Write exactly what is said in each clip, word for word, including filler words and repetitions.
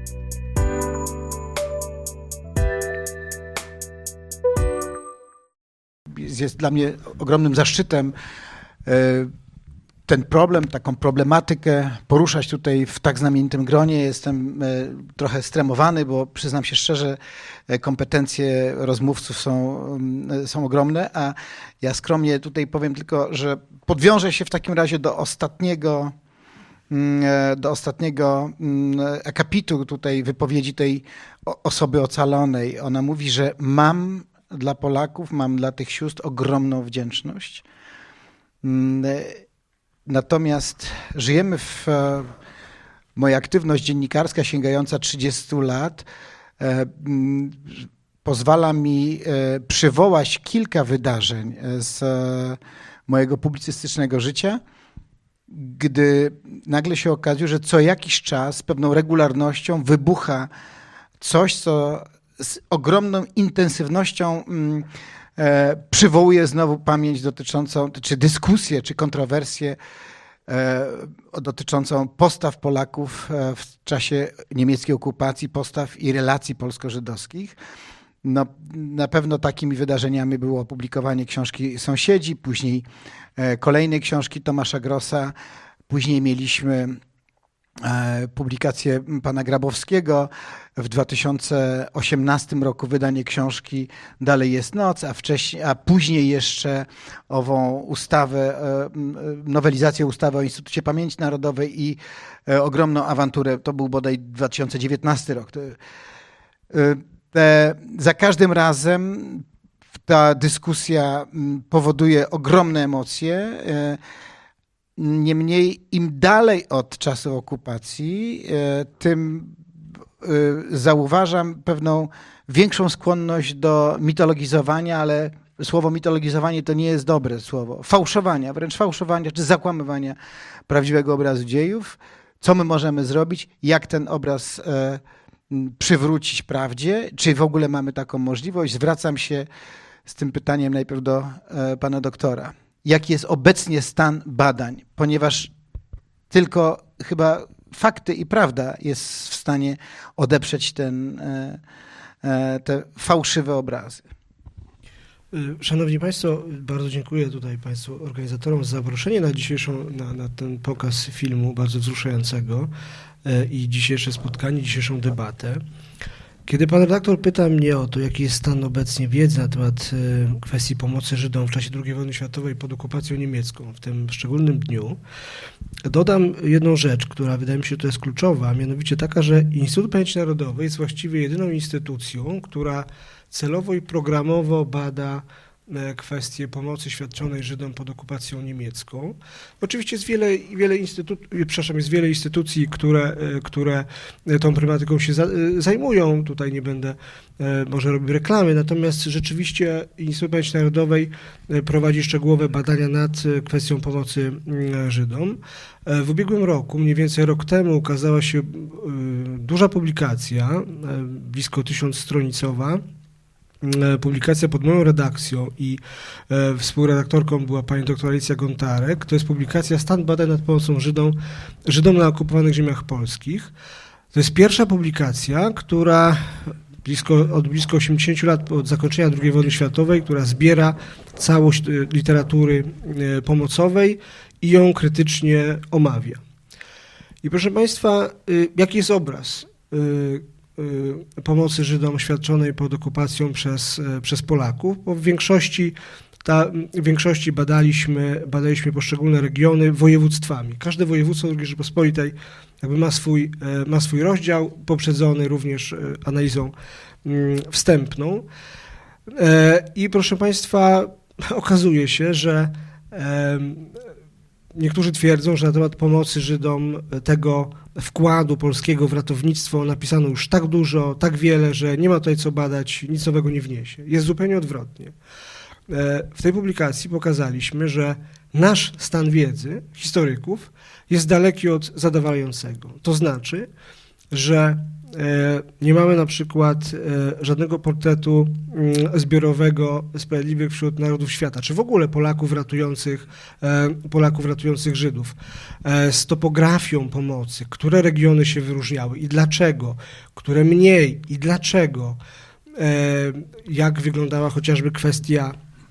Jest dla mnie ogromnym zaszczytem ten problem, taką problematykę poruszać tutaj w tak znamienitym gronie. Jestem trochę stremowany, bo przyznam się szczerze, kompetencje rozmówców są, są ogromne, a ja skromnie tutaj powiem tylko, że podwiążę się w takim razie do ostatniego, do ostatniego akapitu tutaj wypowiedzi tej osoby ocalonej. Ona mówi, że mam dla Polaków, mam dla tych sióstr ogromną wdzięczność. Natomiast żyjemy w... Moja aktywność dziennikarska sięgająca trzydziestu lat pozwala mi przywołać kilka wydarzeń z mojego publicystycznego życia, gdy nagle się okazuje, że co jakiś czas z pewną regularnością wybucha coś, co z ogromną intensywnością e, przywołuje znowu pamięć dotyczącą, czy dyskusję, czy kontrowersję e, dotyczącą postaw Polaków w czasie niemieckiej okupacji, postaw i relacji polsko-żydowskich. No, na pewno takimi wydarzeniami było opublikowanie książki Sąsiedzi, później e, kolejnej książki Tomasza Grossa, później mieliśmy publikację pana Grabowskiego, w dwa tysiące osiemnastym roku wydanie książki Dalej jest noc, a wcześniej, a później jeszcze ową ustawę, nowelizację ustawy o Instytucie Pamięci Narodowej i ogromną awanturę, to był bodaj dwa tysiące dziewiętnasty rok. Za każdym razem ta dyskusja powoduje ogromne emocje. Niemniej im dalej od czasu okupacji, tym zauważam pewną większą skłonność do mitologizowania, ale słowo mitologizowanie to nie jest dobre słowo. Fałszowania, wręcz fałszowania czy zakłamywania prawdziwego obrazu dziejów. Co my możemy zrobić? Jak ten obraz przywrócić prawdzie? Czy w ogóle mamy taką możliwość? Zwracam się z tym pytaniem najpierw do pana doktora. Jaki jest obecnie stan badań, ponieważ tylko chyba fakty i prawda jest w stanie odeprzeć ten, te fałszywe obrazy. Szanowni Państwo, bardzo dziękuję tutaj Państwu organizatorom za zaproszenie na dzisiejszą, na, na ten pokaz filmu bardzo wzruszającego i dzisiejsze spotkanie, dzisiejszą debatę. Kiedy pan redaktor pyta mnie o to, jaki jest stan obecnie wiedzy na temat kwestii pomocy Żydom w czasie drugiej wojny światowej pod okupacją niemiecką, w tym szczególnym dniu, dodam jedną rzecz, która wydaje mi się, że to jest kluczowa, mianowicie taka, że Instytut Pamięci Narodowej jest właściwie jedyną instytucją, która celowo i programowo bada kwestie pomocy świadczonej Żydom pod okupacją niemiecką. Oczywiście jest wiele, wiele, instytut, przepraszam, jest wiele instytucji, które, które tą tematyką się zajmują. Tutaj nie będę może robił reklamy, natomiast rzeczywiście Instytut Pamięci Narodowej prowadzi szczegółowe badania nad kwestią pomocy Żydom. W ubiegłym roku, mniej więcej rok temu, ukazała się duża publikacja, blisko tysiącstronicowa, publikacja pod moją redakcją i e, współredaktorką była pani doktor Alicja Gontarek. To jest publikacja Stan badań nad pomocą Żydom, Żydom na okupowanych ziemiach polskich. To jest pierwsza publikacja, która blisko, od blisko osiemdziesięciu lat od zakończenia drugiej wojny światowej, która zbiera całość literatury e, pomocowej i ją krytycznie omawia. I proszę Państwa, y, jaki jest obraz y, pomocy Żydom świadczonej pod okupacją przez, przez Polaków, bo w większości, ta, w większości badaliśmy, badaliśmy poszczególne regiony województwami. Każde województwo drugiej Rzeczypospolitej jakby ma swój, ma swój rozdział, poprzedzony również analizą wstępną. I proszę Państwa, okazuje się, że niektórzy twierdzą, że na temat pomocy Żydom, tego wkładu polskiego w ratownictwo napisano już tak dużo, tak wiele, że nie ma tutaj co badać, nic nowego nie wniesie. Jest zupełnie odwrotnie. W tej publikacji pokazaliśmy, że nasz stan wiedzy historyków jest daleki od zadowalającego. To znaczy, że nie mamy na przykład żadnego portretu zbiorowego sprawiedliwych wśród narodów świata, czy w ogóle Polaków ratujących, Polaków ratujących Żydów, z topografią pomocy, które regiony się wyróżniały i dlaczego, które mniej i dlaczego, jak wyglądała chociażby kwestia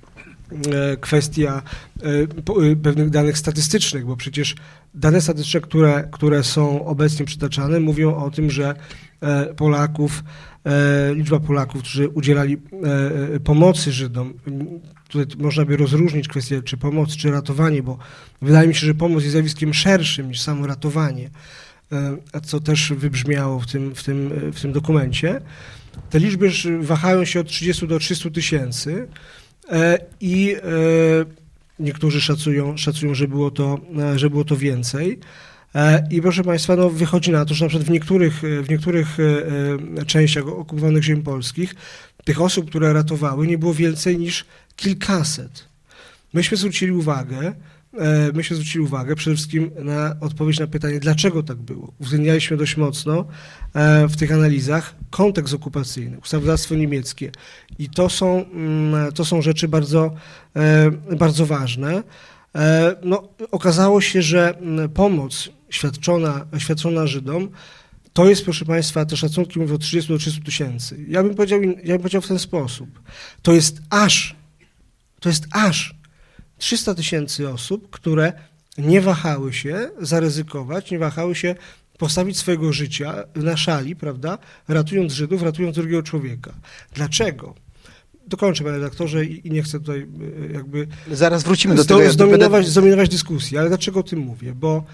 kwestia pewnych danych statystycznych, bo przecież dane statystyczne, które, które są obecnie przytaczane, mówią o tym, że Polaków, liczba Polaków, którzy udzielali pomocy Żydom, tutaj można by rozróżnić kwestię czy pomoc, czy ratowanie, bo wydaje mi się, że pomoc jest zjawiskiem szerszym niż samo ratowanie, co też wybrzmiało w tym, w tym, w tym dokumencie. Te liczby wahają się od trzydziestu do trzystu tysięcy. I niektórzy szacują, szacują, że było to, że było to więcej. I proszę Państwa, no wychodzi na to, że na przykład w niektórych, w niektórych częściach okupowanych ziem polskich tych osób, które ratowały, nie było więcej niż kilkaset. Myśmy zwrócili uwagę, myśmy zwrócili uwagę przede wszystkim na odpowiedź na pytanie, dlaczego tak było. Uwzględnialiśmy dość mocno w tych analizach kontekst okupacyjny, ustawodawstwo niemieckie i to są, to są rzeczy bardzo, bardzo ważne. No, okazało się, że pomoc świadczona, świadczona Żydom to jest, proszę Państwa, te szacunki mówią o trzydziestu do trzystu tysięcy. Ja bym powiedział, ja bym powiedział w ten sposób. To jest aż, to jest aż trzysta tysięcy osób, które nie wahały się zaryzykować, nie wahały się postawić swojego życia na szali, prawda, ratując Żydów, ratując drugiego człowieka. Dlaczego? Dokończę, panie redaktorze, i nie chcę tutaj jakby zaraz wrócimy do zdo, tego. Zdominować, zdominować dyskusję, ale dlaczego o tym mówię? Bo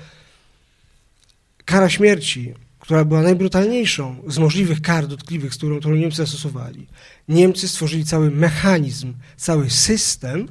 kara śmierci, która była najbrutalniejszą z możliwych kar dotkliwych, z którą, którą Niemcy zastosowali, Niemcy stworzyli cały mechanizm, cały system,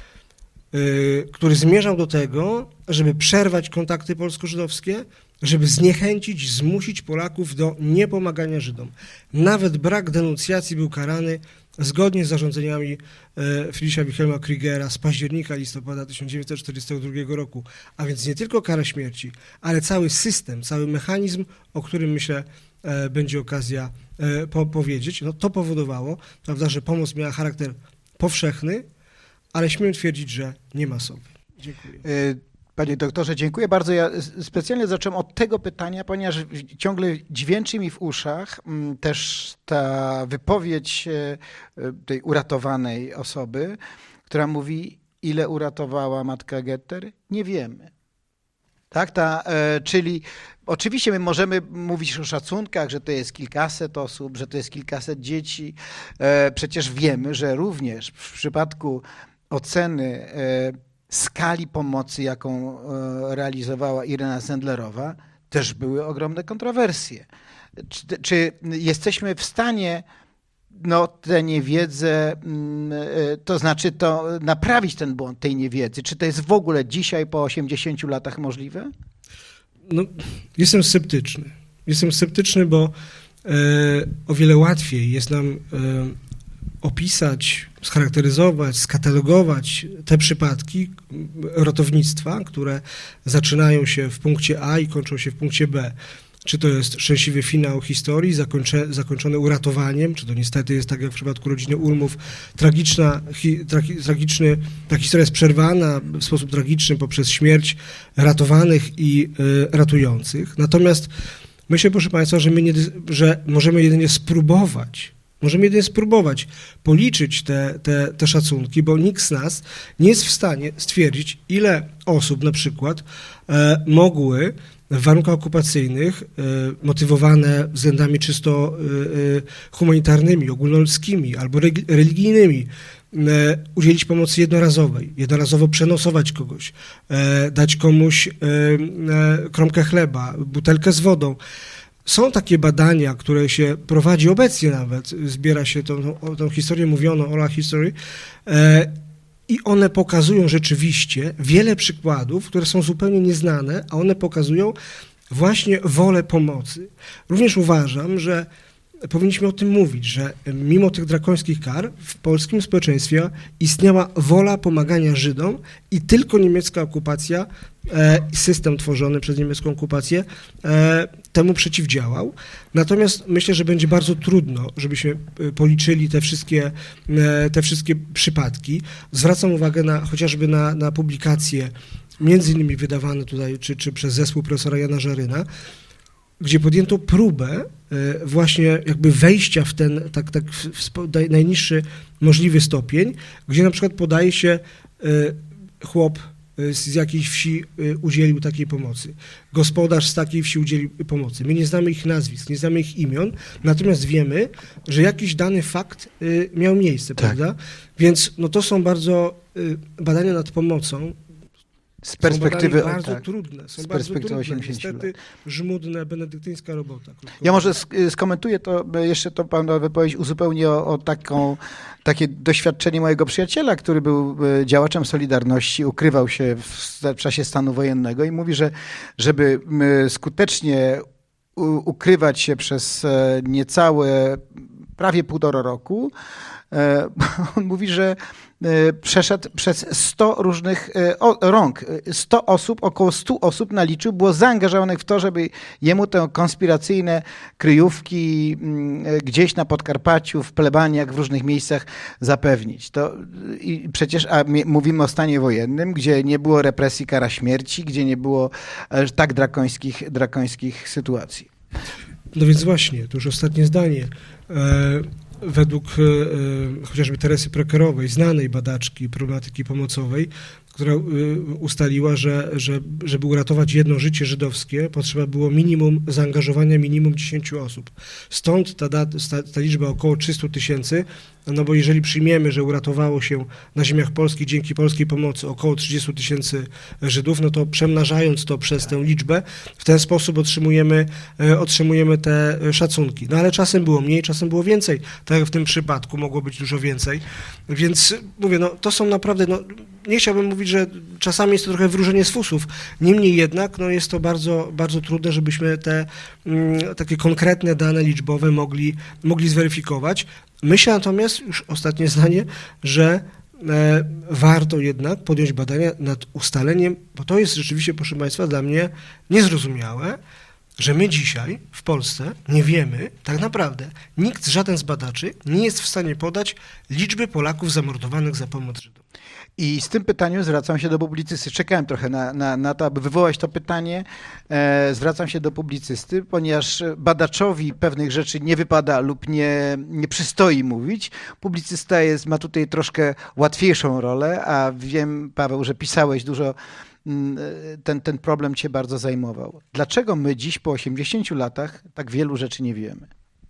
który zmierzał do tego, żeby przerwać kontakty polsko-żydowskie, żeby zniechęcić, zmusić Polaków do niepomagania Żydom. Nawet brak denuncjacji był karany zgodnie z zarządzeniami Friedricha Wilhelma Kriegera z października, listopada tysiąc dziewięćset czterdziestego drugiego roku. A więc nie tylko kara śmierci, ale cały system, cały mechanizm, o którym myślę będzie okazja powiedzieć, no to powodowało, prawda, że pomoc miała charakter powszechny, ale śmiem twierdzić, że nie masowy. Dziękuję. Panie doktorze, dziękuję bardzo. Ja specjalnie zacząłem od tego pytania, ponieważ ciągle dźwięczy mi w uszach też ta wypowiedź tej uratowanej osoby, która mówi, ile uratowała matka Getter? Nie wiemy. Tak, ta, czyli oczywiście my możemy mówić o szacunkach, że to jest kilkaset osób, że to jest kilkaset dzieci. Przecież wiemy, że również w przypadku oceny skali pomocy, jaką realizowała Irena Sendlerowa, też były ogromne kontrowersje. Czy, czy jesteśmy w stanie no, tę niewiedzę, to znaczy to naprawić ten błąd tej niewiedzy? Czy to jest w ogóle dzisiaj po osiemdziesięciu latach możliwe? No, jestem sceptyczny. Jestem sceptyczny, bo e, o wiele łatwiej jest nam e, opisać, scharakteryzować, skatalogować te przypadki ratownictwa, które zaczynają się w punkcie A i kończą się w punkcie B. Czy to jest szczęśliwy finał historii, zakończe, zakończony uratowaniem, czy to niestety jest tak jak w przypadku rodziny Ulmów, tragiczna, hi, tragi, tragiczny, ta historia jest przerwana w sposób tragiczny poprzez śmierć ratowanych i y, ratujących. Natomiast myślę, proszę Państwa, że, my nie, że możemy jedynie spróbować, możemy jedynie spróbować policzyć te, te, te szacunki, bo nikt z nas nie jest w stanie stwierdzić, ile osób na przykład e, mogły w warunkach okupacyjnych, motywowane względami czysto humanitarnymi, ogólnoludzkimi albo religijnymi, udzielić pomocy jednorazowej, jednorazowo przenosować kogoś, dać komuś kromkę chleba, butelkę z wodą. Są takie badania, które się prowadzi obecnie nawet, zbiera się tą, tą historię mówioną, oral history, i one pokazują rzeczywiście wiele przykładów, które są zupełnie nieznane, a one pokazują właśnie wolę pomocy. Również uważam, że powinniśmy o tym mówić, że mimo tych drakońskich kar w polskim społeczeństwie istniała wola pomagania Żydom i tylko niemiecka okupacja, system tworzony przez niemiecką okupację temu przeciwdziałał. Natomiast myślę, że będzie bardzo trudno, żebyśmy policzyli te wszystkie, te wszystkie przypadki. Zwracam uwagę na, chociażby na, na publikacje, między innymi wydawane tutaj, czy, czy przez zespół profesora Jana Żaryna, gdzie podjęto próbę właśnie jakby wejścia w ten tak, tak w najniższy możliwy stopień, gdzie na przykład podaje się chłop z jakiejś wsi udzielił takiej pomocy. Gospodarz z takiej wsi udzielił pomocy. My nie znamy ich nazwisk, nie znamy ich imion, natomiast wiemy, że jakiś dany fakt miał miejsce, tak. Prawda? Więc no to są bardzo badania nad pomocą. Z perspektywy, są bardzo tak, trudne, są z bardzo perspektywy trudne, osiemdziesięciu niestety żmudne, benedyktyńska robota. Ja może skomentuję to, jeszcze to pana wypowiedź uzupełnię o, o taką, takie doświadczenie mojego przyjaciela, który był działaczem Solidarności, ukrywał się w, w czasie stanu wojennego i mówi, że żeby skutecznie u, ukrywać się przez niecałe, prawie półtora roku, on mówi, że przeszedł przez sto różnych rąk. sto osób, około stu osób naliczył, było zaangażowanych w to, żeby jemu te konspiracyjne kryjówki gdzieś na Podkarpaciu, w plebaniach, w różnych miejscach zapewnić. To, i przecież a mówimy o stanie wojennym, gdzie nie było represji, kara śmierci, gdzie nie było tak drakońskich, drakońskich sytuacji. No więc właśnie, to już ostatnie zdanie. Według e, chociażby Teresy Prokerowej, znanej badaczki problematyki pomocowej, która ustaliła, że, że żeby uratować jedno życie żydowskie, potrzeba było minimum zaangażowania minimum dziesięciu osób. Stąd ta, ta, ta liczba około trzystu tysięcy, no bo jeżeli przyjmiemy, że uratowało się na ziemiach polskich dzięki polskiej pomocy około trzydziestu tysięcy Żydów, no to przemnażając to przez tę liczbę, w ten sposób otrzymujemy, otrzymujemy te szacunki. No ale czasem było mniej, czasem było więcej. Tak jak w tym przypadku mogło być dużo więcej. Więc mówię, no to są naprawdę, no nie chciałbym mówić, że czasami jest to trochę wróżenie z fusów. Niemniej jednak no jest to bardzo, bardzo trudne, żebyśmy te mm, takie konkretne dane liczbowe mogli, mogli zweryfikować. Myślę natomiast, już ostatnie zdanie, że e, warto jednak podjąć badania nad ustaleniem, bo to jest rzeczywiście, proszę Państwa, dla mnie niezrozumiałe, że my dzisiaj w Polsce nie wiemy, tak naprawdę, nikt, żaden z badaczy nie jest w stanie podać liczby Polaków zamordowanych za pomoc Żydom. I z tym pytaniem zwracam się do publicysty. Czekałem trochę na, na, na to, aby wywołać to pytanie. E, zwracam się do publicysty, ponieważ badaczowi pewnych rzeczy nie wypada lub nie, nie przystoi mówić. Publicysta jest, ma tutaj troszkę łatwiejszą rolę, a wiem, Paweł, że pisałeś dużo, ten, ten problem cię bardzo zajmował. Dlaczego my dziś po osiemdziesięciu latach tak wielu rzeczy nie wiemy?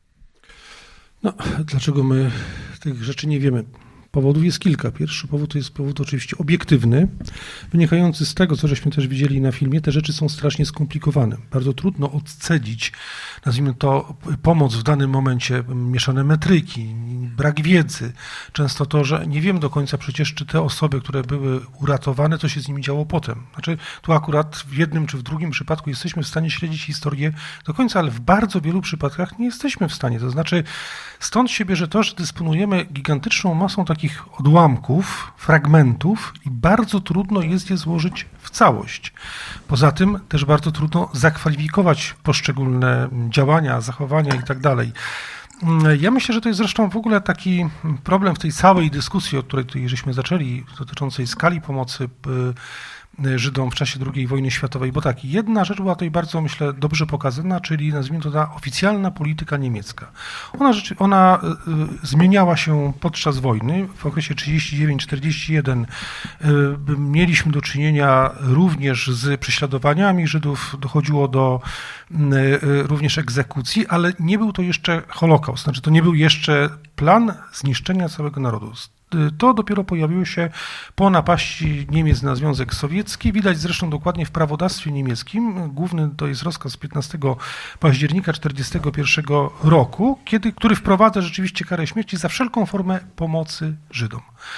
No, dlaczego my tych rzeczy nie wiemy? Powodów jest kilka. Pierwszy powód to jest powód oczywiście obiektywny, wynikający z tego, co żeśmy też widzieli na filmie. Te rzeczy są strasznie skomplikowane. Bardzo trudno odcedzić, nazwijmy to, pomoc w danym momencie, mieszane metryki, brak wiedzy. Często to, że nie wiem do końca przecież, czy te osoby, które były uratowane, co się z nimi działo potem. Znaczy, tu akurat w jednym czy w drugim przypadku jesteśmy w stanie śledzić historię do końca, ale w bardzo wielu przypadkach nie jesteśmy w stanie. To znaczy, stąd się bierze to, że dysponujemy gigantyczną masą takich takich odłamków, fragmentów i bardzo trudno jest je złożyć w całość. Poza tym też bardzo trudno zakwalifikować poszczególne działania, zachowania i tak dalej. Ja myślę, że to jest zresztą w ogóle taki problem w tej całej dyskusji, od której tutaj żeśmy zaczęli, dotyczącej skali pomocy Żydom w czasie drugiej wojny światowej, bo tak, jedna rzecz była tutaj bardzo, myślę, dobrze pokazana, czyli nazwijmy to ta oficjalna polityka niemiecka. Ona, rzeczy, ona y, zmieniała się podczas wojny, w okresie trzydziesty dziewiąty czterdziesty jeden y, mieliśmy do czynienia również z prześladowaniami Żydów, dochodziło do y, y, również egzekucji, ale nie był to jeszcze Holokaust, znaczy to nie był jeszcze plan zniszczenia całego narodu. To dopiero pojawiło się po napaści Niemiec na Związek Sowiecki. Widać zresztą dokładnie w prawodawstwie niemieckim. Główny to jest rozkaz piętnastego października czterdziestego pierwszego roku, kiedy, który wprowadza rzeczywiście karę śmierci za wszelką formę pomocy Żydom.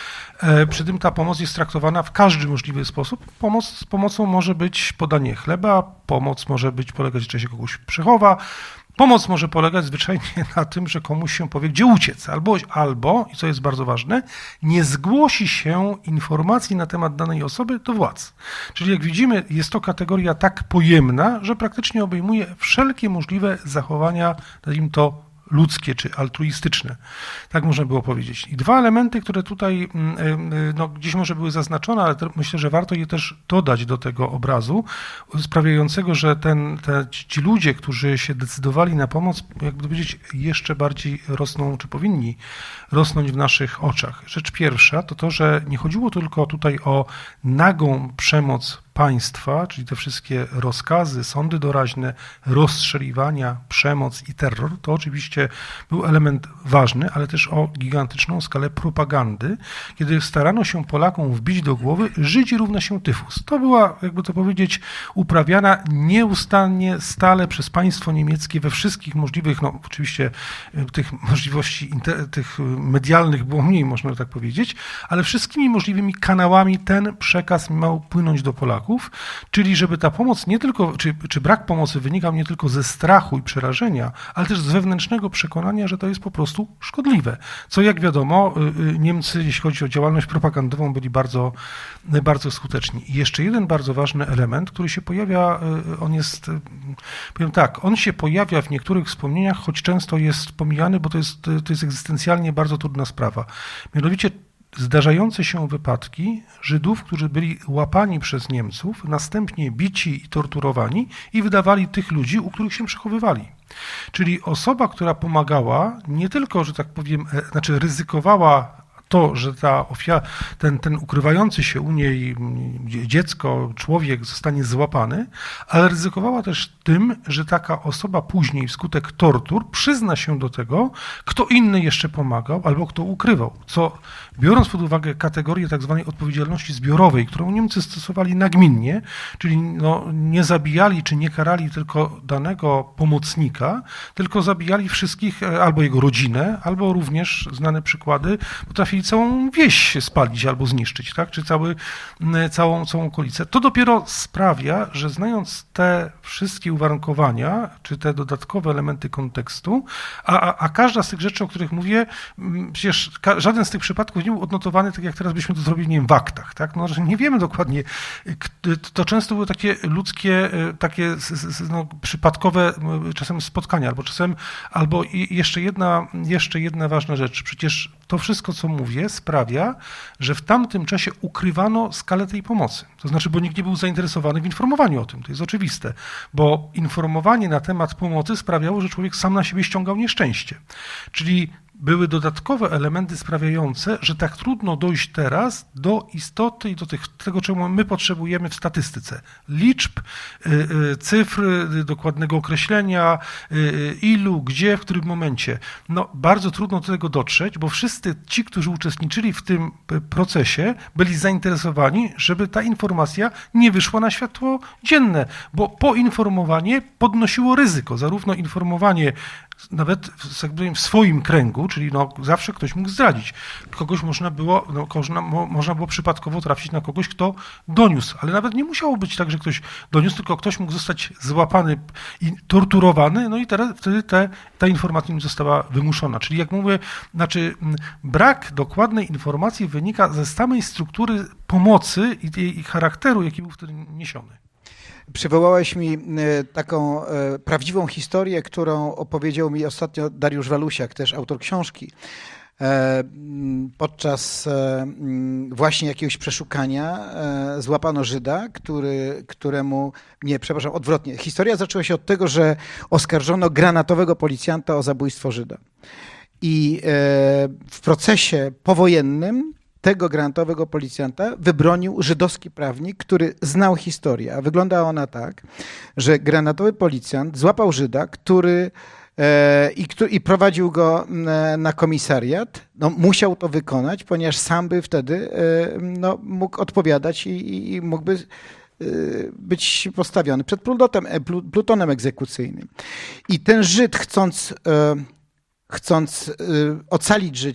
Przy tym ta pomoc jest traktowana w każdy możliwy sposób. Pomoc, z pomocą może być podanie chleba, pomoc może być polegać, że się kogoś przechowa, pomoc może polegać zwyczajnie na tym, że komuś się powie, gdzie uciec, albo, albo, i co jest bardzo ważne, nie zgłosi się informacji na temat danej osoby do władz. Czyli jak widzimy, jest to kategoria tak pojemna, że praktycznie obejmuje wszelkie możliwe zachowania, nazwijmy to, ludzkie czy altruistyczne. Tak można było powiedzieć. I dwa elementy, które tutaj no, gdzieś może były zaznaczone, ale myślę, że warto je też dodać do tego obrazu, sprawiającego, że ten, te, ci ludzie, którzy się decydowali na pomoc, jakby powiedzieć, jeszcze bardziej rosną, czy powinni rosnąć w naszych oczach. Rzecz pierwsza to to, że nie chodziło tylko tutaj o nagą przemoc państwa, czyli te wszystkie rozkazy, sądy doraźne, rozstrzeliwania, przemoc i terror, to oczywiście był element ważny, ale też o gigantyczną skalę propagandy, kiedy starano się Polakom wbić do głowy, Żydzi równa się tyfus. To była, jakby to powiedzieć, uprawiana nieustannie, stale przez państwo niemieckie we wszystkich możliwych, no oczywiście tych możliwości tych medialnych było mniej, można tak powiedzieć, ale wszystkimi możliwymi kanałami ten przekaz miał płynąć do Polaków. Czyli żeby ta pomoc nie tylko, czy, czy brak pomocy wynikał nie tylko ze strachu i przerażenia, ale też z wewnętrznego przekonania, że to jest po prostu szkodliwe. Co jak wiadomo, Niemcy, jeśli chodzi o działalność propagandową, byli bardzo, bardzo skuteczni. I jeszcze jeden bardzo ważny element, który się pojawia, on jest, powiem tak, on się pojawia w niektórych wspomnieniach, choć często jest pomijany, bo to jest, to jest egzystencjalnie bardzo trudna sprawa. Mianowicie zdarzające się wypadki Żydów, którzy byli łapani przez Niemców, następnie bici i torturowani i wydawali tych ludzi, u których się przechowywali. Czyli osoba, która pomagała, nie tylko, że tak powiem, znaczy ryzykowała to, że ta ofiara, ten, ten ukrywający się u niej dziecko, człowiek zostanie złapany, ale ryzykowała też tym, że taka osoba później wskutek tortur przyzna się do tego, kto inny jeszcze pomagał albo kto ukrywał, co biorąc pod uwagę kategorię tak zwanej odpowiedzialności zbiorowej, którą Niemcy stosowali nagminnie, czyli no, nie zabijali czy nie karali tylko danego pomocnika, tylko zabijali wszystkich, albo jego rodzinę, albo również, znane przykłady, potrafili całą wieś spalić albo zniszczyć, tak? Czy cały, całą, całą okolicę. To dopiero sprawia, że znając te wszystkie uwarunkowania, czy te dodatkowe elementy kontekstu, a, a, a każda z tych rzeczy, o których mówię, przecież żaden z tych przypadków nie był odnotowany, tak jak teraz byśmy to zrobili, nie wiem, w aktach, tak? No, że nie wiemy dokładnie. To często były takie ludzkie, takie no, przypadkowe czasem spotkania, albo czasem, albo jeszcze jedna, jeszcze jedna ważna rzecz. Przecież to wszystko, co mówię, sprawia, że w tamtym czasie ukrywano skalę tej pomocy. To znaczy, bo nikt nie był zainteresowany w informowaniu o tym, to jest oczywiste, bo informowanie na temat pomocy sprawiało, że człowiek sam na siebie ściągał nieszczęście. Czyli były dodatkowe elementy sprawiające, że tak trudno dojść teraz do istoty i do tych, tego, czego my potrzebujemy w statystyce. Liczb, cyfr, dokładnego określenia, ilu, gdzie, w którym momencie. No, bardzo trudno do tego dotrzeć, bo wszyscy ci, którzy uczestniczyli w tym procesie, byli zainteresowani, żeby ta informacja nie wyszła na światło dzienne, bo poinformowanie podnosiło ryzyko, zarówno informowanie nawet w swoim kręgu, czyli no, zawsze ktoś mógł zdradzić. Kogoś można było, no, można, można było przypadkowo trafić na kogoś, kto doniósł, ale nawet nie musiało być tak, że ktoś doniósł, tylko ktoś mógł zostać złapany i torturowany, no i teraz wtedy te, ta informacja została wymuszona. Czyli jak mówię, znaczy brak dokładnej informacji wynika ze samej struktury pomocy i, i, i charakteru, jaki był wtedy niesiony. Przywołałeś mi taką prawdziwą historię, którą opowiedział mi ostatnio Dariusz Walusiak, też autor książki. Podczas właśnie jakiegoś przeszukania złapano Żyda, który, któremu, nie, przepraszam, odwrotnie. Historia zaczęła się od tego, że oskarżono granatowego policjanta o zabójstwo Żyda. I w procesie powojennym tego granatowego policjanta wybronił żydowski prawnik, który znał historię. A wygląda ona tak, że granatowy policjant złapał Żyda, który e, i, i prowadził go na, na komisariat. No, musiał to wykonać, ponieważ sam by wtedy e, no, mógł odpowiadać i, i mógłby e, być postawiony przed plutonem, plutonem egzekucyjnym. I ten Żyd, chcąc, e, chcąc e, ocalić życie,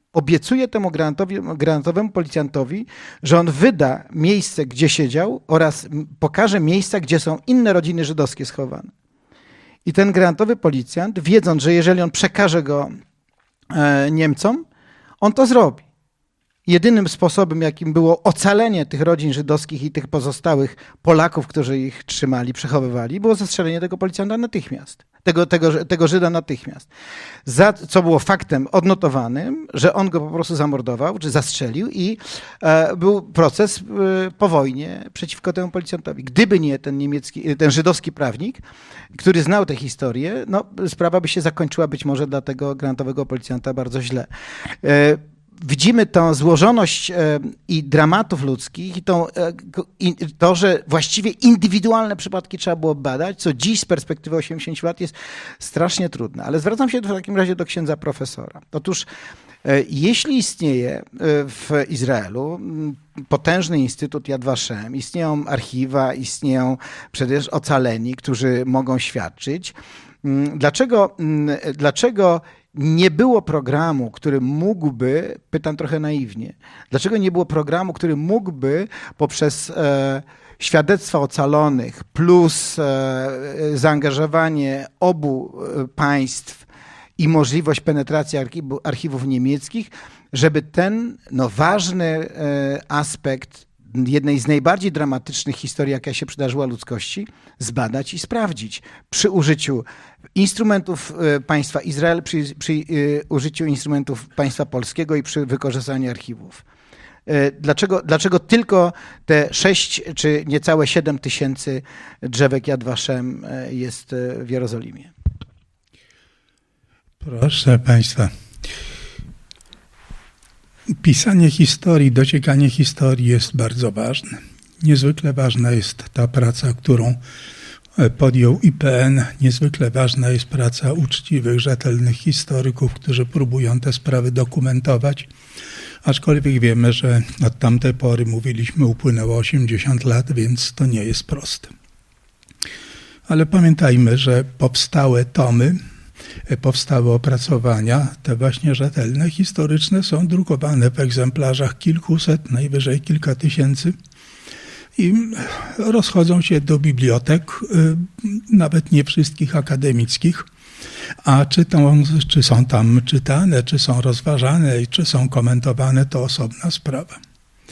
obiecuje temu granatowi, granatowemu policjantowi, że on wyda miejsce, gdzie siedział oraz pokaże miejsca, gdzie są inne rodziny żydowskie schowane. I ten granatowy policjant, wiedząc, że jeżeli on przekaże go e, Niemcom, on to zrobi. Jedynym sposobem, jakim było ocalenie tych rodzin żydowskich i tych pozostałych Polaków, którzy ich trzymali, przechowywali, było zastrzelenie tego policjanta natychmiast. Tego, tego, tego Żyda natychmiast. Za, co było faktem odnotowanym, że on go po prostu zamordował, czy zastrzelił i e, był proces e, po wojnie przeciwko temu policjantowi. Gdyby nie ten niemiecki, ten żydowski prawnik, który znał tę historię, no, sprawa by się zakończyła być może dla tego granatowego policjanta bardzo źle. E, Widzimy tą złożoność i dramatów ludzkich i, tą, i to, że właściwie indywidualne przypadki trzeba było badać, co dziś z perspektywy osiemdziesięciu lat jest strasznie trudne. Ale zwracam się w takim razie do księdza profesora. Otóż jeśli istnieje w Izraelu potężny Instytut Yad Vashem, istnieją archiwa, istnieją przecież ocaleni, którzy mogą świadczyć, dlaczego, dlaczego nie było programu, który mógłby, pytam trochę naiwnie, dlaczego nie było programu, który mógłby poprzez e, świadectwa ocalonych plus e, zaangażowanie obu państw i możliwość penetracji archiwu, archiwów niemieckich, żeby ten no, ważny e, aspekt jednej z najbardziej dramatycznych historii, jaka się przydarzyła ludzkości, zbadać i sprawdzić przy użyciu instrumentów państwa Izrael, przy, przy użyciu instrumentów państwa polskiego i przy wykorzystaniu archiwów. Dlaczego, dlaczego tylko te sześć czy niecałe siedem tysięcy drzewek Yad Vashem jest w Jerozolimie? Proszę Państwa. Pisanie historii, dociekanie historii jest bardzo ważne. Niezwykle ważna jest ta praca, którą podjął I P N. Niezwykle ważna jest praca uczciwych, rzetelnych historyków, którzy próbują te sprawy dokumentować. Aczkolwiek wiemy, że od tamtej pory, mówiliśmy, upłynęło osiemdziesiąt lat, więc to nie jest proste. Ale pamiętajmy, że powstałe tomy, powstały opracowania, te właśnie rzetelne, historyczne, są drukowane w egzemplarzach kilkuset, najwyżej kilka tysięcy i rozchodzą się do bibliotek, nawet nie wszystkich akademickich, a czy, to, czy są tam czytane, czy są rozważane, czy są komentowane, to osobna sprawa.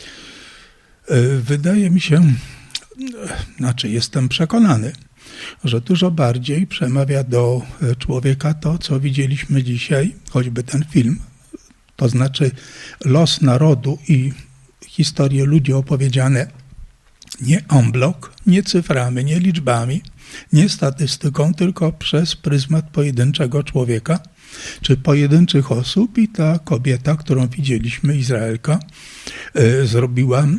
Wydaje mi się, znaczy jestem przekonany, że dużo bardziej przemawia do człowieka to, co widzieliśmy dzisiaj, choćby ten film, to znaczy los narodu i historie ludzi opowiedziane nie en bloc, nie cyframi, nie liczbami, nie statystyką, tylko przez pryzmat pojedynczego człowieka, czy pojedynczych osób. I ta kobieta, którą widzieliśmy, Izraelka, zrobiła,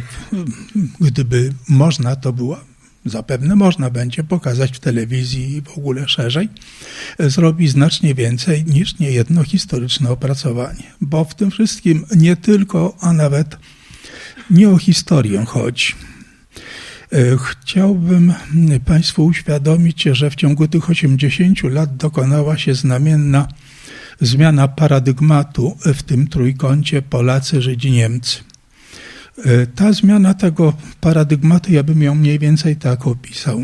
gdyby można, to była, zapewne można będzie pokazać w telewizji i w ogóle szerzej, zrobi znacznie więcej niż niejedno historyczne opracowanie. Bo w tym wszystkim nie tylko, a nawet nie o historię chodzi. Chciałbym Państwu uświadomić, że w ciągu tych osiemdziesięciu lat dokonała się znamienna zmiana paradygmatu w tym trójkącie Polacy, Żydzi, Niemcy. Ta zmiana tego paradygmatu, ja bym ją mniej więcej tak opisał.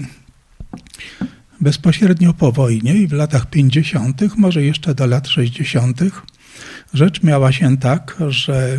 Bezpośrednio po wojnie i w latach pięćdziesiątych, może jeszcze do lat sześćdziesiątych, rzecz miała się tak, że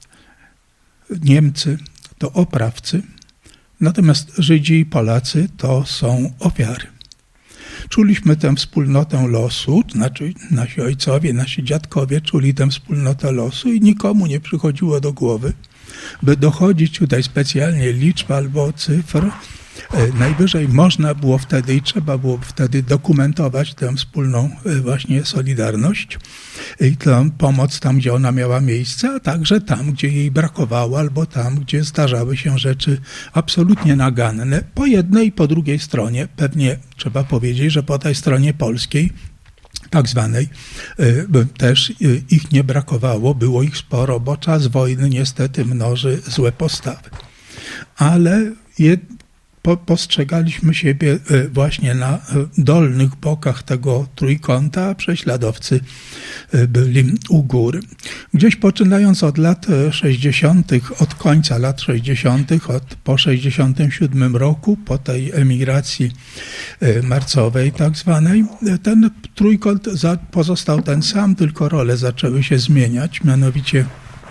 Niemcy to oprawcy, natomiast Żydzi i Polacy to są ofiary. Czuliśmy tę wspólnotę losu, znaczy nasi ojcowie, nasi dziadkowie czuli tę wspólnotę losu i nikomu nie przychodziło do głowy, by dochodzić tutaj specjalnie liczb albo cyfr. Najwyżej można było wtedy i trzeba było wtedy dokumentować tę wspólną właśnie solidarność i tę pomoc tam, gdzie ona miała miejsce, a także tam, gdzie jej brakowało, albo tam, gdzie zdarzały się rzeczy absolutnie naganne. Po jednej i po drugiej stronie, pewnie trzeba powiedzieć, że po tej stronie polskiej, tak zwanej, też ich nie brakowało, było ich sporo, bo czas wojny niestety mnoży złe postawy. Ale jed... po, postrzegaliśmy siebie właśnie na dolnych bokach tego trójkąta, a prześladowcy byli u góry. Gdzieś poczynając od lat sześćdziesiątych, od końca lat sześćdziesiątych, od, po sześćdziesiątym siódmym roku, po tej emigracji marcowej tak zwanej, ten trójkąt pozostał ten sam, tylko role zaczęły się zmieniać, mianowicie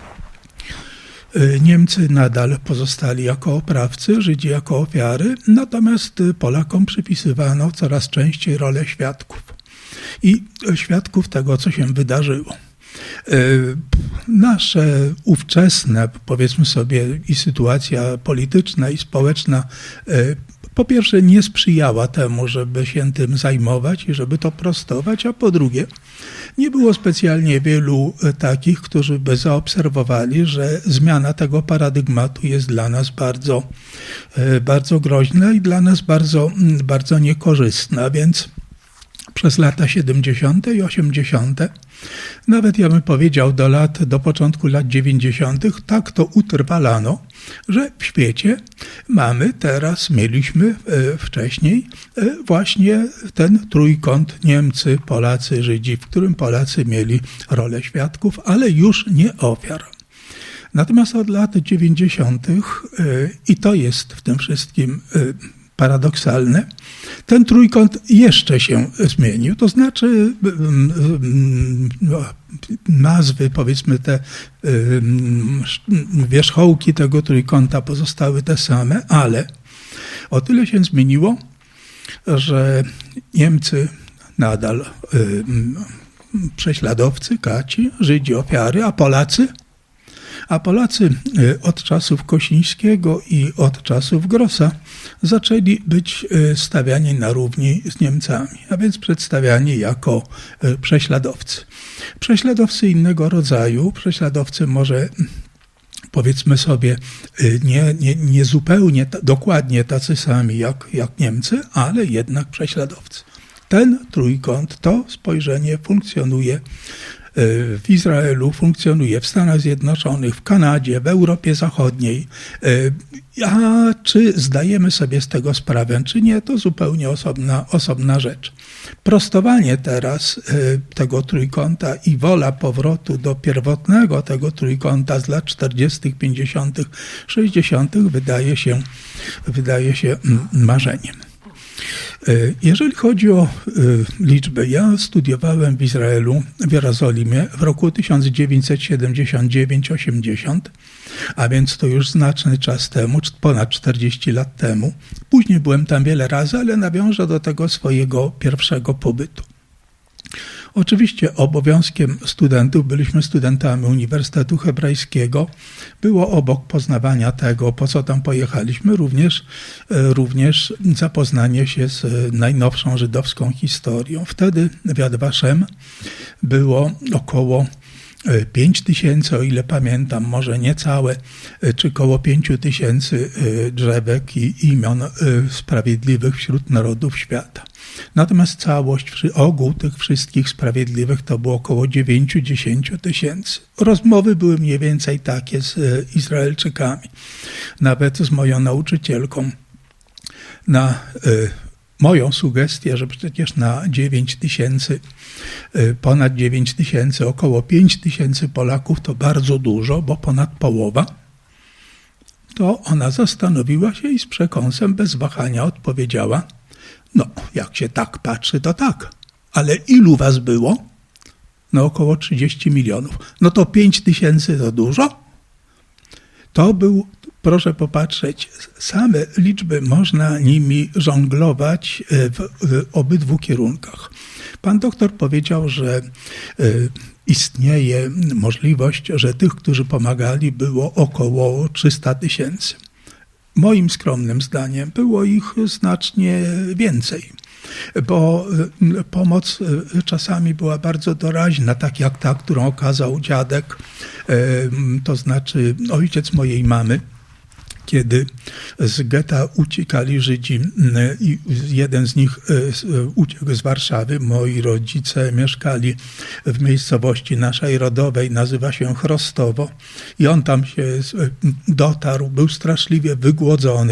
Niemcy nadal pozostali jako oprawcy, Żydzi jako ofiary, natomiast Polakom przypisywano coraz częściej rolę świadków i świadków tego, co się wydarzyło. Nasze ówczesne, powiedzmy sobie, i sytuacja polityczna i społeczna po pierwsze nie sprzyjała temu, żeby się tym zajmować i żeby to prostować, a po drugie nie było specjalnie wielu takich, którzy by zaobserwowali, że zmiana tego paradygmatu jest dla nas bardzo, bardzo groźna i dla nas bardzo, bardzo niekorzystna, więc przez lata siedemdziesiąte i osiemdziesiąte, nawet ja bym powiedział do lat, do początku lat dziewięćdziesiątych, tak to utrwalano, że w świecie mamy teraz, mieliśmy wcześniej właśnie ten trójkąt Niemcy, Polacy, Żydzi, w którym Polacy mieli rolę świadków, ale już nie ofiar. Natomiast od lat dziewięćdziesiątych, i to jest w tym wszystkim paradoksalne, ten trójkąt jeszcze się zmienił, to znaczy nazwy, powiedzmy te wierzchołki tego trójkąta pozostały te same, ale o tyle się zmieniło, że Niemcy nadal prześladowcy, kaci, Żydzi ofiary, a Polacy A Polacy od czasów Kosińskiego i od czasów Grossa zaczęli być stawiani na równi z Niemcami, a więc przedstawiani jako prześladowcy. Prześladowcy innego rodzaju, prześladowcy może, powiedzmy sobie, nie, nie, nie zupełnie ta, dokładnie tacy sami jak, jak Niemcy, ale jednak prześladowcy. Ten trójkąt, to spojrzenie funkcjonuje w Izraelu, funkcjonuje w Stanach Zjednoczonych, w Kanadzie, w Europie Zachodniej. A czy zdajemy sobie z tego sprawę, czy nie, to zupełnie osobna, osobna rzecz. Prostowanie teraz tego trójkąta i wola powrotu do pierwotnego tego trójkąta z lat czterdziestych, pięćdziesiątych, sześćdziesiątych wydaje się, wydaje się marzeniem. Jeżeli chodzi o liczby, ja studiowałem w Izraelu, w Jerozolimie w roku tysiąc dziewięćset siedemdziesiąt dziewięć osiemdziesiąt, a więc to już znaczny czas temu, ponad czterdzieści lat temu. Później byłem tam wiele razy, ale nawiążę do tego swojego pierwszego pobytu. Oczywiście obowiązkiem studentów, byliśmy studentami Uniwersytetu Hebrajskiego, było obok poznawania tego, po co tam pojechaliśmy, również, również zapoznanie się z najnowszą żydowską historią. Wtedy w Yad Vashem było około pięć tysięcy, o ile pamiętam, może niecałe, czy koło pięć tysięcy drzewek i imion sprawiedliwych wśród narodów świata. Natomiast całość, ogół tych wszystkich sprawiedliwych to było około dziewięć do dziesięciu tysięcy. Rozmowy były mniej więcej takie z Izraelczykami, nawet z moją nauczycielką. Na moją sugestię, że przecież na dziewięć tysięcy, ponad dziewięć tysięcy, około pięć tysięcy Polaków to bardzo dużo, bo ponad połowa, to ona zastanowiła się i z przekąsem bez wahania odpowiedziała: no, jak się tak patrzy, to tak, ale ilu was było? No około trzydzieści milionów. No to pięć tysięcy to dużo? To był, proszę popatrzeć, same liczby, można nimi żonglować w, w obydwu kierunkach. Pan doktor powiedział, że y, istnieje możliwość, że tych, którzy pomagali, było około trzysta tysięcy. Moim skromnym zdaniem było ich znacznie więcej, bo pomoc czasami była bardzo doraźna, tak jak ta, którą okazał dziadek, to znaczy ojciec mojej mamy, kiedy z getta uciekali Żydzi i jeden z nich uciekł z Warszawy. Moi rodzice mieszkali w miejscowości naszej rodowej, nazywa się Chrostowo, i on tam się dotarł, był straszliwie wygłodzony.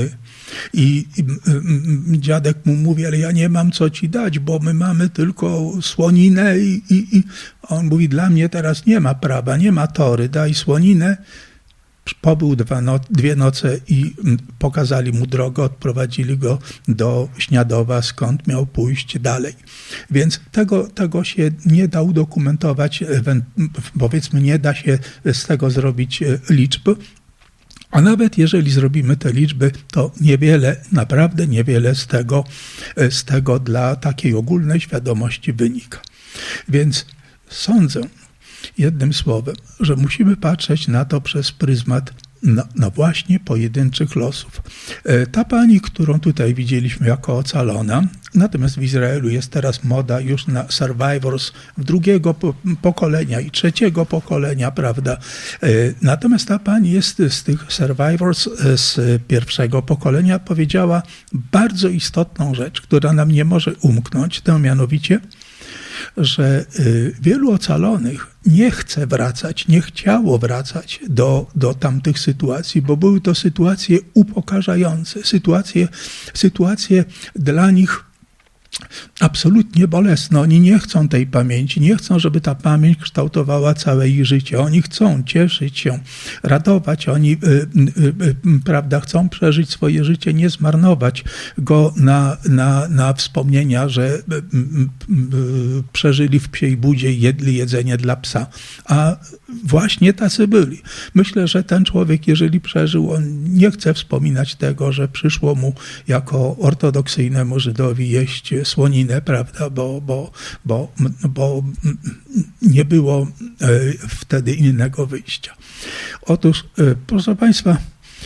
I, i y, dziadek mu mówi, ale ja nie mam co ci dać, bo my mamy tylko słoninę i, i, i on mówi, dla mnie teraz nie ma prawa, nie ma tory, daj słoninę. Pobył dwa no, dwie noce i pokazali mu drogę, odprowadzili go do Śniadowa, skąd miał pójść dalej. Więc tego, tego się nie da udokumentować, powiedzmy nie da się z tego zrobić liczb, a nawet jeżeli zrobimy te liczby, to niewiele, naprawdę niewiele z tego, z tego dla takiej ogólnej świadomości wynika. Więc sądzę, jednym słowem, że musimy patrzeć na to przez pryzmat no, no właśnie pojedynczych losów. Ta pani, którą tutaj widzieliśmy jako ocalona, natomiast w Izraelu jest teraz moda już na survivors drugiego pokolenia i trzeciego pokolenia, prawda? Natomiast ta pani jest z tych survivors z pierwszego pokolenia, powiedziała bardzo istotną rzecz, która nam nie może umknąć, to mianowicie, że wielu ocalonych nie chce wracać, nie chciało wracać do, do tamtych sytuacji, bo były to sytuacje upokarzające, sytuacje, sytuacje dla nich absolutnie bolesne. Oni nie chcą tej pamięci, nie chcą, żeby ta pamięć kształtowała całe ich życie. Oni chcą cieszyć się, radować, oni y, y, y, prawda, chcą przeżyć swoje życie, nie zmarnować go na, na, na wspomnienia, że y, y, y, przeżyli w psiej budzie i jedli jedzenie dla psa. A właśnie tacy byli. Myślę, że ten człowiek, jeżeli przeżył, on nie chce wspominać tego, że przyszło mu jako ortodoksyjnemu Żydowi jeść słoninę, prawda, bo, bo, bo, bo nie było wtedy innego wyjścia. Otóż, proszę Państwa,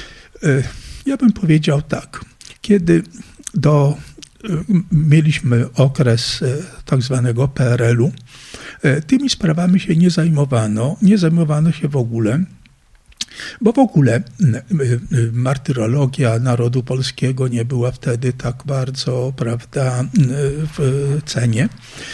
ja bym powiedział tak, kiedy do, mieliśmy okres tak zwanego P R L-u, tymi sprawami się nie zajmowano, nie zajmowano się w ogóle, bo w ogóle martyrologia narodu polskiego nie była wtedy tak bardzo, prawda, w cenie,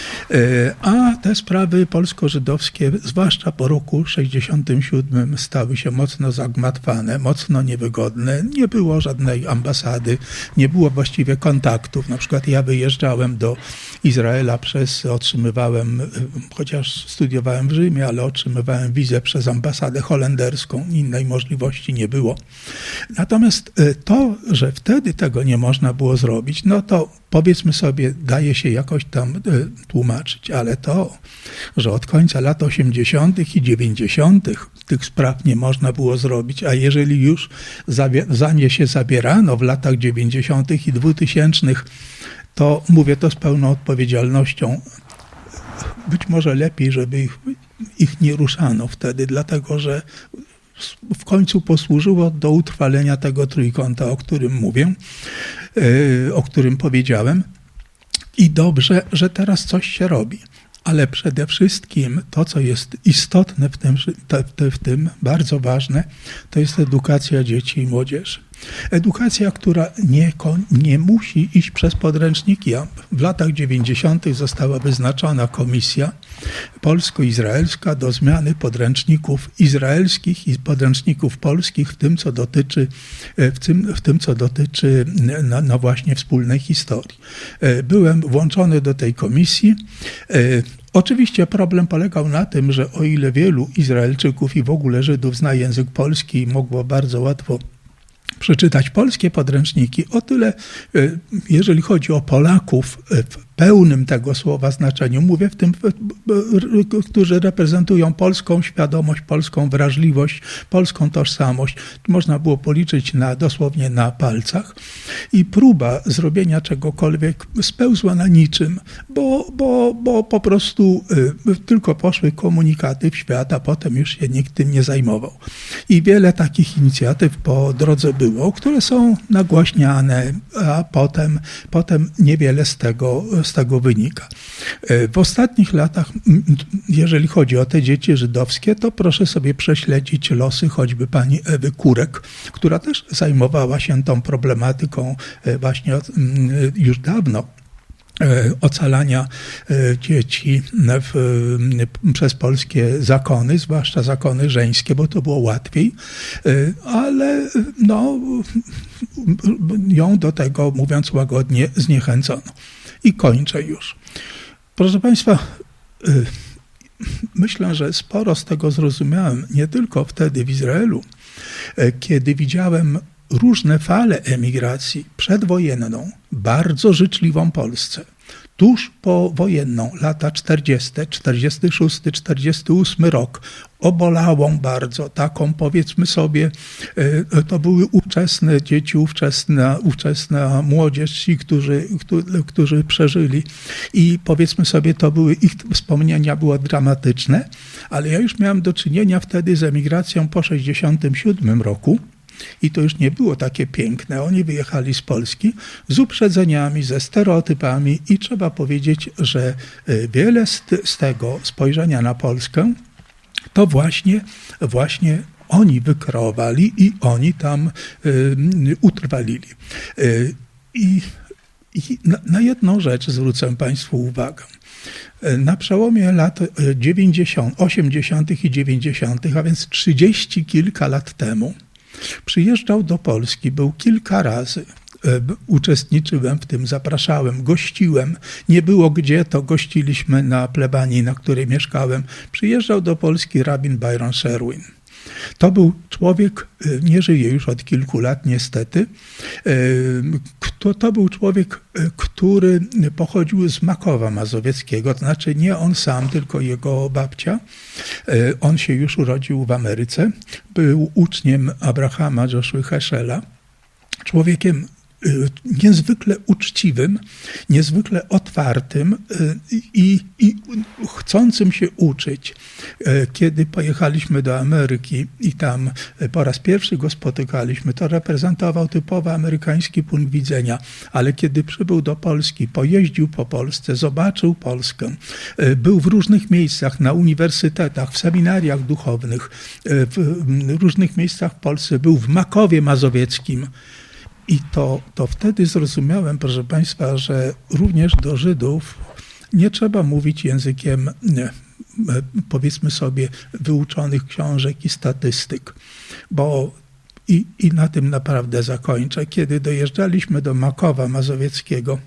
a te sprawy polsko-żydowskie, zwłaszcza po roku sześćdziesiątym siódmym, stały się mocno zagmatwane, mocno niewygodne. Nie było żadnej ambasady, nie było właściwie kontaktów. Na przykład ja wyjeżdżałem do Izraela przez, otrzymywałem, chociaż studiowałem w Rzymie, ale otrzymywałem wizę przez ambasadę holenderską. Innej możliwości nie było. Natomiast to, że wtedy tego nie można było zrobić, no to powiedzmy sobie, daje się jakoś tam tłumaczyć, ale to, że od końca lat osiemdziesiątych i dziewięćdziesiątych tych spraw nie można było zrobić, a jeżeli już za nie się zabierano w latach dziewięćdziesiątych i dwutysięcznych, to mówię to z pełną odpowiedzialnością, być może lepiej, żeby ich, ich nie ruszano wtedy, dlatego że w końcu posłużyło do utrwalenia tego trójkąta, o którym mówię, o którym powiedziałem. I dobrze, że teraz coś się robi. Ale przede wszystkim to, co jest istotne w tym, w tym, bardzo ważne, to jest edukacja dzieci i młodzieży. Edukacja, która nie, nie musi iść przez podręczniki. W latach dziewięćdziesiątych została wyznaczona komisja polsko-izraelska do zmiany podręczników izraelskich i podręczników polskich w tym, co dotyczy, w tym, w tym, co dotyczy no, no właśnie wspólnej historii. Byłem włączony do tej komisji. Oczywiście problem polegał na tym, że o ile wielu Izraelczyków i w ogóle Żydów zna język polski i mogło bardzo łatwo przeczytać polskie podręczniki, o tyle, jeżeli chodzi o Polaków w pełnym tego słowa znaczeniu, mówię w tym, którzy reprezentują polską świadomość, polską wrażliwość, polską tożsamość, można było policzyć na, dosłownie na palcach i próba zrobienia czegokolwiek spełzła na niczym, bo, bo, bo po prostu tylko poszły komunikaty w świat, a potem już się nikt tym nie zajmował. I wiele takich inicjatyw po drodze było, które są nagłaśniane, a potem, potem niewiele z tego, z tego wynika. W ostatnich latach, jeżeli chodzi o te dzieci żydowskie, to proszę sobie prześledzić losy choćby pani Ewy Kurek, która też zajmowała się tą problematyką właśnie już dawno. ocalania dzieci w, przez polskie zakony, zwłaszcza zakony żeńskie, bo to było łatwiej, ale no, ją do tego, mówiąc łagodnie, zniechęcono. I kończę już. Proszę Państwa, myślę, że sporo z tego zrozumiałem, nie tylko wtedy w Izraelu, kiedy widziałem różne fale emigracji przedwojenną, bardzo życzliwą Polsce, tuż powojenną, lata czterdzieste, czterdziesty szósty, czterdziesty ósmy rok, obolałą bardzo, taką powiedzmy sobie, to były ówczesne dzieci, ówczesna, ówczesna młodzież, ci, którzy, którzy, którzy przeżyli i powiedzmy sobie, to były, ich wspomnienia były dramatyczne, ale ja już miałem do czynienia wtedy z emigracją po sześćdziesiątym siódmym roku. I to już nie było takie piękne. Oni wyjechali z Polski z uprzedzeniami, ze stereotypami i trzeba powiedzieć, że wiele z, z tego spojrzenia na Polskę to właśnie, właśnie oni wykreowali i oni tam y, utrwalili. Y, I i na, na jedną rzecz zwrócę Państwu uwagę. Na przełomie lat dziewięćdziesiątych, osiemdziesiątych i dziewięćdziesiątych, a więc trzydzieści kilka lat temu, przyjeżdżał do Polski, był kilka razy, uczestniczyłem w tym, zapraszałem, gościłem. Nie było gdzie, to gościliśmy na plebanii, na której mieszkałem. Przyjeżdżał do Polski rabin Byron Sherwin. To był człowiek, nie żyje już od kilku lat niestety, to, to był człowiek, który pochodził z Makowa Mazowieckiego, to znaczy nie on sam, tylko jego babcia. On się już urodził w Ameryce, był uczniem Abrahama Joshua Heschela, człowiekiem niezwykle uczciwym, niezwykle otwartym i, i chcącym się uczyć. Kiedy pojechaliśmy do Ameryki i tam po raz pierwszy go spotykaliśmy, to reprezentował typowo amerykański punkt widzenia, ale kiedy przybył do Polski, pojeździł po Polsce, zobaczył Polskę, był w różnych miejscach, na uniwersytetach, w seminariach duchownych, w różnych miejscach w Polsce, był w Makowie Mazowieckim. I to, to wtedy zrozumiałem, proszę Państwa, że również do Żydów nie trzeba mówić językiem, nie, powiedzmy sobie, wyuczonych książek i statystyk, bo i, i na tym naprawdę zakończę. Kiedy dojeżdżaliśmy do Makowa Mazowieckiego,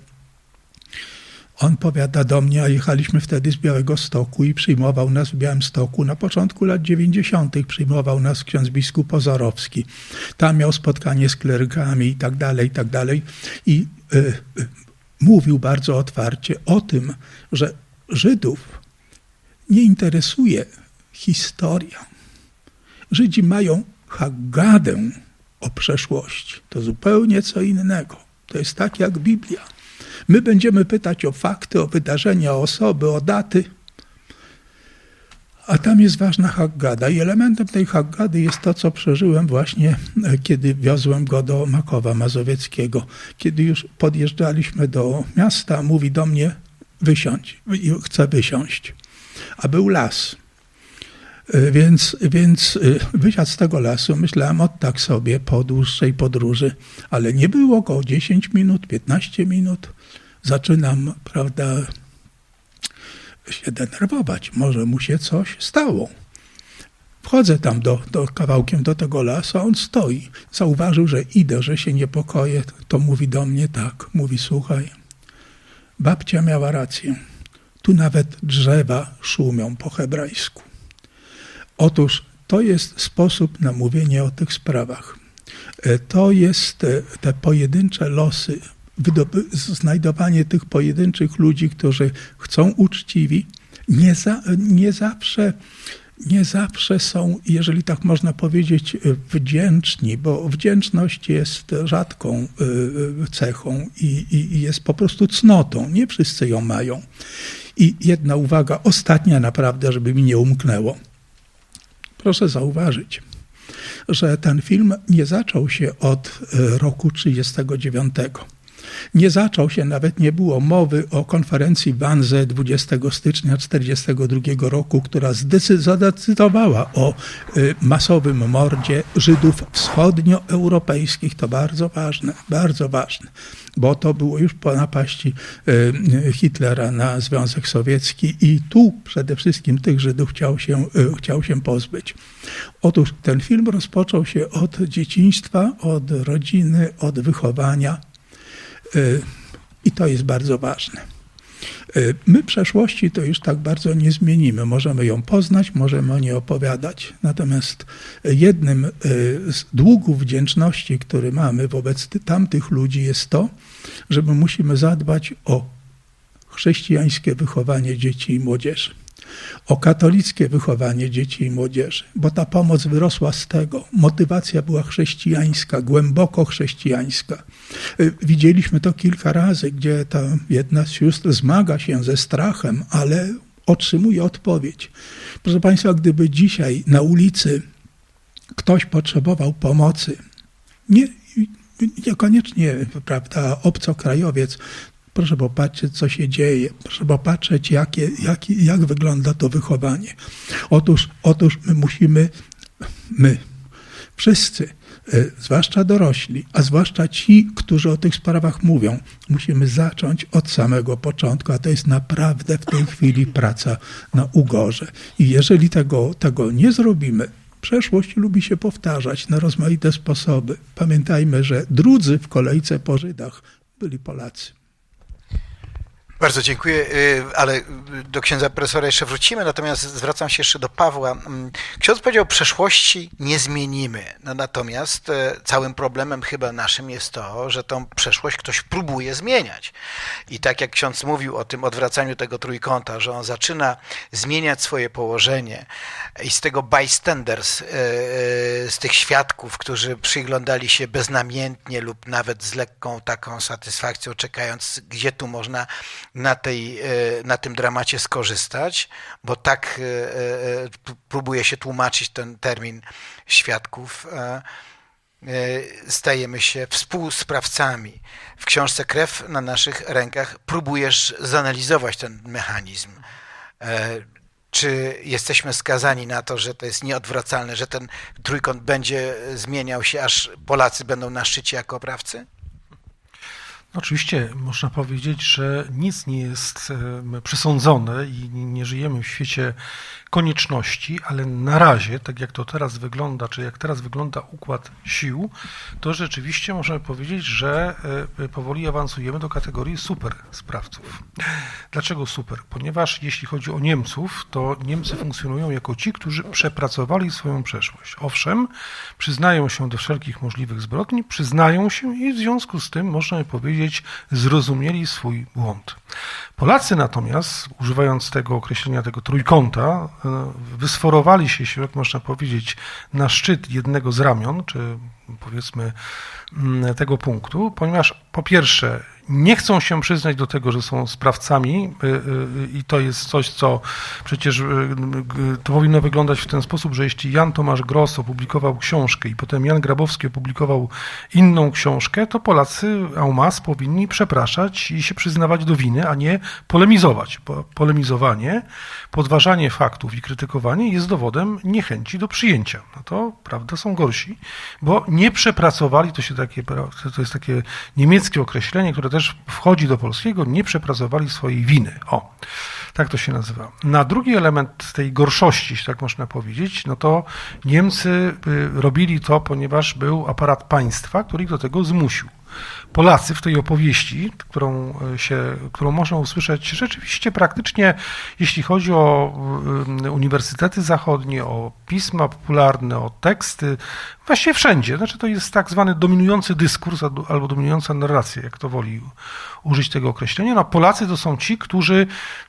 on powiada do mnie, a jechaliśmy wtedy z Białegostoku i przyjmował nas w Białymstoku. Na początku lat dziewięćdziesiątych przyjmował nas ksiądz biskup Ozorowski. Tam miał spotkanie z klerykami i tak dalej, i tak dalej. I y, y, mówił bardzo otwarcie o tym, że Żydów nie interesuje historia. Żydzi mają Haggadę o przeszłości. To zupełnie co innego. To jest tak jak Biblia. My będziemy pytać o fakty, o wydarzenia, o osoby, o daty, a tam jest ważna Haggada. I elementem tej Haggady jest to, co przeżyłem właśnie, kiedy wiozłem go do Makowa Mazowieckiego. Kiedy już podjeżdżaliśmy do miasta, mówi do mnie, wysiądź, chcę wysiąść. A był las. Więc, więc wysiadł z tego lasu, myślałem, o tak sobie, po dłuższej podróży, ale nie było go dziesięć minut, piętnaście minut. Zaczynam, prawda, się denerwować. Może mu się coś stało. Wchodzę tam do, do kawałkiem do tego lasu, a on stoi. Zauważył, że idę, że się niepokoję. To mówi do mnie tak. Mówi, słuchaj, babcia miała rację. Tu nawet drzewa szumią po hebrajsku. Otóż to jest sposób na mówienie o tych sprawach. To jest te pojedyncze losy, znajdowanie tych pojedynczych ludzi, którzy chcą uczciwi, nie, za, nie, zawsze, nie zawsze są, jeżeli tak można powiedzieć, wdzięczni, bo wdzięczność jest rzadką cechą i, i jest po prostu cnotą. Nie wszyscy ją mają. I jedna uwaga, ostatnia naprawdę, żeby mi nie umknęło. Proszę zauważyć, że ten film nie zaczął się od roku tysiąc dziewięćset trzydziestego dziewiątego. Nie zaczął się, nawet nie było mowy o konferencji w Wannsee dwudziestego stycznia tysiąc dziewięćset czterdziestego drugiego roku, która zdecydowała o masowym mordzie Żydów wschodnioeuropejskich. To bardzo ważne, bardzo ważne, bo to było już po napaści Hitlera na Związek Sowiecki i tu przede wszystkim tych Żydów chciał się, chciał się pozbyć. Otóż ten film rozpoczął się od dzieciństwa, od rodziny, od wychowania i to jest bardzo ważne. My przeszłości to już tak bardzo nie zmienimy. Możemy ją poznać, możemy o niej opowiadać. Natomiast jednym z długów wdzięczności, który mamy wobec tamtych ludzi, jest to, że my musimy zadbać o chrześcijańskie wychowanie dzieci i młodzieży, o katolickie wychowanie dzieci i młodzieży, bo ta pomoc wyrosła z tego. Motywacja była chrześcijańska, głęboko chrześcijańska. Widzieliśmy to kilka razy, gdzie ta jedna z sióstr zmaga się ze strachem, ale otrzymuje odpowiedź. Proszę Państwa, gdyby dzisiaj na ulicy ktoś potrzebował pomocy, nie, niekoniecznie, prawda, obcokrajowiec, proszę popatrzeć, co się dzieje. Proszę popatrzeć, jakie, jak, jak wygląda to wychowanie. Otóż, otóż my musimy, my, wszyscy, zwłaszcza dorośli, a zwłaszcza ci, którzy o tych sprawach mówią, musimy zacząć od samego początku, a to jest naprawdę w tej chwili praca na ugorze. I jeżeli tego, tego nie zrobimy, przeszłość lubi się powtarzać na rozmaite sposoby. Pamiętajmy, że drudzy w kolejce po Żydach byli Polacy. Bardzo dziękuję, ale do księdza profesora jeszcze wrócimy, natomiast zwracam się jeszcze do Pawła. Ksiądz powiedział, przeszłości nie zmienimy, no natomiast całym problemem chyba naszym jest to, że tą przeszłość ktoś próbuje zmieniać. I tak jak ksiądz mówił o tym odwracaniu tego trójkąta, że on zaczyna zmieniać swoje położenie i z tego bystanders, z tych świadków, którzy przyglądali się beznamiętnie lub nawet z lekką taką satysfakcją, czekając, gdzie tu można na, tej, na tym dramacie skorzystać, bo tak próbuje się tłumaczyć ten termin świadków, stajemy się współsprawcami. W książce Krew na naszych rękach próbujesz zanalizować ten mechanizm. Czy jesteśmy skazani na to, że to jest nieodwracalne, że ten trójkąt będzie zmieniał się, aż Polacy będą na szczycie jako oprawcy? Oczywiście można powiedzieć, że nic nie jest przesądzone i nie żyjemy w świecie konieczności, ale na razie, tak jak to teraz wygląda, czy jak teraz wygląda układ sił, to rzeczywiście możemy powiedzieć, że powoli awansujemy do kategorii super sprawców. Dlaczego super? Ponieważ jeśli chodzi o Niemców, to Niemcy funkcjonują jako ci, którzy przepracowali swoją przeszłość. Owszem, przyznają się do wszelkich możliwych zbrodni, przyznają się i w związku z tym, możemy powiedzieć, zrozumieli swój błąd. Polacy natomiast, używając tego określenia, tego trójkąta, wysforowali się, jak można powiedzieć, na szczyt jednego z ramion, czy powiedzmy tego punktu, ponieważ po pierwsze nie chcą się przyznać do tego, że są sprawcami i to jest coś, co przecież to powinno wyglądać w ten sposób, że jeśli Jan Tomasz Gross opublikował książkę i potem Jan Grabowski opublikował inną książkę, to Polacy en masse powinni przepraszać i się przyznawać do winy, a nie polemizować. Bo polemizowanie, podważanie faktów i krytykowanie jest dowodem niechęci do przyjęcia. No to prawda, są gorsi, bo nie przepracowali, to się takie, to jest takie niemieckie określenie, które też wchodzi do polskiego, nie przepracowali swojej winy. O, tak to się nazywa. Na drugi element tej gorszości, tak można powiedzieć, no to Niemcy robili to, ponieważ był aparat państwa, który ich do tego zmusił. Polacy w tej opowieści, którą, się, którą można usłyszeć rzeczywiście praktycznie, jeśli chodzi o uniwersytety zachodnie, o pisma popularne, o teksty, właściwie wszędzie. Znaczy to jest tak zwany dominujący dyskurs albo dominująca narracja, jak to woli użyć tego określenia. No, Polacy to są ci, którzy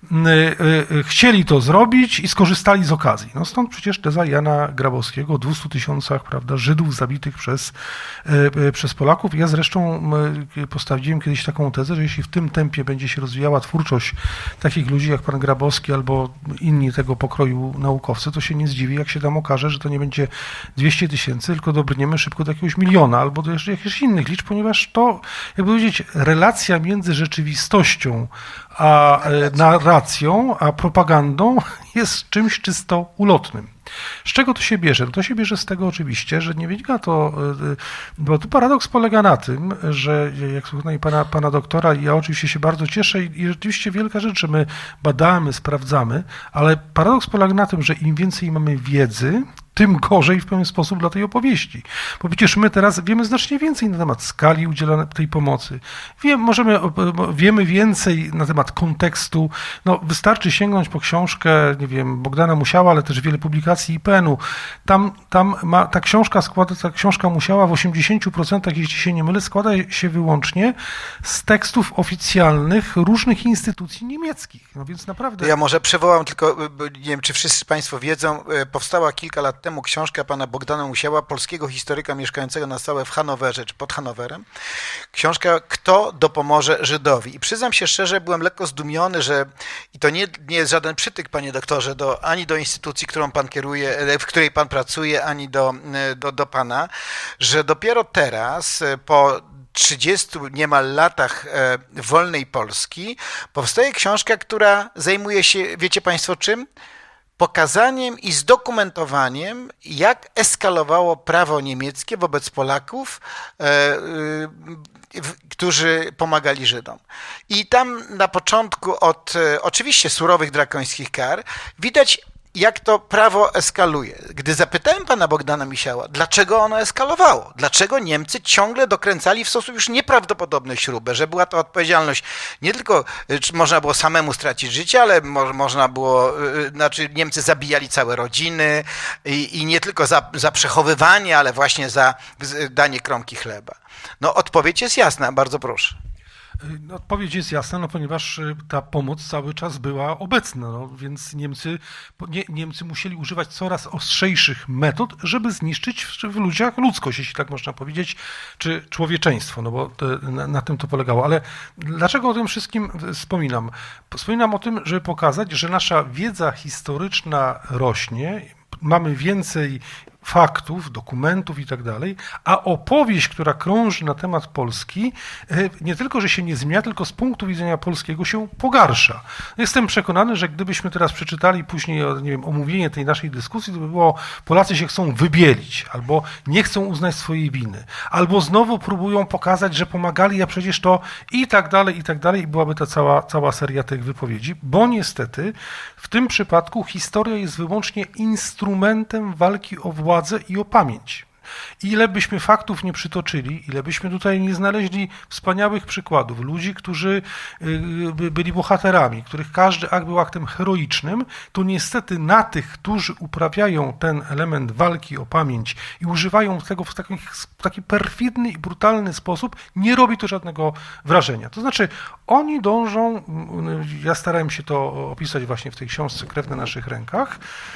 chcieli to zrobić i skorzystali z okazji. No stąd przecież teza Jana Grabowskiego o dwustu tysiącach, prawda, Żydów zabitych przez, przez Polaków. Ja zresztą zresztą postawiłem kiedyś taką tezę, że jeśli w tym tempie będzie się rozwijała twórczość takich ludzi jak pan Grabowski albo inni tego pokroju naukowcy, to się nie zdziwi, jak się tam okaże, że to nie będzie dwieście tysięcy, tylko dobrniemy szybko do jakiegoś miliona albo do jeszcze jakichś innych liczb, ponieważ to, jakby powiedzieć, relacja między rzeczywistością a narracją, a propagandą jest czymś czysto ulotnym. Z czego to się bierze? To się bierze z tego oczywiście, że nie wynika to, bo tu paradoks polega na tym, że jak słucham pana, pana doktora, ja oczywiście się bardzo cieszę i, i rzeczywiście wielka rzecz, że my badamy, sprawdzamy, ale paradoks polega na tym, że im więcej mamy wiedzy, tym gorzej w pewien sposób dla tej opowieści. Bo przecież my teraz wiemy znacznie więcej na temat skali udzielanej tej pomocy. Wiem, możemy, wiemy więcej na temat kontekstu. No, wystarczy sięgnąć po książkę, nie wiem, Bogdana Musiała, ale też wiele publikacji I P N u. Tam, tam ma, ta książka składa, ta książka Musiała w osiemdziesięciu procentach, jeśli się nie mylę, składa się wyłącznie z tekstów oficjalnych różnych instytucji niemieckich. No więc naprawdę... Ja może przywołam tylko, nie wiem, czy wszyscy państwo wiedzą, powstała kilka lat temu książka pana Bogdana Musiała, polskiego historyka mieszkającego na stałe w Hanowerze, czy pod Hanowerem. Książka Kto dopomoże Żydowi. I przyznam się szczerze, byłem lekko zdumiony, że i to nie, nie jest żaden przytyk, panie doktorze, do, ani do instytucji, którą pan kieruje, w której pan pracuje, ani do, do, do pana, że dopiero teraz, po trzydziestu niemal latach wolnej Polski, powstaje książka, która zajmuje się, wiecie państwo czym? Pokazaniem i zdokumentowaniem, jak eskalowało prawo niemieckie wobec Polaków, e, e, którzy pomagali Żydom. I tam na początku od e, oczywiście surowych, drakońskich kar widać, jak to prawo eskaluje. Gdy zapytałem pana Bogdana Musiała, dlaczego ono eskalowało, dlaczego Niemcy ciągle dokręcali w sposób już nieprawdopodobny śrubę, że była to odpowiedzialność nie tylko, czy można było samemu stracić życie, ale mo można było, znaczy Niemcy zabijali całe rodziny i, i nie tylko za, za przechowywanie, ale właśnie za danie kromki chleba. No odpowiedź jest jasna, bardzo proszę. No, odpowiedź jest jasna, no, ponieważ ta pomoc cały czas była obecna, no, więc Niemcy, nie, Niemcy musieli używać coraz ostrzejszych metod, żeby zniszczyć w, w ludziach ludzkość, jeśli tak można powiedzieć, czy człowieczeństwo, no bo to, na, na tym to polegało. Ale dlaczego o tym wszystkim wspominam? Wspominam o tym, żeby pokazać, że nasza wiedza historyczna rośnie, mamy więcej faktów, dokumentów i tak dalej, a opowieść, która krąży na temat Polski, nie tylko, że się nie zmienia, tylko z punktu widzenia polskiego się pogarsza. Jestem przekonany, że gdybyśmy teraz przeczytali później, nie wiem, omówienie tej naszej dyskusji, to by było, Polacy się chcą wybielić, albo nie chcą uznać swojej winy, albo znowu próbują pokazać, że pomagali, a przecież to i tak dalej, i tak dalej, i byłaby ta cała, cała seria tych wypowiedzi, bo niestety w tym przypadku historia jest wyłącznie instrumentem walki o władzę i o pamięć. Ile byśmy faktów nie przytoczyli, ile byśmy tutaj nie znaleźli wspaniałych przykładów, ludzi, którzy byli bohaterami, których każdy akt był aktem heroicznym, to niestety na tych, którzy uprawiają ten element walki o pamięć i używają tego w taki, w taki perfidny i brutalny sposób, nie robi to żadnego wrażenia. To znaczy, oni dążą, ja starałem się to opisać właśnie w tej książce Krew na naszych rękach,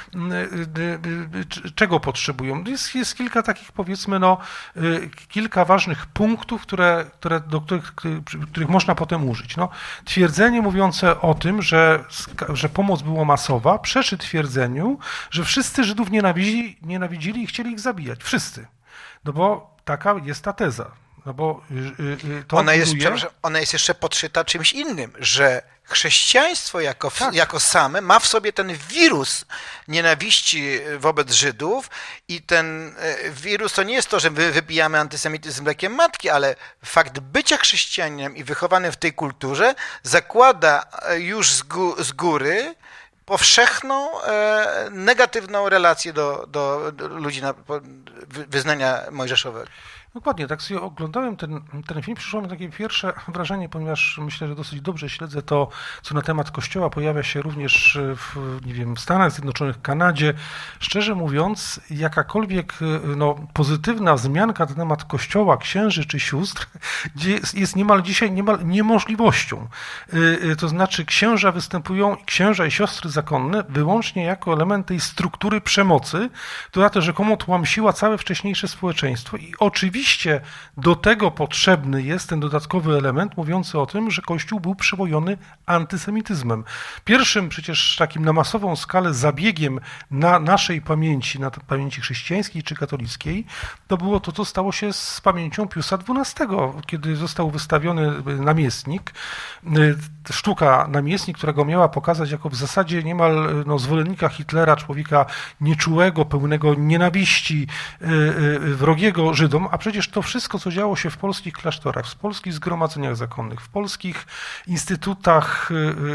czego potrzebują. Jest, jest kilka takich, powiedzmy, no, kilka ważnych punktów, które, które, do których, których można potem użyć. No, twierdzenie mówiące o tym, że, że pomoc była masowa, przeczy twierdzeniu, że wszyscy Żydów nienawidzili, nienawidzili i chcieli ich zabijać. Wszyscy. No bo taka jest ta teza. No bo to ona, jest, ona jest jeszcze podszyta czymś innym, że chrześcijaństwo jako, tak. jako same ma w sobie ten wirus nienawiści wobec Żydów i ten wirus to nie jest to, że my wybijamy antysemityzm mlekiem matki, ale fakt bycia chrześcijaninem i wychowanym w tej kulturze zakłada już z, gó z góry powszechną, e, negatywną relację do, do, do ludzi na, wyznania mojżeszowego. Dokładnie, tak sobie oglądałem ten, ten film, przyszło mi takie pierwsze wrażenie, ponieważ myślę, że dosyć dobrze śledzę to, co na temat Kościoła pojawia się również w, nie wiem, w Stanach Zjednoczonych, Kanadzie. Szczerze mówiąc, jakakolwiek no, pozytywna wzmianka na temat Kościoła, księży czy sióstr jest, jest niemal dzisiaj niemal niemożliwością. To znaczy księża występują, księża i siostry zakonne wyłącznie jako element tej struktury przemocy, która to rzekomo tłamsiła całe wcześniejsze społeczeństwo i oczywiście oczywiście do tego potrzebny jest ten dodatkowy element mówiący o tym, że Kościół był przewojony antysemityzmem. Pierwszym przecież takim na masową skalę zabiegiem na naszej pamięci, na pamięci chrześcijańskiej czy katolickiej, to było to, co stało się z pamięcią Piusa dwunastego, kiedy został wystawiony namiestnik, sztuka namiestnik, która go miała pokazać jako w zasadzie niemal no, zwolennika Hitlera, człowieka nieczułego, pełnego nienawiści, wrogiego Żydom, a przecież to wszystko, co działo się w polskich klasztorach, w polskich zgromadzeniach zakonnych, w polskich instytutach,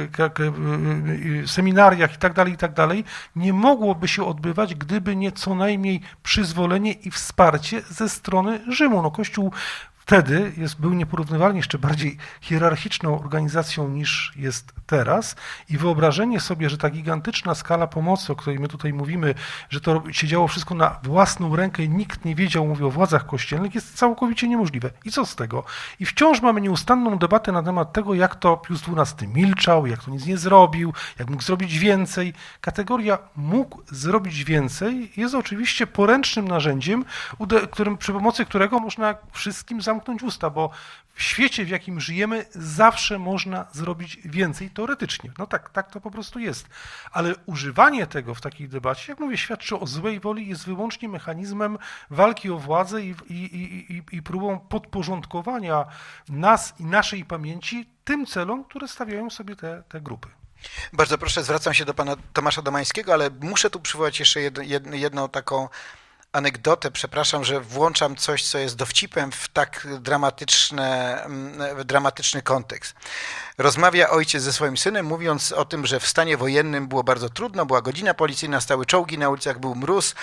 seminariach itd., itd., nie mogłoby się odbywać, gdyby nie co najmniej przyzwolenie i wsparcie ze strony Rzymu. No, Kościół wtedy jest, był nieporównywalnie jeszcze bardziej hierarchiczną organizacją niż jest teraz i wyobrażenie sobie, że ta gigantyczna skala pomocy, o której my tutaj mówimy, że to się działo wszystko na własną rękę i nikt nie wiedział, mówię o władzach kościelnych, jest całkowicie niemożliwe. I co z tego? I wciąż mamy nieustanną debatę na temat tego, jak to Pius dwunasty milczał, jak to nic nie zrobił, jak mógł zrobić więcej. Kategoria mógł zrobić więcej jest oczywiście poręcznym narzędziem, którym, przy pomocy którego można wszystkim zamknąć usta, bo w świecie, w jakim żyjemy, zawsze można zrobić więcej teoretycznie. No tak, tak to po prostu jest. Ale używanie tego w takiej debacie, jak mówię, świadczy o złej woli, jest wyłącznie mechanizmem walki o władzę i, i, i, i próbą podporządkowania nas i naszej pamięci tym celom, które stawiają sobie te, te grupy. Bardzo proszę, zwracam się do pana Tomasza Domańskiego, ale muszę tu przywołać jeszcze jedno, jedno, jedną taką anegdotę, przepraszam, że włączam coś, co jest dowcipem w tak dramatyczne, dramatyczny kontekst. Rozmawia ojciec ze swoim synem, mówiąc o tym, że w stanie wojennym było bardzo trudno, była godzina policyjna, stały czołgi na ulicach, był mróz,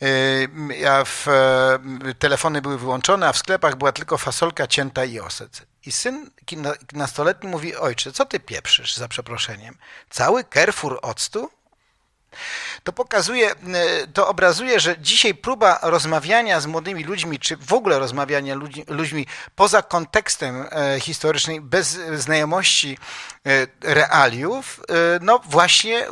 a w, telefony były wyłączone, a w sklepach była tylko fasolka cięta i oset. I syn nastoletni mówi: ojcze, co ty pieprzysz, za przeproszeniem? Cały Carrefour octu? To pokazuje, to obrazuje, że dzisiaj próba rozmawiania z młodymi ludźmi, czy w ogóle rozmawiania ludźmi, ludźmi poza kontekstem historycznym, bez znajomości realiów, no właśnie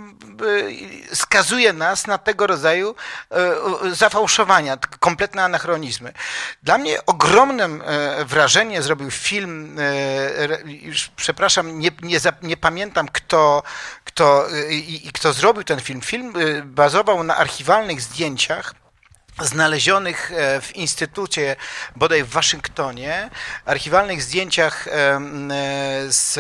skazuje nas na tego rodzaju zafałszowania, kompletne anachronizmy. Dla mnie ogromnym wrażenie zrobił film, już przepraszam, nie, nie, nie pamiętam kto, kto, i, i kto zrobił ten film. Film bazował na archiwalnych zdjęciach znalezionych w instytucie, bodaj w Waszyngtonie, archiwalnych zdjęciach z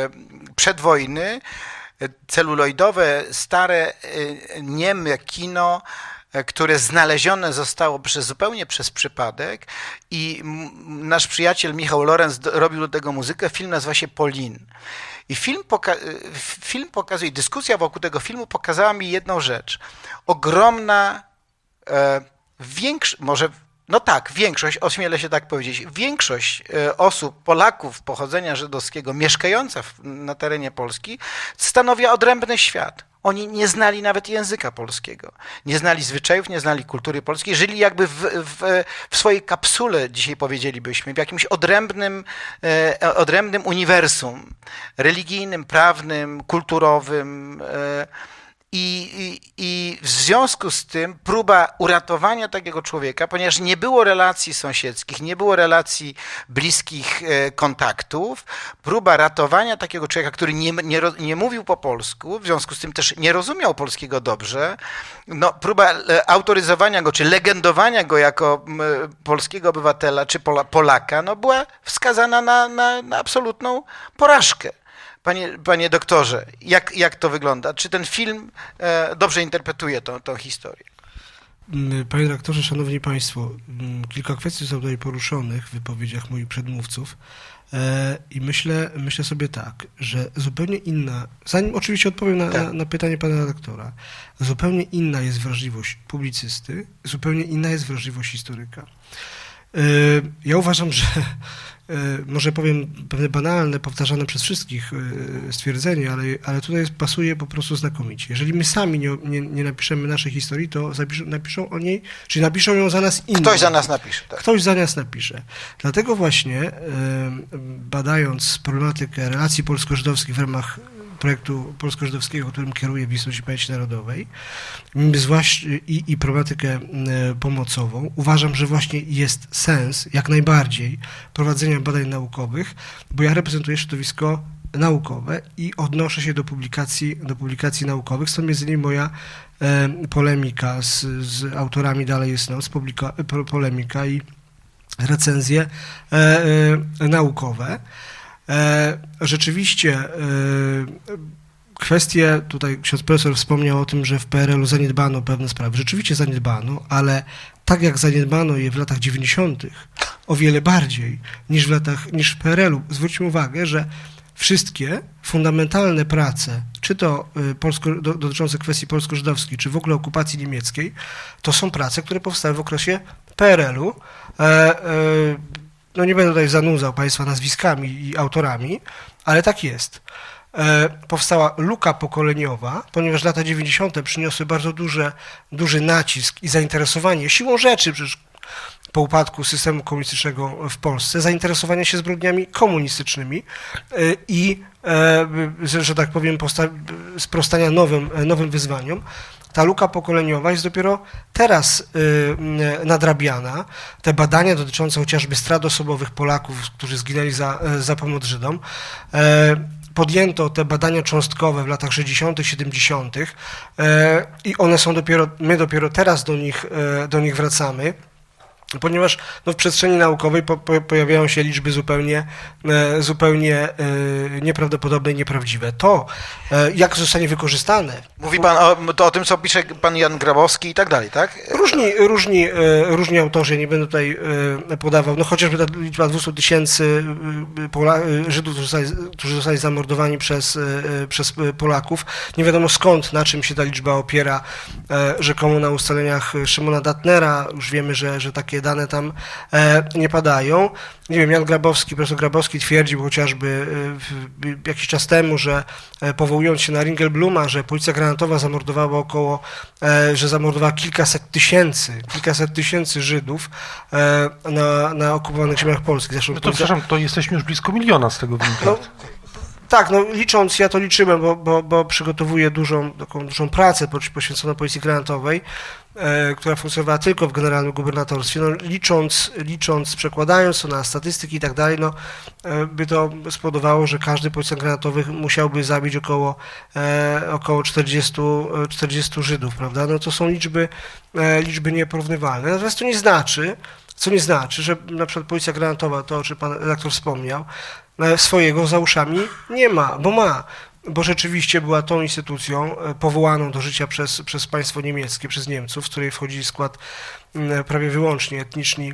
przedwojny, celuloidowe, stare, nieme kino, które znalezione zostało przez, zupełnie przez przypadek i nasz przyjaciel Michał Lorenz robił do tego muzykę. Film nazywa się Polin. I film, poka film pokazuje, dyskusja wokół tego filmu pokazała mi jedną rzecz. Ogromna, e, większość, może, no tak, większość, ośmielę się tak powiedzieć, większość e, osób, Polaków pochodzenia żydowskiego mieszkająca w, na terenie Polski stanowiła odrębny świat. Oni nie znali nawet języka polskiego, nie znali zwyczajów, nie znali kultury polskiej, żyli jakby w, w, w swojej kapsule, dzisiaj powiedzielibyśmy, w jakimś odrębnym, e, odrębnym uniwersum religijnym, prawnym, kulturowym. E, I, i, I w związku z tym próba uratowania takiego człowieka, ponieważ nie było relacji sąsiedzkich, nie było relacji bliskich e, kontaktów, próba ratowania takiego człowieka, który nie, nie, nie mówił po polsku, w związku z tym też nie rozumiał polskiego dobrze, no, próba e, autoryzowania go, czy legendowania go jako m, polskiego obywatela, czy Pola, Polaka, no, była wskazana na, na, na absolutną porażkę. Panie, panie doktorze, jak, jak to wygląda? Czy ten film e, dobrze interpretuje tą, tą historię? Panie doktorze, szanowni państwo, kilka kwestii zostało tutaj poruszonych w wypowiedziach moich przedmówców e, i myślę, myślę sobie tak, że zupełnie inna, zanim oczywiście odpowiem na, tak. na, na pytanie pana doktora, zupełnie inna jest wrażliwość publicysty, zupełnie inna jest wrażliwość historyka. E, ja uważam, że może powiem pewne banalne, powtarzane przez wszystkich stwierdzenie, ale, ale tutaj pasuje po prostu znakomicie. Jeżeli my sami nie, nie, nie napiszemy naszej historii, to zapisz, napiszą o niej, czyli napiszą ją za nas inni. Ktoś za nas napisze. Tak. Ktoś za nas napisze. Dlatego właśnie badając problematykę relacji polsko-żydowskich w ramach projektu polsko-żydowskiego, którym kieruję w Instytucie Pamięci Narodowej, zwłaszcza i, i problematykę pomocową, uważam, że właśnie jest sens jak najbardziej prowadzenia badań naukowych, bo ja reprezentuję środowisko naukowe i odnoszę się do publikacji, do publikacji naukowych, stąd między innymi moja e, polemika z, z autorami Dalej jest noc, publika, po, polemika i recenzje e, e, naukowe. E, rzeczywiście e, kwestie, tutaj ksiądz profesor wspomniał o tym, że w P R L u zaniedbano pewne sprawy. Rzeczywiście zaniedbano, ale tak jak zaniedbano je w latach dziewięćdziesiątych, o wiele bardziej niż w latach, niż w P R L u. Zwróćmy uwagę, że wszystkie fundamentalne prace, czy to polsko, do, dotyczące kwestii polsko-żydowskiej, czy w ogóle okupacji niemieckiej, to są prace, które powstały w okresie P R L u. E, e, no nie będę tutaj zanudzał Państwa nazwiskami i autorami, ale tak jest. E, powstała luka pokoleniowa, ponieważ lata dziewięćdziesiąte przyniosły bardzo duże, duży nacisk i zainteresowanie siłą rzeczy, przecież po upadku systemu komunistycznego w Polsce, zainteresowania się zbrodniami komunistycznymi i, że tak powiem, sprostania nowym, nowym wyzwaniom. Ta luka pokoleniowa jest dopiero teraz nadrabiana. Te badania dotyczące chociażby strat osobowych Polaków, którzy zginęli za, za pomoc Żydom, podjęto te badania cząstkowe w latach sześćdziesiątych, siedemdziesiątych i one są dopiero, my dopiero teraz do nich, do nich wracamy. Ponieważ no, w przestrzeni naukowej po, po, pojawiają się liczby zupełnie, e, zupełnie e, nieprawdopodobne i nieprawdziwe. To, e, jak zostanie wykorzystane... Mówi pan o, to o tym, co pisze pan Jan Grabowski i tak dalej, tak? Różni, różni, e, różni autorzy, nie będę tutaj e, podawał, no chociażby ta liczba dwieście tysięcy Pola- Żydów, którzy zostali, którzy zostali zamordowani przez, e, przez Polaków. Nie wiadomo skąd, na czym się ta liczba opiera, e, rzekomo na ustaleniach Szymona Datnera. Już wiemy, że, że takie dane tam e, nie padają. Nie wiem, Jan Grabowski, profesor Grabowski twierdził chociażby e, jakiś czas temu, że e, powołując się na Ringelbluma, że policja granatowa zamordowała około, e, że zamordowała kilkaset tysięcy, kilkaset tysięcy Żydów e, na, na okupowanych ziemiach polskich. Zresztą no to przepraszam, to jesteśmy już blisko miliona z tego wynika. No, tak, no licząc, ja to liczyłem, bo, bo, bo przygotowuję dużą, taką dużą pracę poświęconą Policji Granatowej, e, która funkcjonowała tylko w Generalnym Gubernatorstwie. No, licząc, licząc, przekładając to na statystyki i tak dalej, no, e, by to spowodowało, że każdy policjant granatowy musiałby zabić około, e, około czterdziestu Żydów, prawda? No to są liczby, e, liczby nieporównywalne. Natomiast to nie znaczy, co nie znaczy, że na przykład Policja Granatowa, to o czym pan redaktor wspomniał, swojego za uszami nie ma, bo ma, bo rzeczywiście była tą instytucją powołaną do życia przez, przez państwo niemieckie, przez Niemców, w której wchodzi w skład prawie wyłącznie etniczni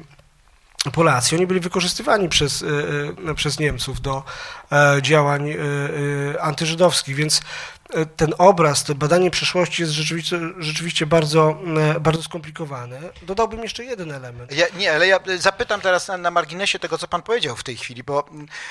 Polacy. Oni byli wykorzystywani przez, przez Niemców do działań antyżydowskich, więc ten obraz, to badanie przeszłości jest rzeczywiście, rzeczywiście bardzo, bardzo skomplikowane. Dodałbym jeszcze jeden element. Ja, nie, ale ja zapytam teraz na, na marginesie tego, co pan powiedział w tej chwili, bo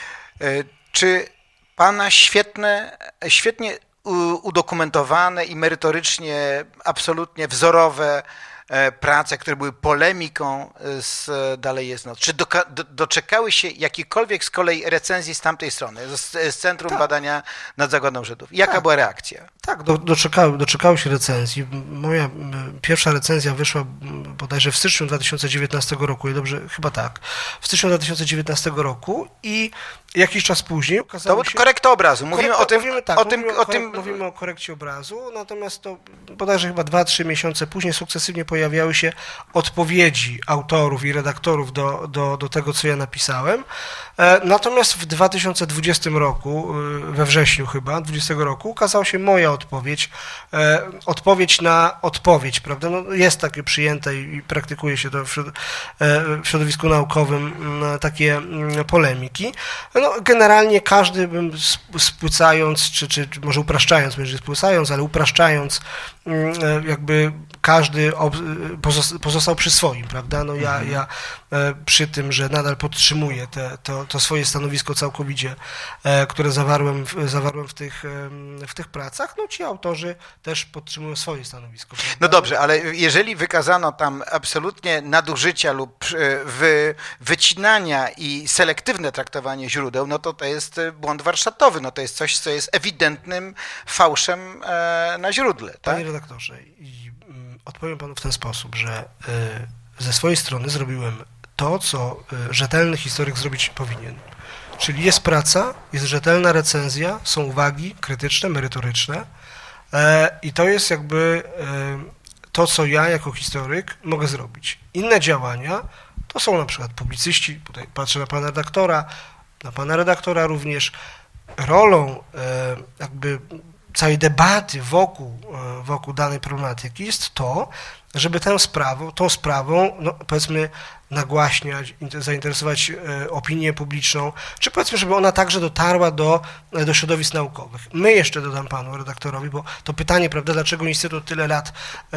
y, czy pana świetne, świetnie udokumentowane i merytorycznie, absolutnie wzorowe prace, które były polemiką z Dalej jest noc, czy doka- do, doczekały się jakiejkolwiek z kolei recenzji z tamtej strony, z, z Centrum tak. Badania nad Zagładą Żydów? Jaka tak. była reakcja? Tak, do, doczekały, doczekały się recenzji. Moja pierwsza recenzja wyszła bodajże w styczniu dwa tysiące dziewiętnastego roku, dobrze, chyba tak, w styczniu dwa tysiące dziewiętnastego roku i jakiś czas później okazało to się... korekta obrazu. Mówimy korekta, o tym, mówimy, tak, o tym, mówimy o, o, tym... mówimy o korekcie obrazu, natomiast to bodajże chyba dwa trzy miesiące później sukcesywnie pojawiały się odpowiedzi autorów i redaktorów do, do, do tego, co ja napisałem. Natomiast w dwa tysiące dwudziestym roku, we wrześniu chyba, dwudziestego roku, ukazała się moja odpowiedź, odpowiedź na odpowiedź, prawda? No, jest takie przyjęte i praktykuje się to w środowisku naukowym, takie polemiki. No, generalnie każdy bym spłycając, czy, czy może upraszczając, może spłycając, ale upraszczając jakby każdy pozostał przy swoim, prawda? No ja, ja przy tym, że nadal podtrzymuję te, to, to swoje stanowisko całkowicie, które zawarłem, zawarłem w, tych, w tych pracach, no ci autorzy też podtrzymują swoje stanowisko. Prawda? No dobrze, ale jeżeli wykazano tam absolutnie nadużycia lub wy, wycinania i selektywne traktowanie źródeł, no to to jest błąd warsztatowy, no to jest coś, co jest ewidentnym fałszem na źródle. Tak? Panie redaktorze, odpowiem panu w ten sposób, że ze swojej strony zrobiłem to, co rzetelny historyk zrobić powinien. Czyli jest praca, jest rzetelna recenzja, są uwagi krytyczne, merytoryczne i to jest jakby to, co ja jako historyk mogę zrobić. Inne działania to są na przykład publicyści, tutaj patrzę na pana redaktora, na pana redaktora również, rolą jakby całej debaty wokół, wokół danej problematyki jest to, żeby tę sprawą, tą sprawą, no powiedzmy, nagłaśniać, zainteresować opinię publiczną, czy powiedzmy, żeby ona także dotarła do, do środowisk naukowych. My jeszcze dodam panu redaktorowi, bo to pytanie, prawda, dlaczego Instytut tyle lat e,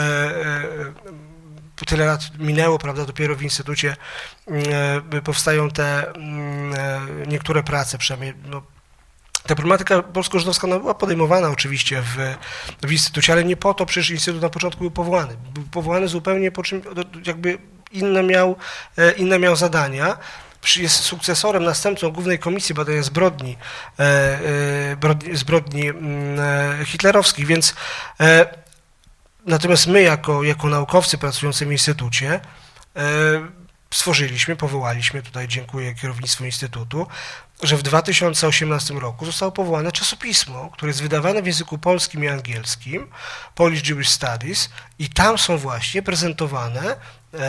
e, tyle lat minęło, prawda, dopiero w Instytucie e, powstają te e, niektóre prace, przynajmniej no, ta problematyka polsko-żydowska była podejmowana oczywiście w, w Instytucie, ale nie po to przecież Instytut na początku był powołany. Był powołany zupełnie po czym, jakby inne miał, inne miał zadania. Jest sukcesorem, następcą Głównej Komisji Badania Zbrodni, zbrodni hitlerowskich, więc natomiast my jako, jako naukowcy pracujący w Instytucie stworzyliśmy, powołaliśmy, tutaj dziękuję kierownictwu Instytutu, że w dwa tysiące osiemnastym roku zostało powołane czasopismo, które jest wydawane w języku polskim i angielskim, Polish Jewish Studies, i tam są właśnie prezentowane e,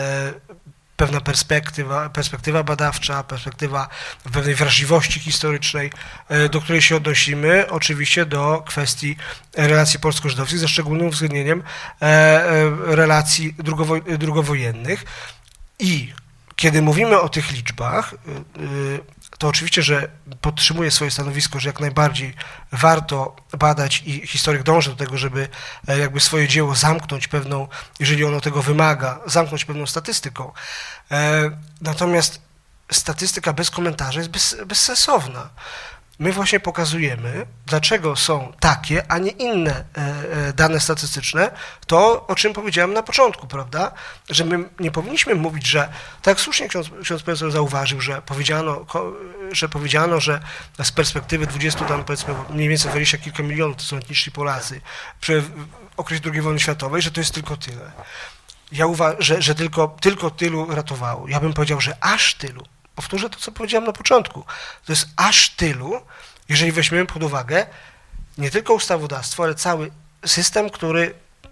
pewna perspektywa, perspektywa badawcza, perspektywa pewnej wrażliwości historycznej, e, do której się odnosimy, oczywiście do kwestii relacji polsko-żydowskich, ze szczególnym uwzględnieniem e, e, relacji drugowo, drugowojennych. I kiedy mówimy o tych liczbach, to oczywiście, że podtrzymuję swoje stanowisko, że jak najbardziej warto badać i historyk dąży do tego, żeby jakby swoje dzieło zamknąć pewną, jeżeli ono tego wymaga, zamknąć pewną statystyką. Natomiast statystyka bez komentarza jest bez, bezsensowna. My właśnie pokazujemy, dlaczego są takie, a nie inne dane statystyczne, to, o czym powiedziałem na początku, prawda, że my nie powinniśmy mówić, że, tak jak słusznie ksiądz, ksiądz profesor zauważył, że powiedziano, że powiedziano, że z perspektywy dwudziestu, tam powiedzmy mniej więcej dwadzieścia kilka milionów to są etniczni Polacy przy okresie drugiej wojny światowej, że to jest tylko tyle. Ja uważam, że, że tylko, tylko tylu ratowało. Ja bym powiedział, że aż tylu. Powtórzę to, co powiedziałem na początku. To jest aż tylu, jeżeli weźmiemy pod uwagę nie tylko ustawodawstwo, ale cały system, który,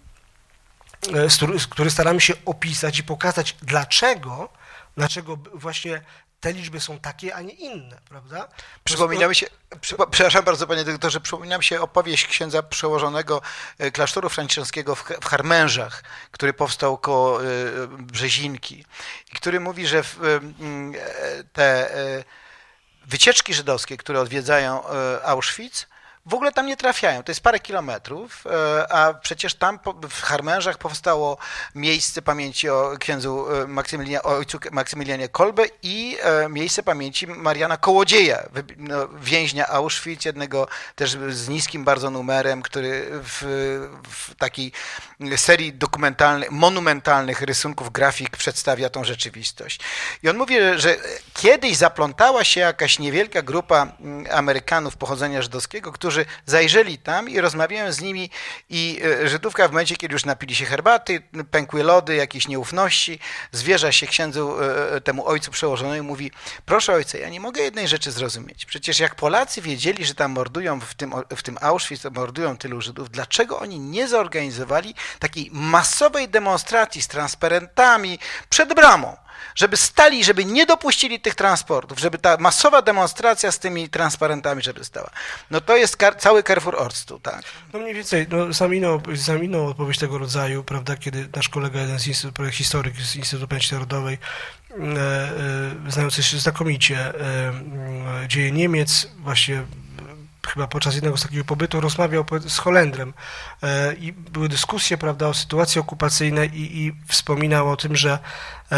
który staramy się opisać i pokazać, dlaczego, dlaczego właśnie te liczby są takie, a nie inne, prawda? Przypomina mi się, przypo, przepraszam bardzo, panie doktorze, przypomina mi się opowieść księdza przełożonego klasztoru franciszkańskiego w, w Harmężach, który powstał koło Brzezinki i który mówi, że w, te wycieczki żydowskie, które odwiedzają Auschwitz, w ogóle tam nie trafiają. To jest parę kilometrów, a przecież tam w Harmężach powstało miejsce pamięci o księdzu Maksymilianie, o ojcu Maksymilianie Kolbe i miejsce pamięci Mariana Kołodzieja, więźnia Auschwitz, jednego też z niskim bardzo numerem, który w, w takiej serii dokumentalnych, monumentalnych rysunków, grafik przedstawia tą rzeczywistość. I on mówi, że kiedyś zaplątała się jakaś niewielka grupa Amerykanów pochodzenia żydowskiego, którzy zajrzeli tam i rozmawiają z nimi i Żydówka w momencie, kiedy już napili się herbaty, pękły lody, jakieś nieufności, zwierza się księdzu, temu ojcu przełożonemu i mówi: proszę ojca, ja nie mogę jednej rzeczy zrozumieć. Przecież jak Polacy wiedzieli, że tam mordują w tym, w tym Auschwitz, mordują tylu Żydów, dlaczego oni nie zorganizowali takiej masowej demonstracji z transparentami przed bramą? Żeby stali, żeby nie dopuścili tych transportów, żeby ta masowa demonstracja z tymi transparentami, żeby stała. No to jest kar- cały Carrefour Orstu, tak? No mniej więcej, no znam inną, znam inną odpowiedź tego rodzaju, prawda, kiedy nasz kolega, jeden z instytut, historyk z Instytutu Pamięci Narodowej, e, e, znający się znakomicie e, dzieje Niemiec, właśnie chyba podczas jednego z takiego pobytu rozmawiał z Holendrem i były dyskusje, prawda, o sytuacji okupacyjnej i, i wspominał o tym, że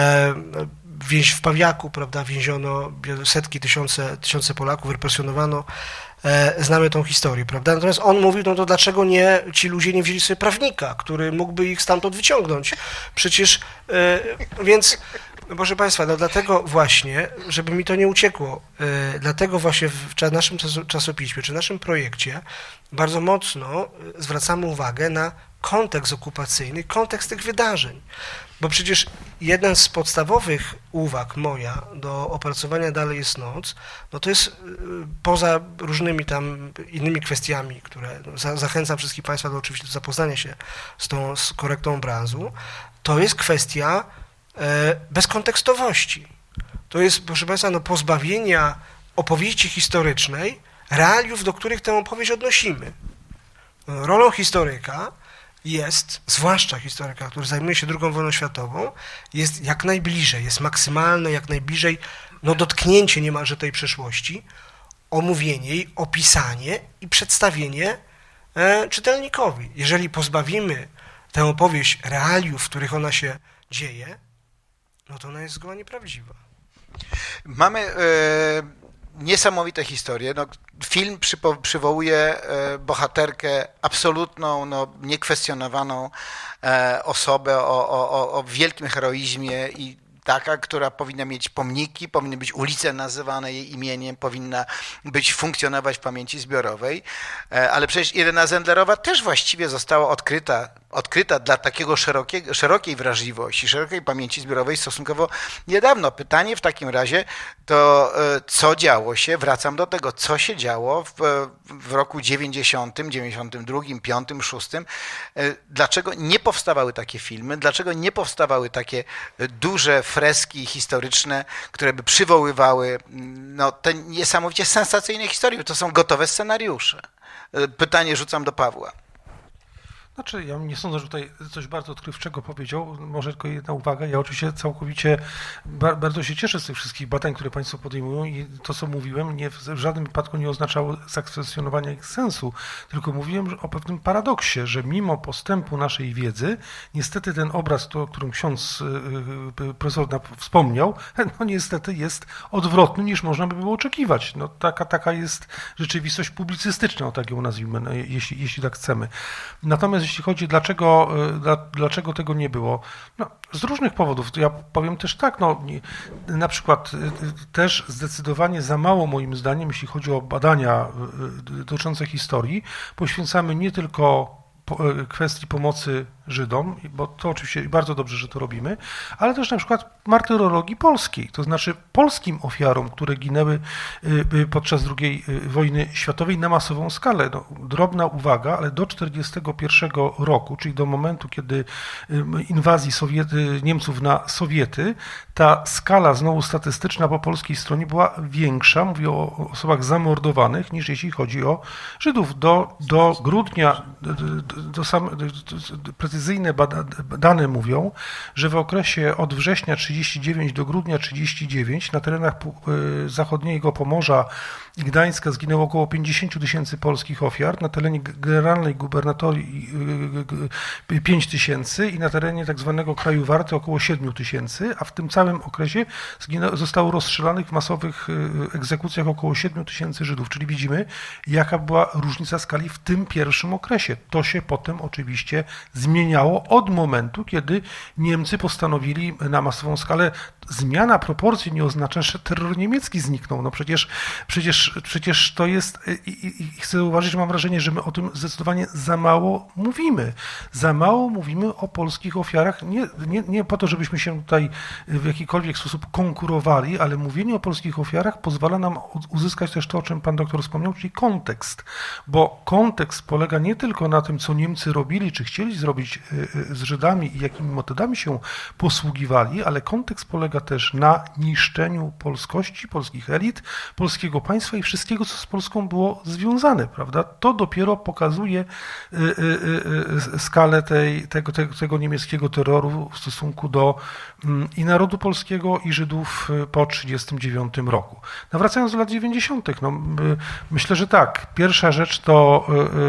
w Pawiaku, prawda, więziono setki, tysiące, tysiące Polaków, represjonowano. Znamy tą historię, prawda? Natomiast on mówił, no to dlaczego nie, ci ludzie nie wzięli sobie prawnika, który mógłby ich stamtąd wyciągnąć? Przecież, yy, więc, no proszę Państwa, no dlatego właśnie, żeby mi to nie uciekło, yy, dlatego właśnie w naszym czasopiśmie, czy naszym projekcie bardzo mocno zwracamy uwagę na kontekst okupacyjny, kontekst tych wydarzeń. Bo przecież jeden z podstawowych uwag moja do opracowania Dalej jest noc, no to jest poza różnymi tam innymi kwestiami, które no, za, zachęcam wszystkich Państwa do oczywiście do zapoznania się z tą z korektą obrazu, to jest kwestia e, bezkontekstowości. To jest, proszę Państwa, no, pozbawienia opowieści historycznej realiów, do których tę opowieść odnosimy. No, rolą historyka jest, zwłaszcza historyka, który zajmuje się drugą wojną światową, jest jak najbliżej, jest maksymalne, jak najbliżej, no dotknięcie niemalże tej przeszłości, omówienie jej, opisanie i przedstawienie e, czytelnikowi. Jeżeli pozbawimy tę opowieść realiów, w których ona się dzieje, no to ona jest zgoła nieprawdziwa. Mamy e, niesamowite historie. No, film przypo, przywołuje e, bohaterkę absolutną, no, niekwestionowaną e, osobę o, o, o wielkim heroizmie i taka, która powinna mieć pomniki, powinny być ulice nazywane jej imieniem, powinna być, funkcjonować w pamięci zbiorowej, e, ale przecież Irena Zendlerowa też właściwie została odkryta, odkryta dla takiego szerokiego, szerokiej wrażliwości, szerokiej pamięci zbiorowej stosunkowo niedawno. Pytanie w takim razie to, co działo się, wracam do tego, co się działo w, w roku dziewięćdziesiątym, dziewięćdziesiątym drugim, piątym, szóstym. Dlaczego nie powstawały takie filmy, dlaczego nie powstawały takie duże freski historyczne, które by przywoływały no, te niesamowicie sensacyjne historie, to są gotowe scenariusze. Pytanie rzucam do Pawła. Znaczy, ja nie sądzę, że tutaj coś bardzo odkrywczego powiedział, może tylko jedna uwaga. Ja oczywiście całkowicie bardzo się cieszę z tych wszystkich badań, które Państwo podejmują i to, co mówiłem, nie, w żadnym wypadku nie oznaczało zakwestionowania ich sensu, tylko mówiłem o pewnym paradoksie, że mimo postępu naszej wiedzy, niestety ten obraz, o którym ksiądz profesor wspomniał, no niestety jest odwrotny, niż można by było oczekiwać. No, taka, taka jest rzeczywistość publicystyczna, o tak ją nazwijmy, no, jeśli, jeśli tak chcemy. Natomiast jeśli chodzi, dlaczego, dlaczego tego nie było, no, z różnych powodów. Ja powiem też tak, no, na przykład też zdecydowanie za mało moim zdaniem, jeśli chodzi o badania dotyczące historii, poświęcamy nie tylko kwestii pomocy Żydom, bo to oczywiście bardzo dobrze, że to robimy, ale też na przykład martyrologii polskiej, to znaczy polskim ofiarom, które ginęły podczas drugiej wojny światowej na masową skalę. No, drobna uwaga, ale do czterdziestego pierwszego roku, czyli do momentu, kiedy inwazji Sowiety, Niemców na Sowiety, ta skala znowu statystyczna po polskiej stronie była większa, mówię o osobach zamordowanych, niż jeśli chodzi o Żydów. Do, do grudnia, do, do sam, do, do, precyzyjne bada, dane mówią, że w okresie od września trzydziestego dziewiątego do grudnia trzydziestego dziewiątego na terenach zachodniego Pomorza i Gdańska zginęło około pięćdziesiąt tysięcy polskich ofiar, na terenie generalnej gubernatorii pięć tysięcy i na terenie tak zwanego kraju Warty około siedem tysięcy, a w tym całym okresie zginęło, zostało rozstrzelanych w masowych egzekucjach około siedem tysięcy Żydów, czyli widzimy, jaka była różnica skali w tym pierwszym okresie. To się potem oczywiście zmieniało od momentu, kiedy Niemcy postanowili na masową skalę. Zmiana proporcji nie oznacza, że terror niemiecki zniknął. No przecież, przecież, przecież to jest i, i, i chcę zauważyć, że mam wrażenie, że my o tym zdecydowanie za mało mówimy. Za mało mówimy o polskich ofiarach, nie, nie, nie po to, żebyśmy się tutaj w jakikolwiek sposób konkurowali, ale mówienie o polskich ofiarach pozwala nam uzyskać też to, o czym pan doktor wspomniał, czyli kontekst. Bo kontekst polega nie tylko na tym, co Niemcy robili, czy chcieli zrobić rozmawiać z Żydami i jakimi metodami się posługiwali, ale kontekst polega też na niszczeniu polskości, polskich elit, polskiego państwa i wszystkiego, co z Polską było związane, prawda? To dopiero pokazuje skalę tej, tego, tego, tego niemieckiego terroru w stosunku do i narodu polskiego, i Żydów po trzydziestym dziewiątym roku. No wracając do lat dziewięćdziesiątych, no myślę, że tak. Pierwsza rzecz to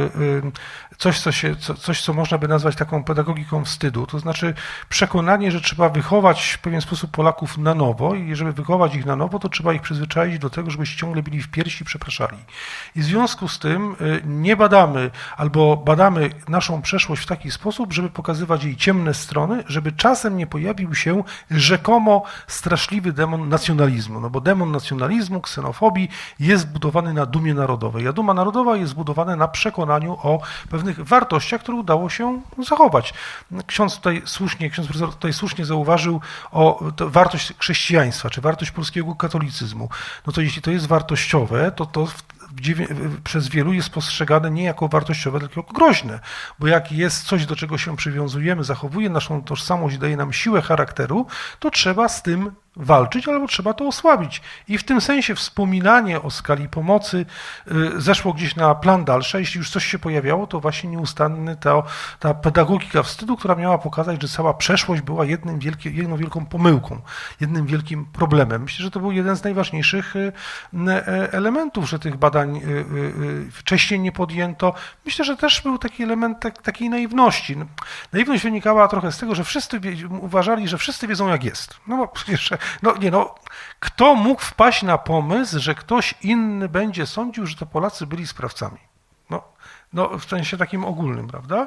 coś, co się, coś, co można by nazwać taką pedagogiką wstydu, to znaczy przekonanie, że trzeba wychować w pewien sposób Polaków na nowo i żeby wychować ich na nowo, to trzeba ich przyzwyczaić do tego, żeby się ciągle bili w piersi i przepraszali. I w związku z tym nie badamy albo badamy naszą przeszłość w taki sposób, żeby pokazywać jej ciemne strony, żeby czasem nie pojawił się rzekomo straszliwy demon nacjonalizmu, no bo demon nacjonalizmu, ksenofobii jest zbudowany na dumie narodowej, a duma narodowa jest zbudowana na przekonaniu o pewnych wartościach, które udało się zachować. Ksiądz tutaj słusznie, ksiądz profesor tutaj słusznie zauważył o wartość chrześcijaństwa, czy wartość polskiego katolicyzmu. No to jeśli to jest wartościowe, to to w przez wielu jest postrzegane nie jako wartościowe, tylko jako groźne, bo jak jest coś, do czego się przywiązujemy, zachowuje naszą tożsamość, daje nam siłę charakteru, to trzeba z tym walczyć, albo trzeba to osłabić. I w tym sensie wspominanie o skali pomocy zeszło gdzieś na plan dalszy. Jeśli już coś się pojawiało, to właśnie nieustanny ta, ta pedagogika wstydu, która miała pokazać, że cała przeszłość była jednym wielki, jedną wielką pomyłką, jednym wielkim problemem. Myślę, że to był jeden z najważniejszych elementów, że tych badań wcześniej nie podjęto. Myślę, że też był taki element tak, takiej naiwności. Naiwność wynikała trochę z tego, że wszyscy uważali, że wszyscy wiedzą, jak jest. No bo przecież No nie no, kto mógł wpaść na pomysł, że ktoś inny będzie sądził, że to Polacy byli sprawcami? No, no w sensie takim ogólnym, prawda?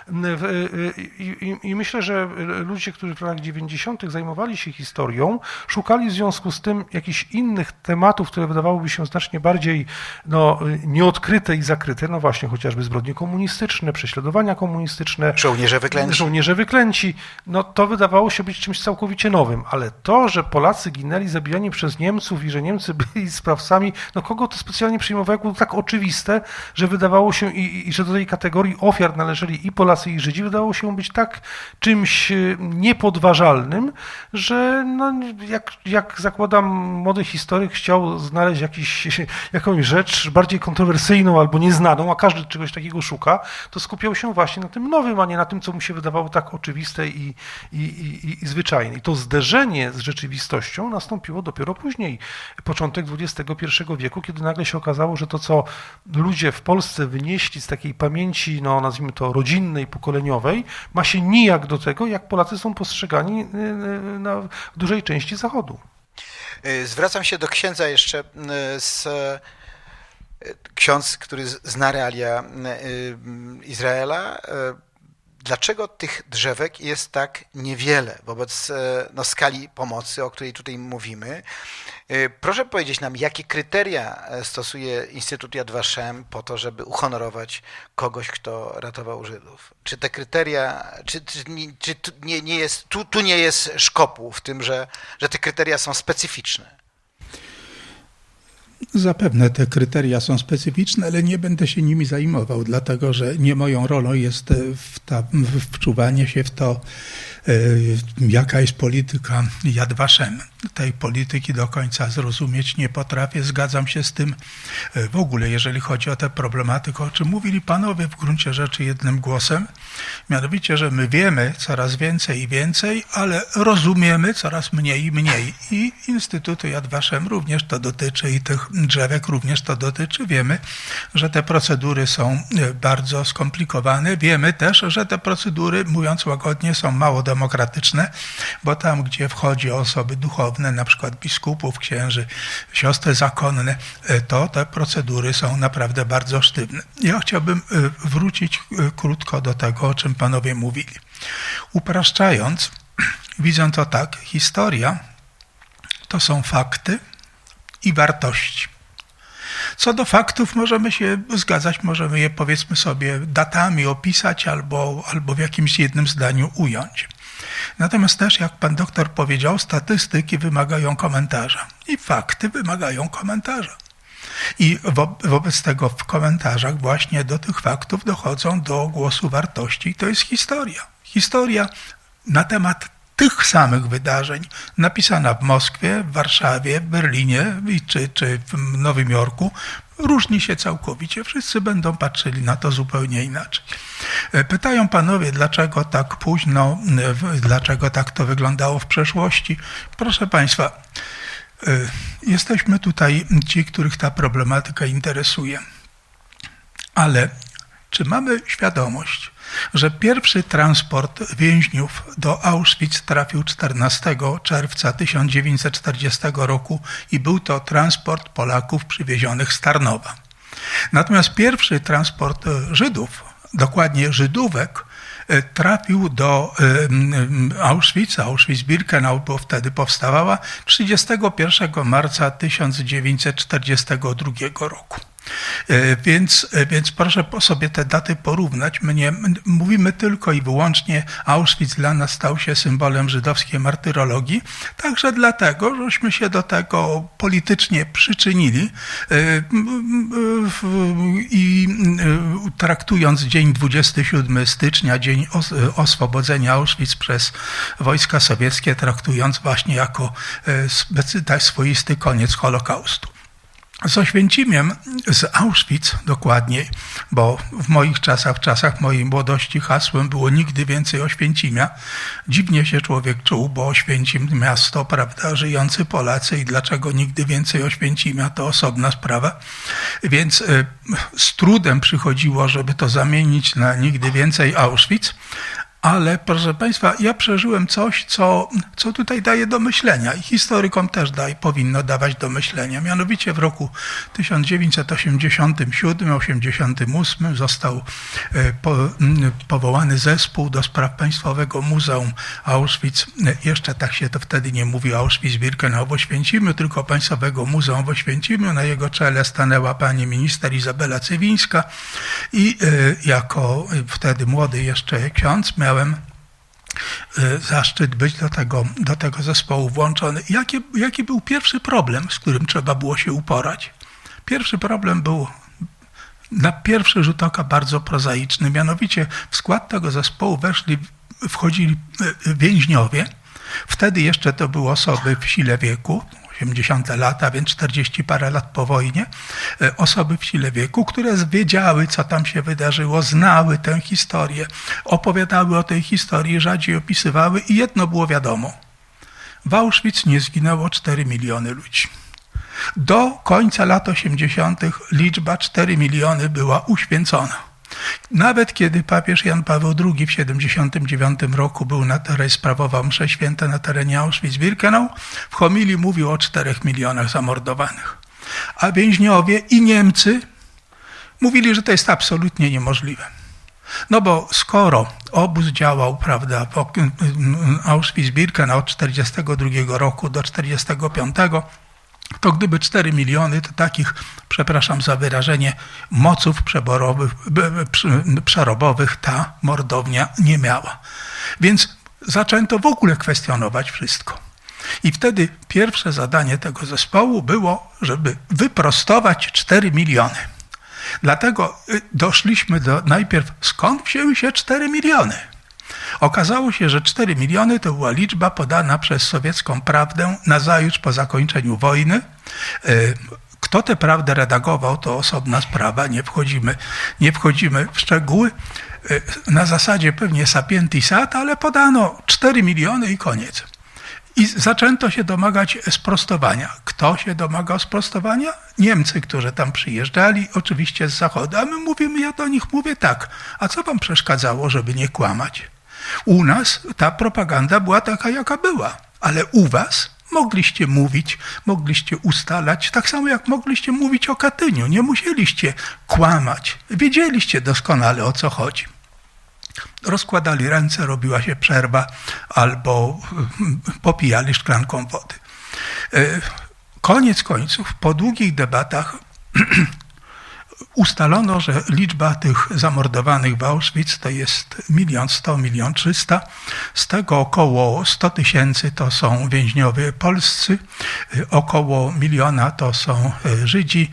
I, i, i myślę, że ludzie, którzy w latach dziewięćdziesiątych zajmowali się historią, szukali w związku z tym jakichś innych tematów, które wydawałyby się znacznie bardziej no, nieodkryte i zakryte, no właśnie chociażby zbrodnie komunistyczne, prześladowania komunistyczne, żołnierze wyklęci. żołnierze wyklęci, no to wydawało się być czymś całkowicie nowym, ale to, że Polacy ginęli zabijani przez Niemców i że Niemcy byli sprawcami, no kogo to specjalnie przyjmowało, było tak oczywiste, że wydawało się i i że do tej kategorii ofiar należeli i Polacy, i Żydzi, wydało się być tak czymś niepodważalnym, że no, jak, jak zakładam, młody historyk chciał znaleźć jakiś, jakąś rzecz bardziej kontrowersyjną albo nieznaną, a każdy czegoś takiego szuka, to skupiał się właśnie na tym nowym, a nie na tym, co mu się wydawało tak oczywiste i, i, i, i zwyczajne. I to zderzenie z rzeczywistością nastąpiło dopiero później, początek dwudziestego pierwszego wieku, kiedy nagle się okazało, że to, co ludzie w Polsce wynieśli z takiej pamięci, no nazwijmy to rodzinnej, pokoleniowej, ma się nijak do tego, jak Polacy są postrzegani na, w dużej części Zachodu. Zwracam się do księdza jeszcze z ksiądz, który zna realia Izraela. Dlaczego tych drzewek jest tak niewiele wobec no, skali pomocy, o której tutaj mówimy? Proszę powiedzieć nam, jakie kryteria stosuje Instytut Yad Vashem po to, żeby uhonorować kogoś, kto ratował Żydów? Czy te kryteria, czy, czy, czy tu, nie, nie jest, tu, tu nie jest szkopu w tym, że, że te kryteria są specyficzne? Zapewne te kryteria są specyficzne, ale nie będę się nimi zajmował, dlatego że nie moją rolą jest w ta, wczuwanie się w to, jaka jest polityka Yad Vashem. Tej polityki do końca zrozumieć nie potrafię. Zgadzam się z tym w ogóle, jeżeli chodzi o tę problematykę, o czym mówili panowie w gruncie rzeczy jednym głosem. Mianowicie, że my wiemy coraz więcej i więcej, ale rozumiemy coraz mniej i mniej. I Instytutu Yad Vashem również to dotyczy i tych drzewek również to dotyczy. Wiemy, że te procedury są bardzo skomplikowane. Wiemy też, że te procedury, mówiąc łagodnie, są mało demokratyczne, bo tam, gdzie wchodzi o osoby duchowne, na przykład biskupów, księży, siostry zakonne, to te procedury są naprawdę bardzo sztywne. Ja chciałbym wrócić krótko do tego, o czym panowie mówili. Upraszczając, widzę to tak, historia to są fakty i wartości. Co do faktów możemy się zgadzać, możemy je powiedzmy sobie datami opisać albo, albo w jakimś jednym zdaniu ująć. Natomiast też, jak pan doktor powiedział, statystyki wymagają komentarza i fakty wymagają komentarza. I wo, wobec tego w komentarzach właśnie do tych faktów dochodzą do głosu wartości i to jest historia. Historia na temat tych samych wydarzeń, napisana w Moskwie, w Warszawie, w Berlinie czy, czy w Nowym Jorku, różni się całkowicie. Wszyscy będą patrzyli na to zupełnie inaczej. Pytają panowie, dlaczego tak późno, dlaczego tak to wyglądało w przeszłości. Proszę państwa, jesteśmy tutaj ci, których ta problematyka interesuje. Ale czy mamy świadomość, że pierwszy transport więźniów do Auschwitz trafił czternastego czerwca tysiąc dziewięćset czterdziestego roku i był to transport Polaków przywiezionych z Tarnowa. Natomiast pierwszy transport Żydów, dokładnie Żydówek, trafił do Auschwitz, Auschwitz-Birkenau, bo wtedy powstawała, trzydziestego pierwszego marca tysiąc dziewięćset czterdziestego drugiego roku. Więc, więc proszę sobie te daty porównać. My nie mówimy tylko i wyłącznie, Auschwitz dla nas stał się symbolem żydowskiej martyrologii, także dlatego, żeśmy się do tego politycznie przyczynili i traktując dzień dwudziestego siódmego stycznia, dzień oswobodzenia Auschwitz przez wojska sowieckie, traktując właśnie jako swoisty koniec Holokaustu. Z Oświęcimiem, z Auschwitz dokładniej, bo w moich czasach, w czasach mojej młodości hasłem było nigdy więcej Oświęcimia. Dziwnie się człowiek czuł, bo Oświęcim miasto, prawda, żyjący Polacy i dlaczego nigdy więcej Oświęcimia, to osobna sprawa. Więc y, z trudem przychodziło, żeby to zamienić na nigdy więcej Auschwitz. Ale proszę państwa, ja przeżyłem coś, co, co tutaj daje do myślenia i historykom też daj, powinno dawać do myślenia. Mianowicie w roku tysiąc dziewięćset osiemdziesiątym siódmym osiemdziesiątym ósmym został po, powołany zespół do spraw Państwowego Muzeum Auschwitz. Jeszcze tak się to wtedy nie mówi Auschwitz-Birkenau w Oświęcimiu, tylko Państwowego Muzeum w Oświęcimiu. Na jego czele stanęła pani minister Izabela Cywińska i jako wtedy młody jeszcze ksiądz miał Miałem zaszczyt być do tego, do tego zespołu włączony. Jaki, jaki był pierwszy problem, z którym trzeba było się uporać? Pierwszy problem był na pierwszy rzut oka bardzo prozaiczny. Mianowicie w skład tego zespołu weszli, wchodzili więźniowie. Wtedy jeszcze to były osoby w sile wieku, osiemdziesiąte lata, więc czterdzieści parę lat po wojnie, osoby w sile wieku, które wiedziały, co tam się wydarzyło, znały tę historię, opowiadały o tej historii, rzadziej opisywały i jedno było wiadomo. W Auschwitz nie zginęło cztery miliony ludzi. Do końca lat osiemdziesiątych liczba cztery miliony była uświęcona. Nawet kiedy papież Jan Paweł drugi w siedemdziesiątym dziewiątym roku był na terenie, sprawował msze święte na terenie Auschwitz-Birkenau, w homilii mówił o czterech milionach zamordowanych. A więźniowie i Niemcy mówili, że to jest absolutnie niemożliwe. No bo skoro obóz działał, prawda, w Auschwitz-Birkenau od czterdziestego drugiego roku do czterdziestego piątego, to gdyby cztery miliony, to takich, przepraszam za wyrażenie, moców przeborowych, przerobowych ta mordownia nie miała. Więc zaczęto w ogóle kwestionować wszystko. I wtedy pierwsze zadanie tego zespołu było, żeby wyprostować cztery miliony. Dlatego doszliśmy do najpierw, skąd wzięły się cztery miliony? Okazało się, że cztery miliony to była liczba podana przez sowiecką Prawdę nazajutrz po zakończeniu wojny. Kto tę prawdę redagował, to osobna sprawa, nie wchodzimy, nie wchodzimy w szczegóły. Na zasadzie pewnie sapienti sat, ale podano cztery miliony i koniec. I zaczęto się domagać sprostowania. Kto się domagał sprostowania? Niemcy, którzy tam przyjeżdżali, oczywiście z Zachodu. A my mówimy, ja do nich mówię tak, a co wam przeszkadzało, żeby nie kłamać? U nas ta propaganda była taka, jaka była, ale u was mogliście mówić, mogliście ustalać, tak samo jak mogliście mówić o Katyniu. Nie musieliście kłamać. Wiedzieliście doskonale, o co chodzi. Rozkładali ręce, robiła się przerwa albo popijali szklanką wody. Koniec końców, po długich debatach ustalono, że liczba tych zamordowanych w Auschwitz to jest milion sto, milion trzysta. Z tego około sto tysięcy to są więźniowie polscy, około miliona to są Żydzi,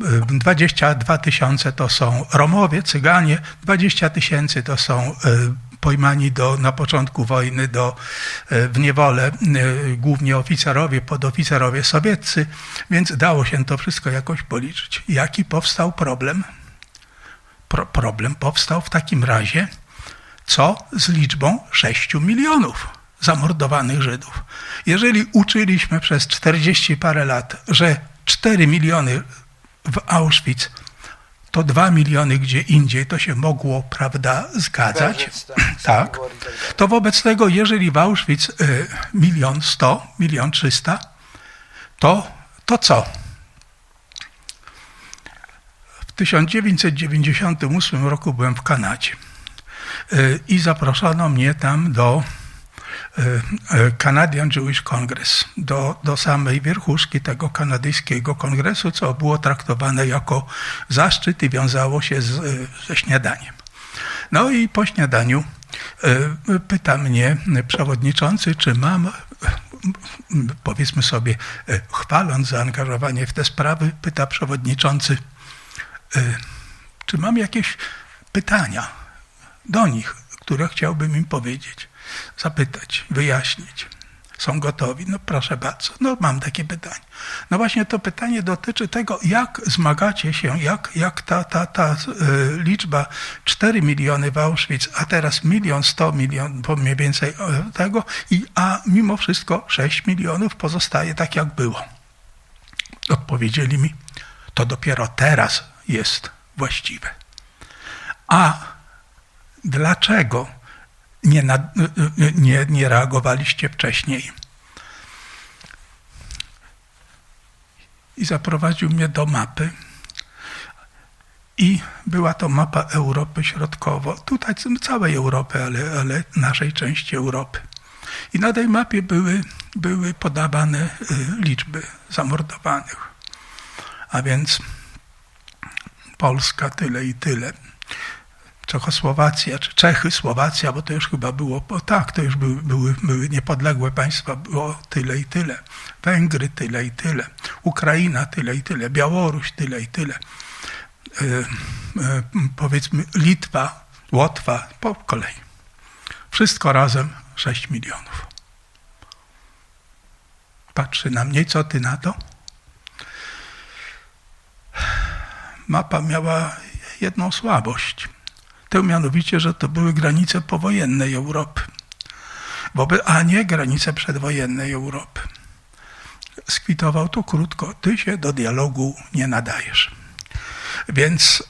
dwadzieścia dwa tysiące to są Romowie, Cyganie, dwadzieścia tysięcy to są pojmani do, na początku wojny do, w niewolę, głównie oficerowie, podoficerowie sowieccy, więc dało się to wszystko jakoś policzyć. Jaki powstał problem? Pro, problem powstał w takim razie, co z liczbą sześciu milionów zamordowanych Żydów. Jeżeli uczyliśmy przez czterdzieści parę lat, że cztery miliony w Auschwitz to dwa miliony gdzie indziej, to się mogło, prawda, zgadzać. Tak. To wobec tego, jeżeli w Auschwitz milion sto, milion trzysta, to, to co? W tysiąc dziewięćset dziewięćdziesiątym ósmym roku byłem w Kanadzie i zaproszono mnie tam do Canadian Jewish Congress, do, do samej wierchuszki tego kanadyjskiego kongresu, co było traktowane jako zaszczyt i wiązało się z, ze śniadaniem. No i po śniadaniu pyta mnie przewodniczący, czy mam, powiedzmy sobie, chwaląc zaangażowanie w te sprawy, pyta przewodniczący, czy mam jakieś pytania do nich, które chciałbym im powiedzieć, zapytać, wyjaśnić. Są gotowi? No proszę bardzo. No mam takie pytanie. No właśnie to pytanie dotyczy tego, jak zmagacie się, jak, jak ta, ta, ta y, liczba cztery miliony w Auschwitz, a teraz milion sto milion, mniej więcej tego, i, a mimo wszystko sześć milionów pozostaje tak, jak było. Odpowiedzieli mi, to dopiero teraz jest właściwe. A dlaczego nie, nad, nie, nie reagowaliście wcześniej? I zaprowadził mnie do mapy. I była to mapa Europy Środkowo, tutaj całej Europy, ale, ale naszej części Europy. I na tej mapie były, były podawane liczby zamordowanych. A więc Polska tyle i tyle. Czechosłowacja, czy Czechy, Słowacja, bo to już chyba było, bo tak, to już były, były, były niepodległe państwa, było tyle i tyle. Węgry tyle i tyle. Ukraina tyle i tyle. Białoruś tyle i tyle. Yy, yy, powiedzmy Litwa, Łotwa, po kolei. Wszystko razem sześć milionów. Patrzy na mnie, co ty na to? Mapa miała jedną słabość. Tę mianowicie, że to były granice powojennej Europy, a nie granice przedwojennej Europy. Skwitował to krótko, ty się do dialogu nie nadajesz. Więc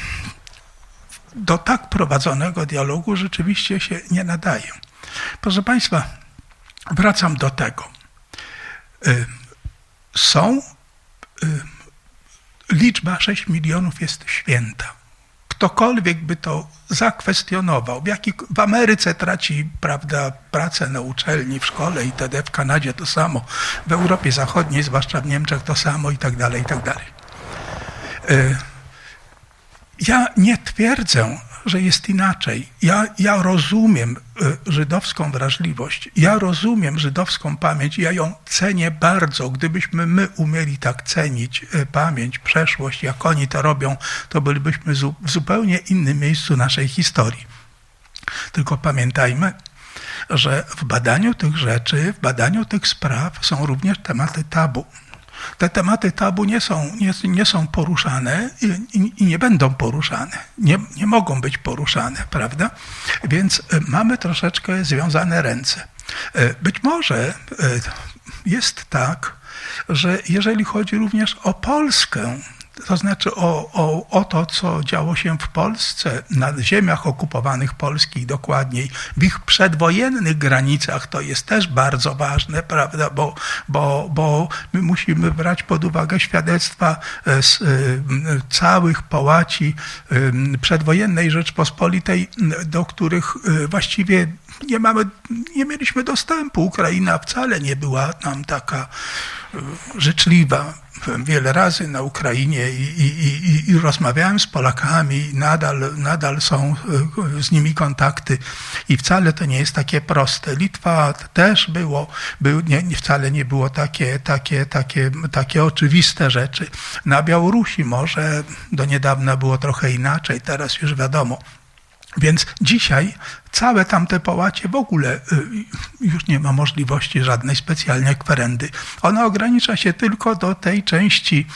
do tak prowadzonego dialogu rzeczywiście się nie nadaje. Proszę Państwa, wracam do tego. Są, liczba sześć milionów jest święta. Ktokolwiek by to zakwestionował, w, jaki, w Ameryce traci, prawda, pracę na uczelni, w szkole itd., w Kanadzie to samo, w Europie Zachodniej, zwłaszcza w Niemczech to samo i tak dalej, i tak dalej. Ja nie twierdzę, że jest inaczej. Ja, ja rozumiem żydowską wrażliwość, ja rozumiem żydowską pamięć, ja ją cenię bardzo. Gdybyśmy my umieli tak cenić pamięć, przeszłość, jak oni to robią, to bylibyśmy w zupełnie innym miejscu naszej historii. Tylko pamiętajmy, że w badaniu tych rzeczy, w badaniu tych spraw są również tematy tabu. Te tematy tabu nie są, nie, nie są poruszane i, i, i nie będą poruszane. Nie, nie mogą być poruszane, prawda? Więc mamy troszeczkę związane ręce. Być może jest tak, że jeżeli chodzi również o Polskę, to znaczy o, o, o to, co działo się w Polsce, na ziemiach okupowanych Polski dokładniej, w ich przedwojennych granicach, to jest też bardzo ważne, prawda, bo, bo, bo my musimy brać pod uwagę świadectwa z y, całych połaci y, przedwojennej Rzeczpospolitej, do których y, właściwie nie mamy, nie mieliśmy dostępu. Ukraina wcale nie była nam taka y, życzliwa. Byłem wiele razy na Ukrainie i, i, i, i rozmawiałem z Polakami, nadal, nadal są z nimi kontakty i wcale to nie jest takie proste. Litwa też było, był, nie, nie, wcale nie było takie, takie, takie, takie oczywiste rzeczy. Na Białorusi może do niedawna było trochę inaczej, teraz już wiadomo. Więc dzisiaj całe tamte połacie w ogóle już nie ma możliwości żadnej specjalnej kwerendy. Ona ogranicza się tylko do tej części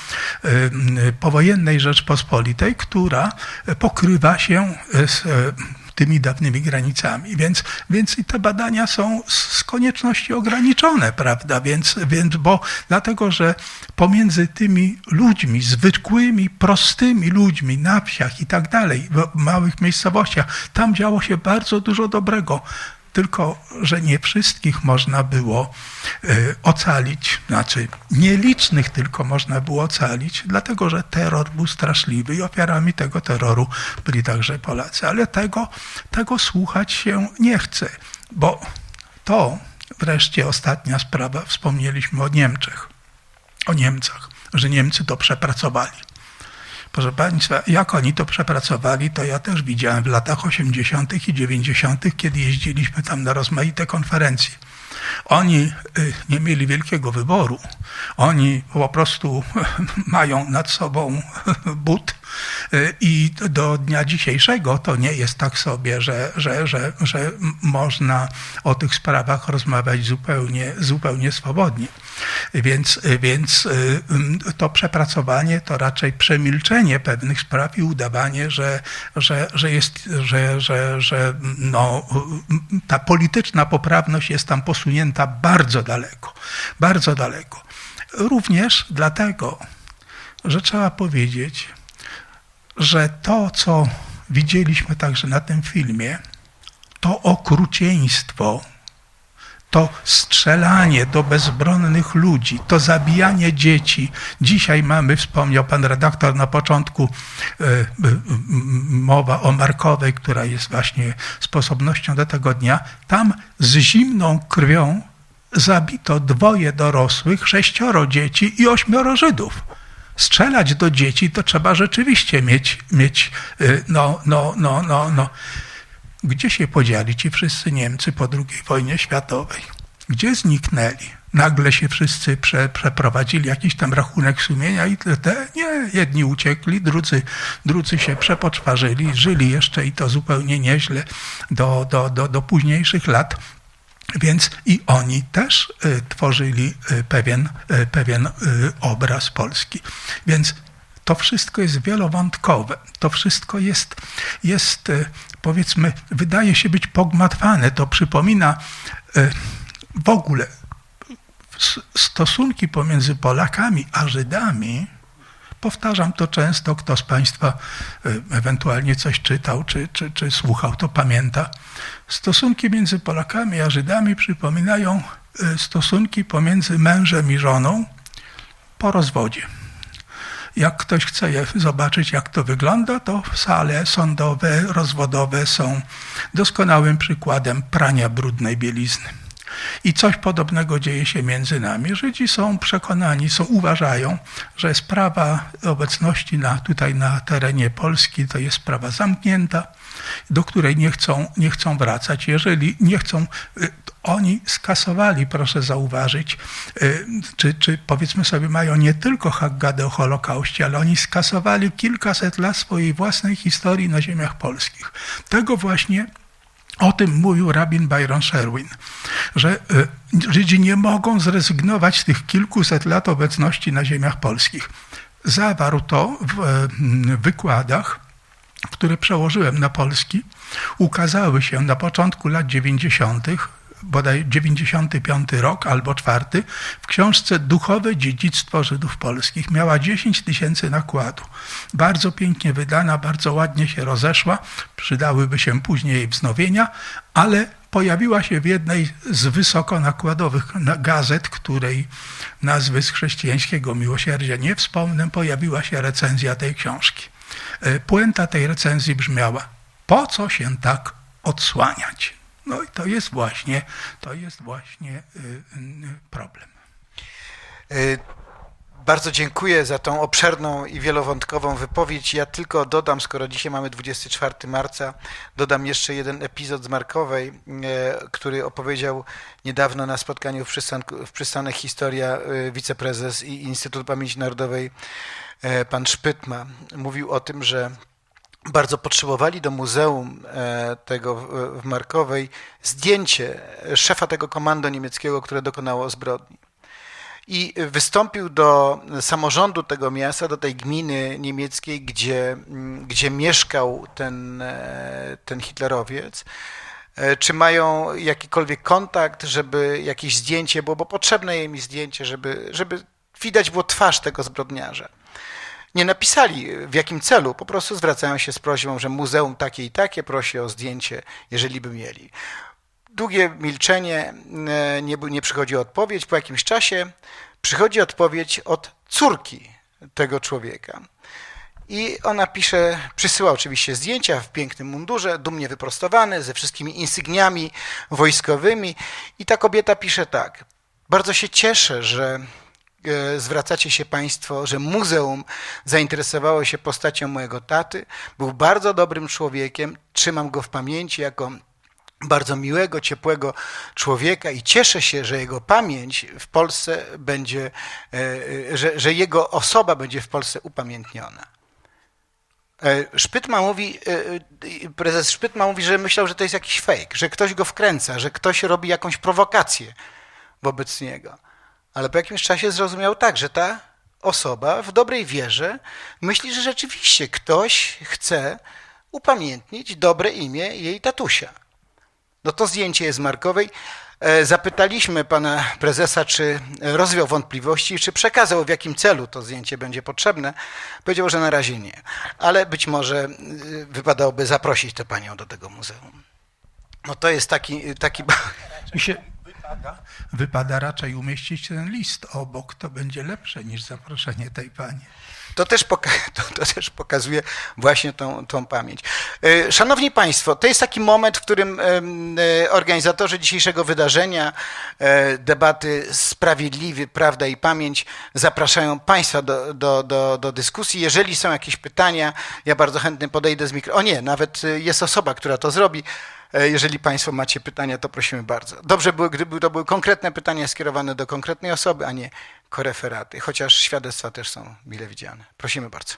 powojennej Rzeczpospolitej, która pokrywa się z tymi dawnymi granicami. Więc, więc i te badania są z konieczności ograniczone, prawda? Więc, więc, bo dlatego, że pomiędzy tymi ludźmi, zwykłymi, prostymi ludźmi na wsiach i tak dalej, w małych miejscowościach, tam działo się bardzo dużo dobrego. Tylko że nie wszystkich można było y, ocalić, znaczy nielicznych tylko można było ocalić, dlatego że terror był straszliwy i ofiarami tego terroru byli także Polacy. Ale tego, tego słuchać się nie chce, bo to wreszcie ostatnia sprawa, wspomnieliśmy o Niemczech, o Niemcach, że Niemcy to przepracowali. Proszę Państwa, jak oni to przepracowali, to ja też widziałem w latach osiemdziesiątych i dziewięćdziesiątych, kiedy jeździliśmy tam na rozmaite konferencje. Oni nie mieli wielkiego wyboru. Oni po prostu mają nad sobą but i do dnia dzisiejszego to nie jest tak sobie, że, że, że, że można o tych sprawach rozmawiać zupełnie, zupełnie swobodnie. Więc, więc to przepracowanie to raczej przemilczenie pewnych spraw i udawanie, że, że, że, jest, że, że, że no, ta polityczna poprawność jest tam posunięta bardzo daleko, bardzo daleko. Również dlatego, że trzeba powiedzieć, że to, co widzieliśmy także na tym filmie, to okrucieństwo, to strzelanie do bezbronnych ludzi, to zabijanie dzieci. Dzisiaj mamy, wspomniał pan redaktor na początku, y, y, y, mowa o Markowej, która jest właśnie sposobnością do tego dnia. Tam z zimną krwią zabito dwoje dorosłych, sześcioro dzieci i ośmioro Żydów. Strzelać do dzieci to trzeba rzeczywiście mieć, mieć y, no, no, no, no, no. Gdzie się podzieli ci wszyscy Niemcy po drugiej wojnie światowej? Gdzie zniknęli? Nagle się wszyscy prze, przeprowadzili jakiś tam rachunek sumienia i te, nie, jedni uciekli, drudzy, drudzy się przepoczwarzyli, żyli jeszcze i to zupełnie nieźle do, do, do, do późniejszych lat. Więc i oni też y, tworzyli y, pewien, y, pewien y, obraz Polski. Więc to wszystko jest wielowątkowe. To wszystko jest, jest y, powiedzmy, wydaje się być pogmatwane. To przypomina y, w ogóle stosunki pomiędzy Polakami a Żydami. Powtarzam to często, kto z Państwa ewentualnie coś czytał czy, czy, czy słuchał, to pamięta. Stosunki między Polakami a Żydami przypominają stosunki pomiędzy mężem i żoną po rozwodzie. Jak ktoś chce zobaczyć, jak to wygląda, to sale sądowe, rozwodowe są doskonałym przykładem prania brudnej bielizny. I coś podobnego dzieje się między nami. Żydzi są przekonani, są, uważają, że sprawa obecności na, tutaj na terenie Polski to jest sprawa zamknięta, do której nie chcą, nie chcą wracać. Jeżeli nie chcą, oni skasowali, proszę zauważyć, czy, czy powiedzmy sobie mają nie tylko Haggadę o Holokauście, ale oni skasowali kilkaset lat swojej własnej historii na ziemiach polskich. Tego właśnie o tym mówił rabin Byron Sherwin, że Żydzi nie mogą zrezygnować z tych kilkuset lat obecności na ziemiach polskich. Zawarł to w wykładach, które przełożyłem na polski, ukazały się na początku lat dziewięćdziesiątych, bodaj dziewięćdziesiąty piąty rok albo czwarty, w książce Duchowe dziedzictwo Żydów polskich. Miała dziesięć tysięcy nakładu. Bardzo pięknie wydana, bardzo ładnie się rozeszła. Przydałyby się później wznowienia, ale pojawiła się w jednej z wysokonakładowych gazet, której nazwy z chrześcijańskiego miłosierdzia nie wspomnę, pojawiła się recenzja tej książki. Puenta tej recenzji brzmiała: po co się tak odsłaniać? No i to jest właśnie, to jest właśnie problem. Bardzo dziękuję za tą obszerną i wielowątkową wypowiedź. Ja tylko dodam, skoro dzisiaj mamy dwudziestego czwartego marca, dodam jeszcze jeden epizod z Markowej, który opowiedział niedawno na spotkaniu w, przystanku, w przystanek Historia wiceprezes i Instytutu Pamięci Narodowej pan Szpytma. Mówił o tym, że bardzo potrzebowali do muzeum tego w Markowej zdjęcie szefa tego komando niemieckiego, które dokonało zbrodni. I wystąpił do samorządu tego miasta, do tej gminy niemieckiej, gdzie, gdzie mieszkał ten, ten hitlerowiec, czy mają jakikolwiek kontakt, żeby jakieś zdjęcie było, bo potrzebne im zdjęcie, żeby, żeby widać było twarz tego zbrodniarza. Nie napisali w jakim celu, po prostu zwracają się z prośbą, że muzeum takie i takie prosi o zdjęcie, jeżeli by mieli. Długie milczenie, nie, nie przychodzi odpowiedź, po jakimś czasie przychodzi odpowiedź od córki tego człowieka. I ona pisze, przysyła oczywiście zdjęcia w pięknym mundurze, dumnie wyprostowany, ze wszystkimi insygniami wojskowymi. I ta kobieta pisze tak: bardzo się cieszę, że zwracacie się Państwo, że muzeum zainteresowało się postacią mojego taty. Był bardzo dobrym człowiekiem, trzymam go w pamięci jako bardzo miłego, ciepłego człowieka i cieszę się, że jego pamięć w Polsce będzie, że, że jego osoba będzie w Polsce upamiętniona. Szpytma mówi, prezes Szpytma mówi, że myślał, że to jest jakiś fake, że ktoś go wkręca, że ktoś robi jakąś prowokację wobec niego. Ale po jakimś czasie zrozumiał tak, że ta osoba w dobrej wierze myśli, że rzeczywiście ktoś chce upamiętnić dobre imię jej tatusia. No to zdjęcie jest z Markowej. Zapytaliśmy pana prezesa, czy rozwiał wątpliwości, czy przekazał, w jakim celu to zdjęcie będzie potrzebne. Powiedział, że na razie nie, ale być może wypadałoby zaprosić tę panią do tego muzeum. No to jest taki... taki... Mi się... Wypada, wypada raczej umieścić ten list obok, to będzie lepsze niż zaproszenie tej pani. To też, poka- to, to też pokazuje właśnie tą, tą pamięć. Szanowni Państwo, to jest taki moment, w którym organizatorzy dzisiejszego wydarzenia, debaty Sprawiedliwy, Prawda i Pamięć, zapraszają Państwa do, do, do, do dyskusji. Jeżeli są jakieś pytania, ja bardzo chętnie podejdę z mikro... O nie, nawet jest osoba, która to zrobi. Jeżeli Państwo macie pytania, to prosimy bardzo. Dobrze by, gdyby to były konkretne pytania skierowane do konkretnej osoby, a nie koreferaty, chociaż świadectwa też są mile widziane. Prosimy bardzo.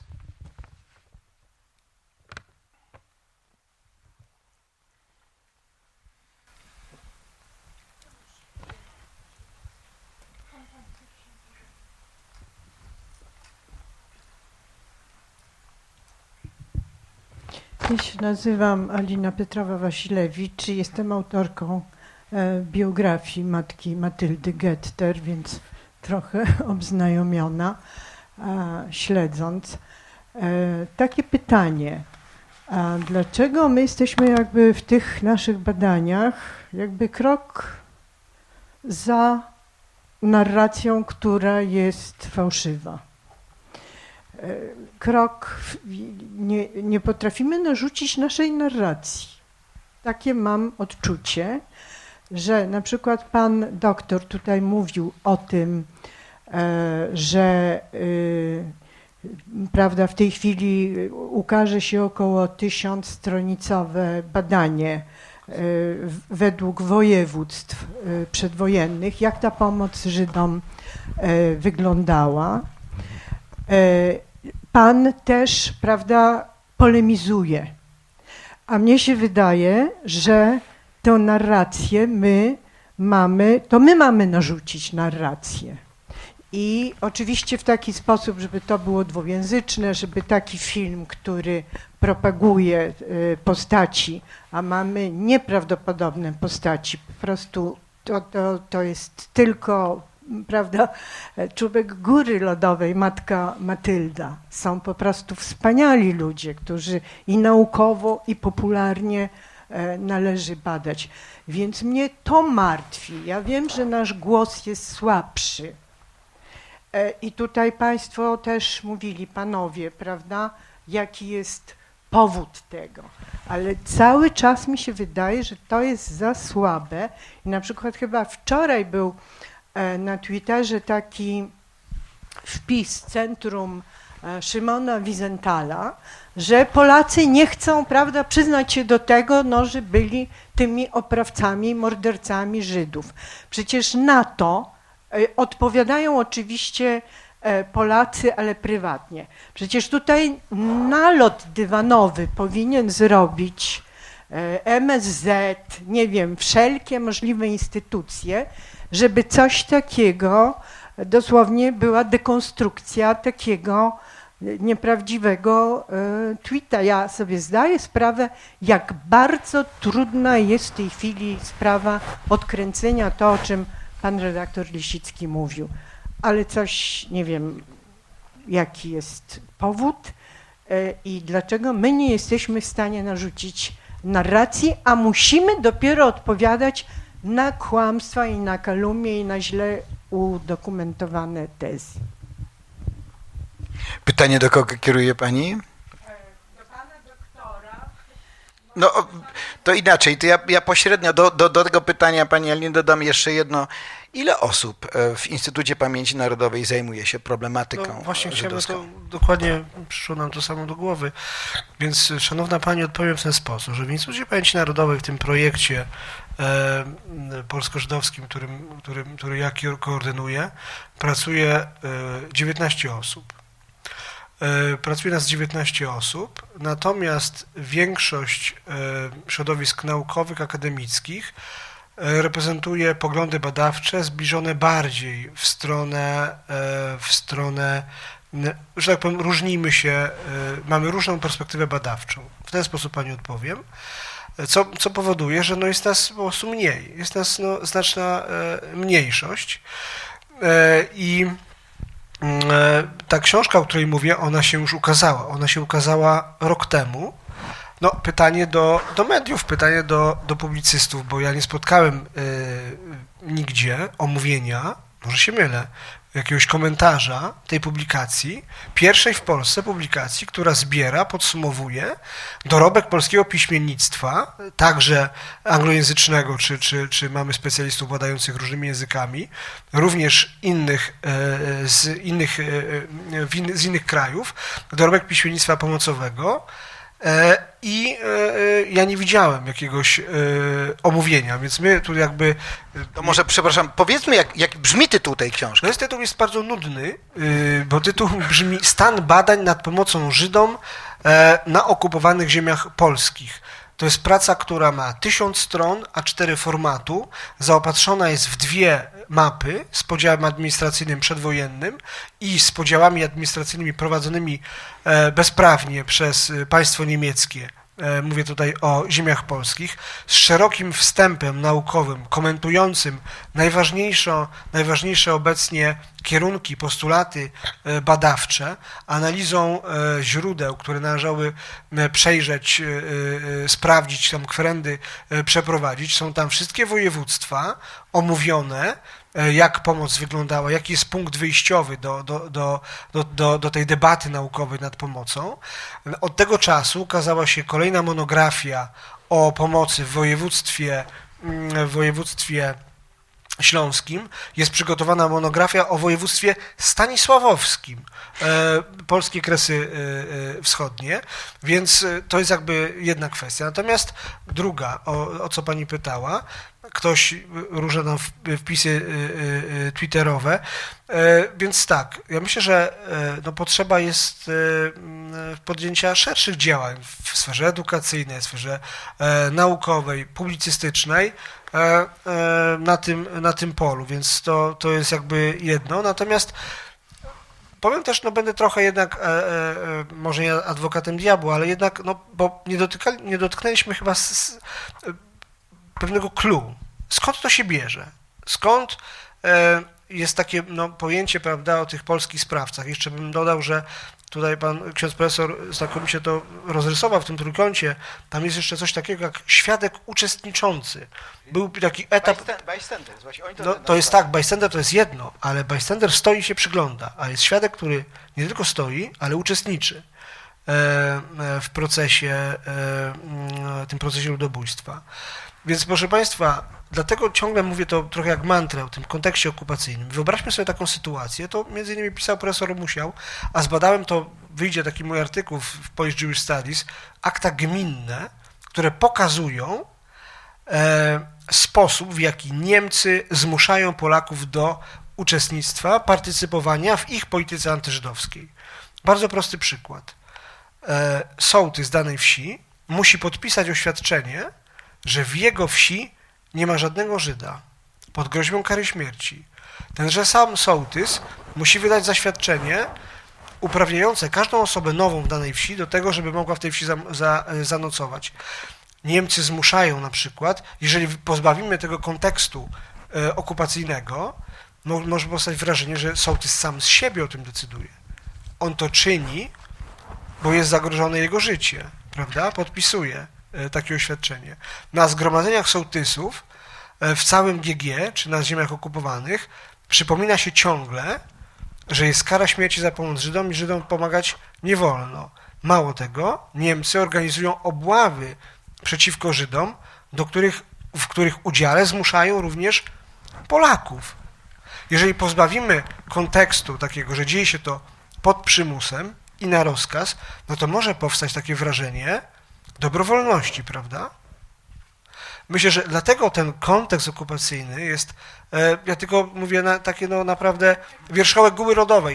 Ja się nazywam Alina Petrowa-Wasilewicz i jestem autorką e, biografii matki Matyldy Getter, więc trochę obznajomiona, e, śledząc. E, takie pytanie, a dlaczego my jesteśmy jakby w tych naszych badaniach jakby krok za narracją, która jest fałszywa? Krok, nie, nie potrafimy narzucić naszej narracji. Takie mam odczucie, że na przykład pan doktor tutaj mówił o tym, że prawda, w tej chwili ukaże się około tysiącstronicowe badanie według województw przedwojennych, jak ta pomoc Żydom wyglądała. Pan też, prawda, polemizuje, a mnie się wydaje, że tę narrację my mamy, to my mamy narzucić narrację. I oczywiście w taki sposób, żeby to było dwujęzyczne, żeby taki film, który propaguje postaci, a mamy nieprawdopodobne postaci, po prostu to, to, to jest tylko, prawda, człowiek góry lodowej, matka Matylda. Są po prostu wspaniali ludzie, którzy i naukowo, i popularnie należy badać. Więc mnie to martwi. Ja wiem, że nasz głos jest słabszy. I tutaj państwo też mówili, panowie, prawda, jaki jest powód tego. Ale cały czas mi się wydaje, że to jest za słabe. I na przykład chyba wczoraj był na Twitterze taki wpis Centrum Szymona Wiesenthala, że Polacy nie chcą, prawda, przyznać się do tego, no, że byli tymi oprawcami, mordercami Żydów. Przecież na to odpowiadają oczywiście Polacy, ale prywatnie. Przecież tutaj nalot dywanowy powinien zrobić M S Z, nie wiem, wszelkie możliwe instytucje, żeby coś takiego, dosłownie była dekonstrukcja takiego nieprawdziwego tweeta. Ja sobie zdaję sprawę, jak bardzo trudna jest w tej chwili sprawa odkręcenia, to o czym pan redaktor Lisicki mówił. Ale coś, nie wiem, jaki jest powód i dlaczego my nie jesteśmy w stanie narzucić narracji, a musimy dopiero odpowiadać na kłamstwa i na kalumnie i na źle udokumentowane tezy. Pytanie do kogo kieruje pani? Do pana doktora. No to inaczej, to ja, ja pośrednio do, do, do tego pytania pani Aliny dodam jeszcze jedno. Ile osób w Instytucie Pamięci Narodowej zajmuje się problematyką no, właśnie żydowską? chciałem, to dokładnie przyszło nam to samo do głowy. Więc szanowna pani, odpowiem w ten sposób, że w Instytucie Pamięci Narodowej w tym projekcie e, polsko-żydowskim, którym, którym, który ja koordynuję, pracuje e, dziewiętnaście osób. E, pracuje nas dziewiętnaście osób, natomiast większość e, środowisk naukowych, akademickich reprezentuje poglądy badawcze zbliżone bardziej w stronę, w stronę, że tak powiem, różnimy się, mamy różną perspektywę badawczą. W ten sposób pani odpowiem, co, co powoduje, że no jest nas po prostu mniej, jest nas no, znaczna mniejszość i ta książka, o której mówię, ona się już ukazała, ona się ukazała rok temu. No, pytanie do, do mediów, pytanie do, do publicystów, bo ja nie spotkałem y, nigdzie omówienia, może się mylę, jakiegoś komentarza tej publikacji, pierwszej w Polsce publikacji, która zbiera, podsumowuje dorobek polskiego piśmiennictwa, także anglojęzycznego, czy, czy, czy mamy specjalistów władających różnymi językami, również innych, y, z, innych, y, in, z innych krajów, dorobek piśmiennictwa pomocowego. I ja nie widziałem jakiegoś omówienia, więc my tu jakby... To może, przepraszam, powiedzmy, jak, jak brzmi tytuł tej książki. No, tytuł jest bardzo nudny, bo tytuł brzmi Stan badań nad pomocą Żydom na okupowanych ziemiach polskich. To jest praca, która ma tysiąc stron, A cztery formatu, zaopatrzona jest w dwie mapy z podziałem administracyjnym przedwojennym i z podziałami administracyjnymi prowadzonymi bezprawnie przez państwo niemieckie. Mówię tutaj o ziemiach polskich, z szerokim wstępem naukowym, komentującym najważniejsze, najważniejsze obecnie kierunki, postulaty badawcze, analizą źródeł, które należały przejrzeć, sprawdzić, tam kwerendy przeprowadzić. Są tam wszystkie województwa omówione, jak pomoc wyglądała, jaki jest punkt wyjściowy do, do, do, do, do, do tej debaty naukowej nad pomocą. Od tego czasu ukazała się kolejna monografia o pomocy w województwie, w województwie śląskim. Jest przygotowana monografia o województwie stanisławowskim, polskie Kresy Wschodnie, więc to jest jakby jedna kwestia. Natomiast druga, o, o co pani pytała, ktoś różne tam wpisy twitterowe, więc tak, ja myślę, że no, potrzeba jest podjęcia szerszych działań w sferze edukacyjnej, w sferze naukowej, publicystycznej na tym, na tym polu, więc to, to jest jakby jedno. Natomiast powiem też, no będę trochę jednak, e, e, może nie adwokatem diabła, ale jednak, no bo nie, dotyka, nie dotknęliśmy chyba z, z, pewnego clue. Skąd to się bierze? Skąd e, jest takie no, pojęcie, prawda, o tych polskich sprawcach? Jeszcze bym dodał, że tutaj pan ksiądz profesor znakomicie to rozrysował w tym trójkącie. Tam jest jeszcze coś takiego jak świadek uczestniczący. Był taki etap... Bystander, właśnie oni to no, to jest tak, bystander to jest jedno, ale bystander stoi i się przygląda, a jest świadek, który nie tylko stoi, ale uczestniczy w procesie, tym procesie ludobójstwa. Więc proszę państwa, dlatego ciągle mówię to trochę jak mantrę w tym kontekście okupacyjnym. Wyobraźmy sobie taką sytuację, to między innymi pisał profesor Musiał, a zbadałem to, wyjdzie taki mój artykuł w Polish Jewish Studies, akta gminne, które pokazują e, sposób, w jaki Niemcy zmuszają Polaków do uczestnictwa, partycypowania w ich polityce antyżydowskiej. Bardzo prosty przykład. Sołtys danej wsi musi podpisać oświadczenie, że w jego wsi nie ma żadnego Żyda pod groźbą kary śmierci. Tenże sam sołtys musi wydać zaświadczenie uprawniające każdą osobę nową w danej wsi do tego, żeby mogła w tej wsi za, za, zanocować. Niemcy zmuszają na przykład, jeżeli pozbawimy tego kontekstu e, okupacyjnego, mo, może powstać wrażenie, że sołtys sam z siebie o tym decyduje. On to czyni, bo jest zagrożone jego życie, prawda? Podpisuje e, takie oświadczenie. Na zgromadzeniach sołtysów e, w całym G G, czy na ziemiach okupowanych, przypomina się ciągle, że jest kara śmierci za pomoc Żydom i Żydom pomagać nie wolno. Mało tego, Niemcy organizują obławy przeciwko Żydom, do których, w których udziale zmuszają również Polaków. Jeżeli pozbawimy kontekstu takiego, że dzieje się to pod przymusem i na rozkaz, no to może powstać takie wrażenie dobrowolności, prawda? Myślę, że dlatego ten kontekst okupacyjny jest, e, ja tylko mówię na takie no naprawdę wierzchołek gumy rodowej.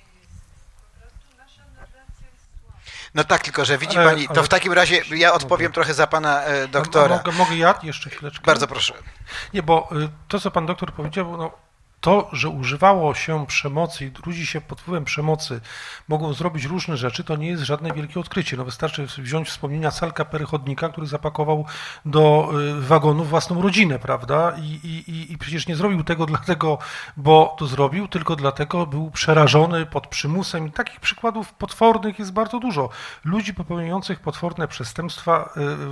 No tak, tylko że widzi pani, to w takim razie ja odpowiem trochę za pana e, doktora. Mogę, mogę ja jeszcze chwileczkę? Bardzo proszę. Nie, bo to, co pan doktor powiedział, no, to, że używało się przemocy i ludzi się pod wpływem przemocy mogą zrobić różne rzeczy, to nie jest żadne wielkie odkrycie. No wystarczy wziąć wspomnienia Salka Perychodnika, który zapakował do wagonu własną rodzinę, prawda? I, i, i przecież nie zrobił tego dlatego, bo to zrobił, tylko dlatego był przerażony pod przymusem. I takich przykładów potwornych jest bardzo dużo. Ludzi popełniających potworne przestępstwa,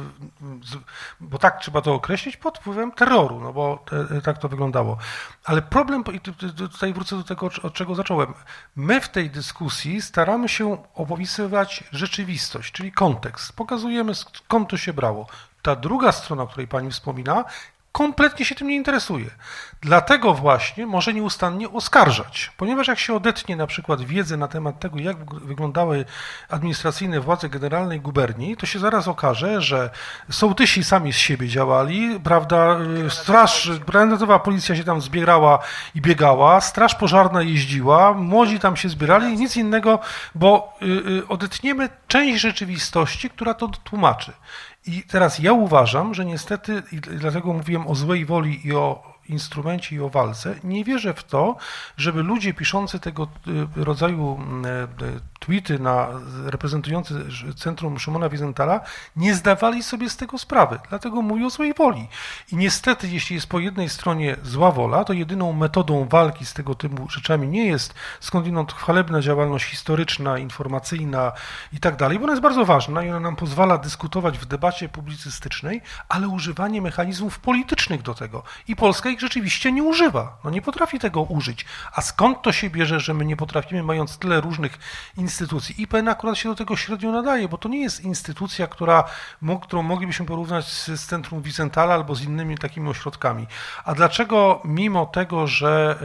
bo tak trzeba to określić, pod wpływem terroru, no bo tak to wyglądało. Ale problem, i tutaj wrócę do tego, od czego zacząłem. My w tej dyskusji staramy się opisywać rzeczywistość, czyli kontekst. Pokazujemy, skąd to się brało. Ta druga strona, o której pani wspomina, kompletnie się tym nie interesuje. Dlatego właśnie może nieustannie oskarżać, ponieważ jak się odetnie na przykład wiedzę na temat tego, jak wyglądały administracyjne władze generalnej guberni, to się zaraz okaże, że sołtysi sami z siebie działali, prawda, straż, granatowa policja się tam zbierała i biegała, straż pożarna jeździła, młodzi tam się zbierali i nic innego, bo odetniemy część rzeczywistości, która to tłumaczy. I teraz ja uważam, że niestety, i dlatego mówiłem o złej woli i o instrumencie i o walce, nie wierzę w to, żeby ludzie piszący tego rodzaju tweety na, reprezentujące Centrum Szymona Wiesenthala nie zdawali sobie z tego sprawy. Dlatego mówię o złej woli. I niestety, jeśli jest po jednej stronie zła wola, to jedyną metodą walki z tego typu rzeczami nie jest skądinąd chwalebna działalność historyczna, informacyjna i tak dalej, bo ona jest bardzo ważna i ona nam pozwala dyskutować w debacie publicystycznej, ale używanie mechanizmów politycznych do tego. I Polska ich rzeczywiście nie używa. No nie potrafi tego użyć. A skąd to się bierze, że my nie potrafimy, mając tyle różnych instytucji? I P N akurat się do tego średnio nadaje, bo to nie jest instytucja, która, którą moglibyśmy porównać z Centrum Wiesenthala albo z innymi takimi ośrodkami. A dlaczego mimo tego, że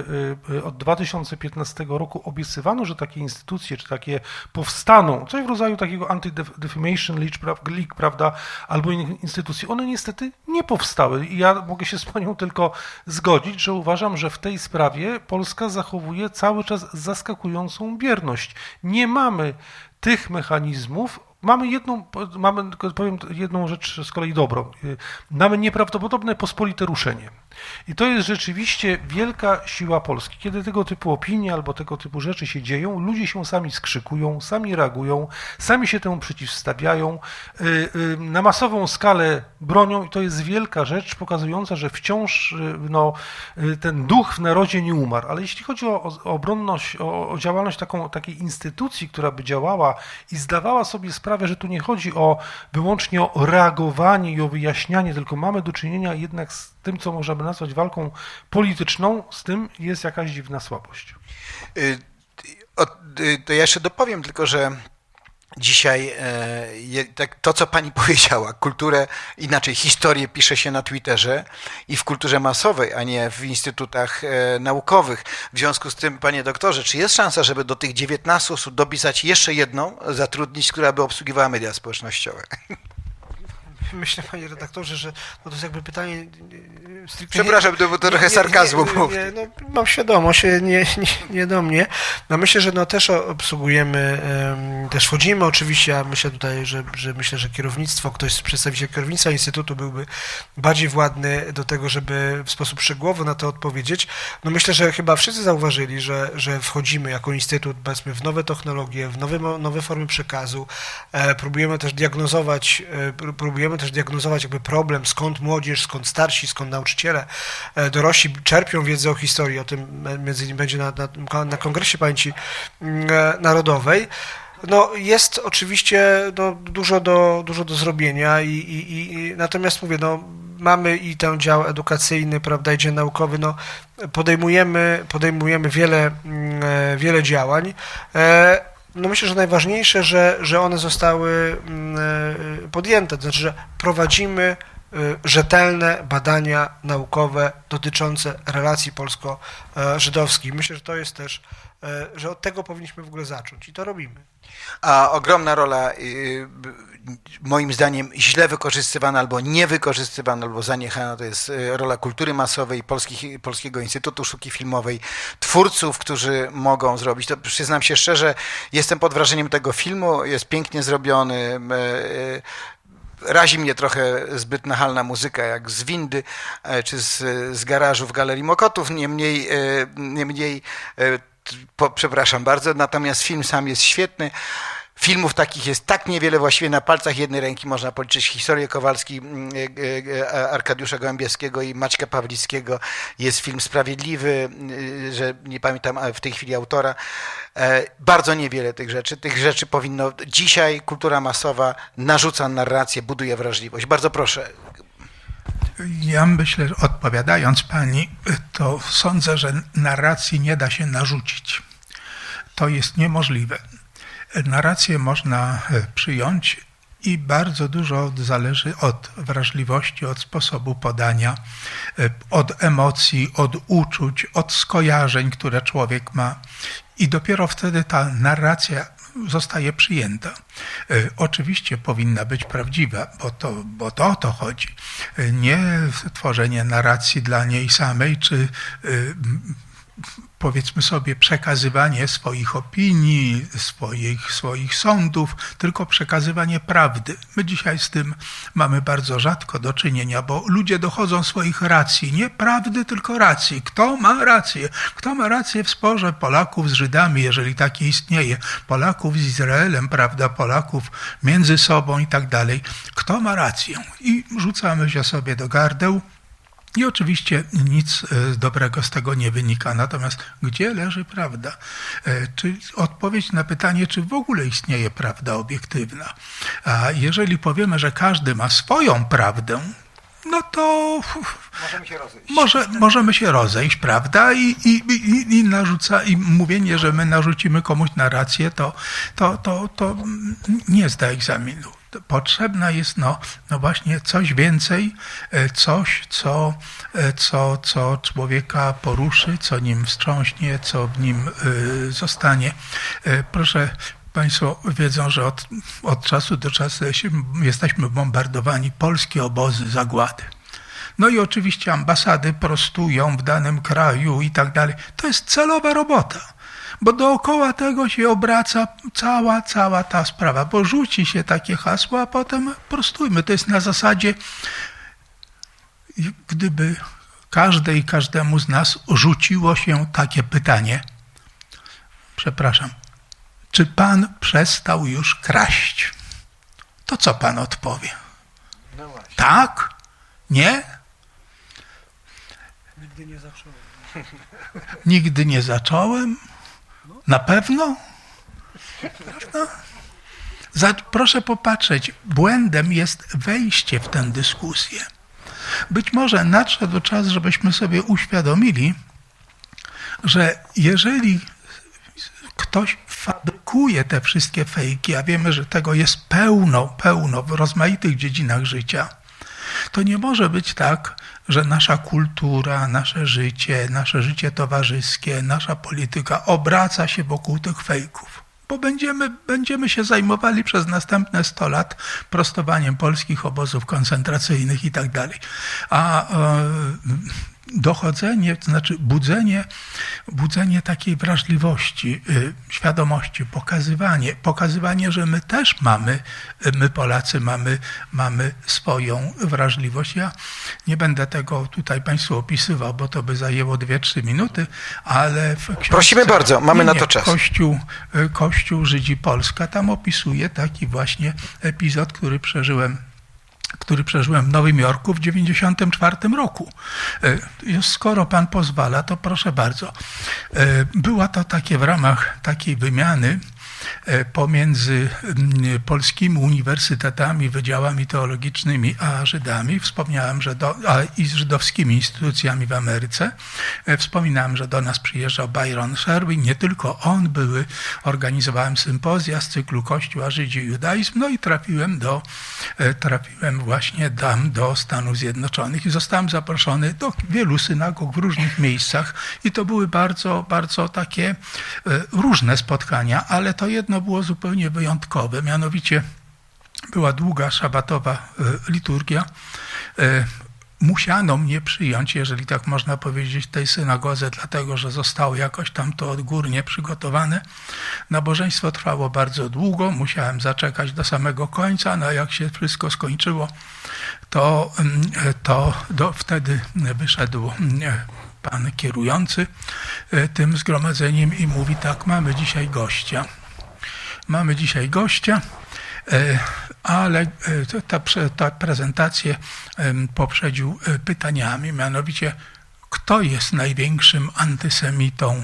od dwa tysiące piętnastego roku obiecywano, że takie instytucje, czy takie powstaną, coś w rodzaju takiego Anti-Defamation League, prawda, albo innych instytucji, one niestety nie powstały. I ja mogę się z panią tylko zgodzić, że uważam, że w tej sprawie Polska zachowuje cały czas zaskakującą bierność. Nie mamy tych mechanizmów. Mamy jedną, mamy, powiem jedną rzecz z kolei dobrą. Mamy nieprawdopodobne pospolite ruszenie. I to jest rzeczywiście wielka siła Polski. Kiedy tego typu opinie albo tego typu rzeczy się dzieją, ludzie się sami skrzykują, sami reagują, sami się temu przeciwstawiają, na masową skalę bronią i to jest wielka rzecz pokazująca, że wciąż no, ten duch w narodzie nie umarł. Ale jeśli chodzi o, o obronność, o, o działalność taką, takiej instytucji, która by działała i zdawała sobie sprawę, że tu nie chodzi o wyłącznie o reagowanie i o wyjaśnianie, tylko mamy do czynienia jednak z tym, co możemy nazwać walką polityczną, z tym jest jakaś dziwna słabość. To ja jeszcze dopowiem tylko, że dzisiaj to, co pani powiedziała, kulturę, inaczej historię pisze się na Twitterze i w kulturze masowej, a nie w instytutach naukowych. W związku z tym, panie doktorze, czy jest szansa, żeby do tych dziewiętnastu osób dopisać jeszcze jedną, zatrudnić, która by obsługiwała media społecznościowe? myślę, panie redaktorze, że no to jest jakby pytanie stricte... Przepraszam, to było trochę sarkazmu. Nie, nie, no, mam świadomość, nie, nie, nie do mnie. No myślę, że no też obsługujemy, um, też wchodzimy oczywiście, ja myślę tutaj, że, że myślę, że kierownictwo, ktoś z przedstawicieli kierownictwa Instytutu byłby bardziej władny do tego, żeby w sposób szczegółowy na to odpowiedzieć. No myślę, że chyba wszyscy zauważyli, że, że wchodzimy jako Instytut, powiedzmy, w nowe technologie, w nowe, nowe formy przekazu. E, próbujemy też diagnozować, e, próbujemy też diagnozować jakby problem, skąd młodzież, skąd starsi, skąd nauczyciele, e, dorośli czerpią wiedzę o historii, o tym między innymi będzie na, na, na Kongresie Pamięci e, Narodowej. No jest oczywiście no, dużo, do, dużo do zrobienia i, i, i natomiast mówię, no mamy i ten dział edukacyjny, prawda, i dział naukowy, no podejmujemy, podejmujemy wiele, wiele działań. No myślę, że najważniejsze, że, że one zostały podjęte, to znaczy, że prowadzimy rzetelne badania naukowe dotyczące relacji polsko-żydowskich. Myślę, że to jest też, że od tego powinniśmy w ogóle zacząć i to robimy. A ogromna rola, moim zdaniem źle wykorzystywana albo niewykorzystywana, albo zaniechana, to jest rola kultury masowej, Polskich, Polskiego Instytutu Sztuki Filmowej, twórców, którzy mogą zrobić. To przyznam się szczerze, jestem pod wrażeniem tego filmu, jest pięknie zrobiony, razi mnie trochę zbyt nachalna muzyka, jak z windy, czy z, z garażu w Galerii Mokotów, niemniej, niemniej po, przepraszam bardzo, natomiast film sam jest świetny. Filmów takich jest tak niewiele, właściwie na palcach jednej ręki można policzyć. Historię Kowalski, Arkadiusza Gołębieskiego i Maćka Pawlickiego. Jest film sprawiedliwy, że nie pamiętam w tej chwili autora. Bardzo niewiele tych rzeczy. Tych rzeczy powinno... Dzisiaj kultura masowa narzuca narrację, buduje wrażliwość. Bardzo proszę. Ja myślę, że odpowiadając pani, to sądzę, że narracji nie da się narzucić. To jest niemożliwe. Narrację można przyjąć i bardzo dużo zależy od wrażliwości, od sposobu podania, od emocji, od uczuć, od skojarzeń, które człowiek ma. I dopiero wtedy ta narracja zostaje przyjęta. Oczywiście powinna być prawdziwa, bo to, bo to o to chodzi. Nie tworzenie narracji dla niej samej, czy powiedzmy sobie przekazywanie swoich opinii, swoich, swoich sądów, tylko przekazywanie prawdy. My dzisiaj z tym mamy bardzo rzadko do czynienia, bo ludzie dochodzą swoich racji, nie prawdy, tylko racji. Kto ma rację? Kto ma rację w sporze Polaków z Żydami, jeżeli takie istnieje, Polaków z Izraelem, prawda, Polaków między sobą i tak dalej. Kto ma rację? I rzucamy się sobie do gardeł. I oczywiście nic dobrego z tego nie wynika. Natomiast gdzie leży prawda? Czy odpowiedź na pytanie, czy w ogóle istnieje prawda obiektywna? A jeżeli powiemy, że każdy ma swoją prawdę, no to możemy się rozejść. Może, możemy się rozejść, prawda? I, i, i, i, narzuca, i mówienie, że my narzucimy komuś narrację, to, to, to, to nie zda egzaminu. Potrzebna jest no, no właśnie coś więcej, coś, co, co, co człowieka poruszy, co nim wstrząśnie, co w nim y, zostanie. Proszę, Państwo wiedzą, że od, od czasu do czasu jesteśmy bombardowani, polskie obozy zagłady. No i oczywiście ambasady prostują w danym kraju i tak dalej. To jest celowa robota. Bo dookoła tego się obraca cała, cała ta sprawa, bo rzuci się takie hasło, a potem prostujmy. To jest na zasadzie, gdyby każdej i każdemu z nas rzuciło się takie pytanie. Przepraszam, czy pan przestał już kraść? To co pan odpowie? No właśnie. Tak? Nie? Nigdy nie zacząłem. Nigdy nie zacząłem? Na pewno? No. Za, proszę popatrzeć, błędem jest wejście w tę dyskusję. Być może nadszedł czas, żebyśmy sobie uświadomili, że jeżeli ktoś fabrykuje te wszystkie fejki, a wiemy, że tego jest pełno, pełno w rozmaitych dziedzinach życia, to nie może być tak, że nasza kultura, nasze życie, nasze życie towarzyskie, nasza polityka obraca się wokół tych fejków. bo będziemy, będziemy się zajmowali przez następne sto lat prostowaniem polskich obozów koncentracyjnych i tak dalej. A e, dochodzenie, to znaczy budzenie, budzenie takiej wrażliwości, y, świadomości, pokazywanie, pokazywanie, że my też mamy, my Polacy mamy, mamy swoją wrażliwość. Ja nie będę tego tutaj Państwu opisywał, bo to by zajęło dwie trzy minuty, ale w książce, prosimy bardzo, mamy nie, na to czas. Kościół, Kościół, Żydzi, Polska, tam opisuje taki właśnie epizod, który przeżyłem który przeżyłem w Nowym Jorku w dziewięćdziesiątym czwartym roku. Skoro pan pozwala, to proszę bardzo. Była to takie w ramach takiej wymiany pomiędzy polskimi uniwersytetami, wydziałami teologicznymi a Żydami. Wspomniałem, że do, a i z żydowskimi instytucjami w Ameryce. Wspominałem, że do nas przyjeżdżał Byron Sherwin. Nie tylko on, były, organizowałem sympozja z cyklu Kościół, a Żydzi, Judaizm. No i trafiłem do, trafiłem właśnie tam do Stanów Zjednoczonych i zostałem zaproszony do wielu synagog w różnych miejscach i to były bardzo, bardzo takie różne spotkania, ale to jedno było zupełnie wyjątkowe, mianowicie była długa szabatowa liturgia. Musiano mnie przyjąć, jeżeli tak można powiedzieć, w tej synagodze, dlatego że zostało jakoś tam to odgórnie przygotowane. Nabożeństwo trwało bardzo długo, musiałem zaczekać do samego końca, no jak się wszystko skończyło, to, to do, wtedy wyszedł pan kierujący tym zgromadzeniem i mówi tak, mamy dzisiaj gościa. Mamy dzisiaj gościa, ale ta, ta prezentację poprzedził pytaniami, mianowicie kto jest największym antysemitą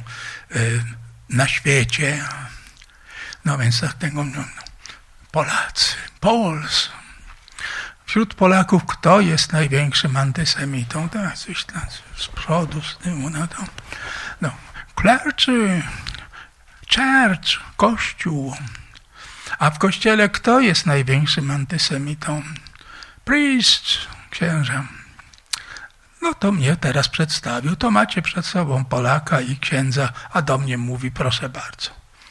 na świecie? No więc tego no, Polacy, Pols. Wśród Polaków kto jest największym antysemitą? To coś tam z przodu, z tyłu, no to no, clergy, church, kościół. A w kościele kto jest największym antysemitą? Priest, księża. No to mnie teraz przedstawił. To macie przed sobą Polaka i księdza, a do mnie mówi, proszę bardzo.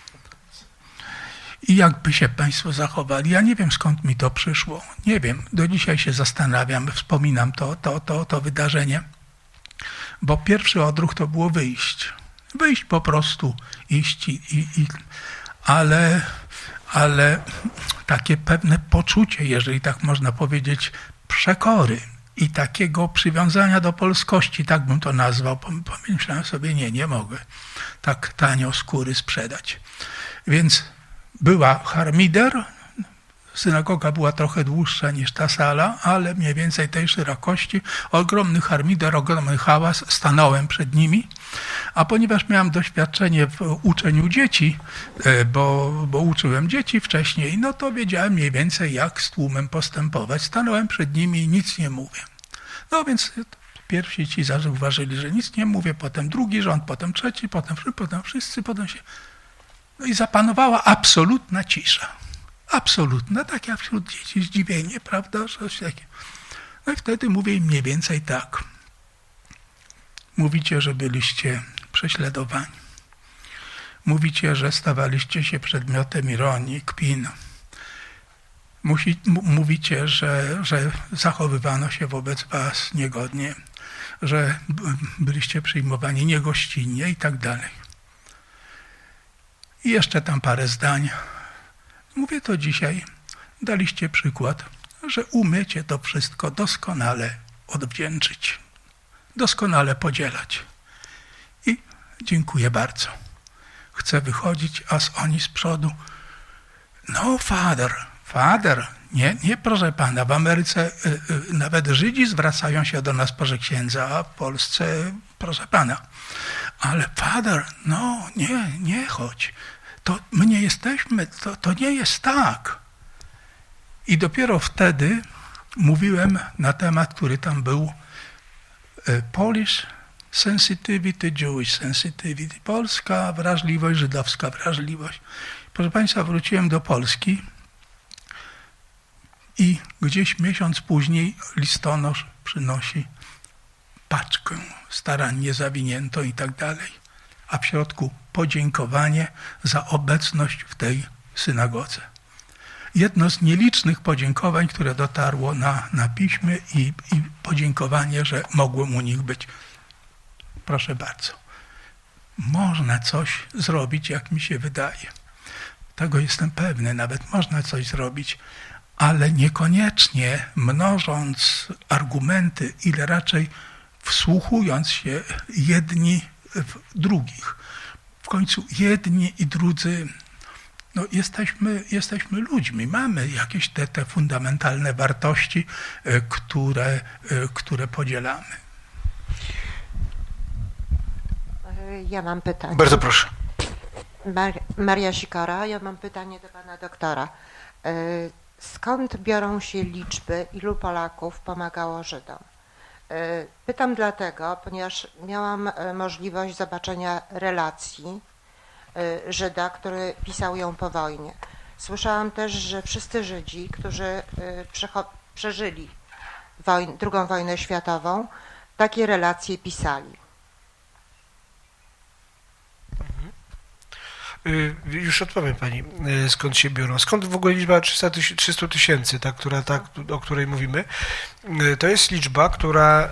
I jakby się Państwo zachowali? Ja nie wiem, skąd mi to przyszło. Nie wiem. Do dzisiaj się zastanawiam, wspominam to, to, to, to wydarzenie. Bo pierwszy odruch to było wyjść. Wyjść po prostu, iść i... i, i ale, ale takie pewne poczucie, jeżeli tak można powiedzieć, przekory i takiego przywiązania do polskości, tak bym to nazwał. Pomyślałem sobie, nie, nie mogę tak tanio skóry sprzedać. Więc była harmider, synagoga była trochę dłuższa niż ta sala, ale mniej więcej tej szerokości, ogromny harmider, ogromny hałas, stanąłem przed nimi, a ponieważ miałem doświadczenie w uczeniu dzieci, bo, bo uczyłem dzieci wcześniej, no to wiedziałem mniej więcej, jak z tłumem postępować. Stanąłem przed nimi i nic nie mówię. No więc pierwsi ci zauważyli, że nic nie mówię, potem drugi rząd, potem trzeci, potem, potem wszyscy, potem się... No i zapanowała absolutna cisza. Absolutna, tak jak wśród dzieci zdziwienie, prawda? Coś takie. No i wtedy mówię im mniej więcej tak. Mówicie, że byliście prześladowani. Mówicie, że stawaliście się przedmiotem ironii, kpin. Musi, m- mówicie, że, że zachowywano się wobec was niegodnie, że b- byliście przyjmowani niegościnnie i tak dalej. I jeszcze tam parę zdań. Mówię to dzisiaj. Daliście przykład, że umiecie to wszystko doskonale odwdzięczyć, doskonale podzielać. I dziękuję bardzo. Chcę wychodzić, a oni z przodu. No, father, father. Nie, nie, proszę pana. W Ameryce y, y, nawet Żydzi zwracają się do nas, proszę księdza, a w Polsce, proszę pana. Ale father, no, nie, nie chodź. To my nie jesteśmy, to, to nie jest tak. I dopiero wtedy mówiłem na temat, który tam był, Polish sensitivity, Jewish sensitivity. Polska wrażliwość, żydowska wrażliwość. Proszę Państwa, wróciłem do Polski i gdzieś miesiąc później listonosz przynosi paczkę starannie zawiniętą i tak dalej. a w środku podziękowanie za obecność w tej synagodze. Jedno z nielicznych podziękowań, które dotarło na, na piśmie i, i podziękowanie, że mogłem u nich być. Proszę bardzo. Można coś zrobić, jak mi się wydaje. Tego jestem pewny, nawet można coś zrobić, ale niekoniecznie mnożąc argumenty, ile raczej wsłuchując się jedni w drugich. W końcu jedni i drudzy, no jesteśmy, jesteśmy ludźmi, mamy jakieś te, te fundamentalne wartości, które, które podzielamy. Ja mam pytanie. Bardzo proszę. Mar- Maria Sikora, ja mam pytanie do pana doktora. Skąd biorą się liczby, ilu Polaków pomagało Żydom? Pytam dlatego, ponieważ miałam możliwość zobaczenia relacji Żyda, który pisał ją po wojnie. Słyszałam też, że wszyscy Żydzi, którzy przeżyli wojn- drugą wojnę światową, takie relacje pisali. Już odpowiem pani, skąd się biorą. Skąd w ogóle liczba trzysta tysięcy, ta, która, ta, o której mówimy? To jest liczba, która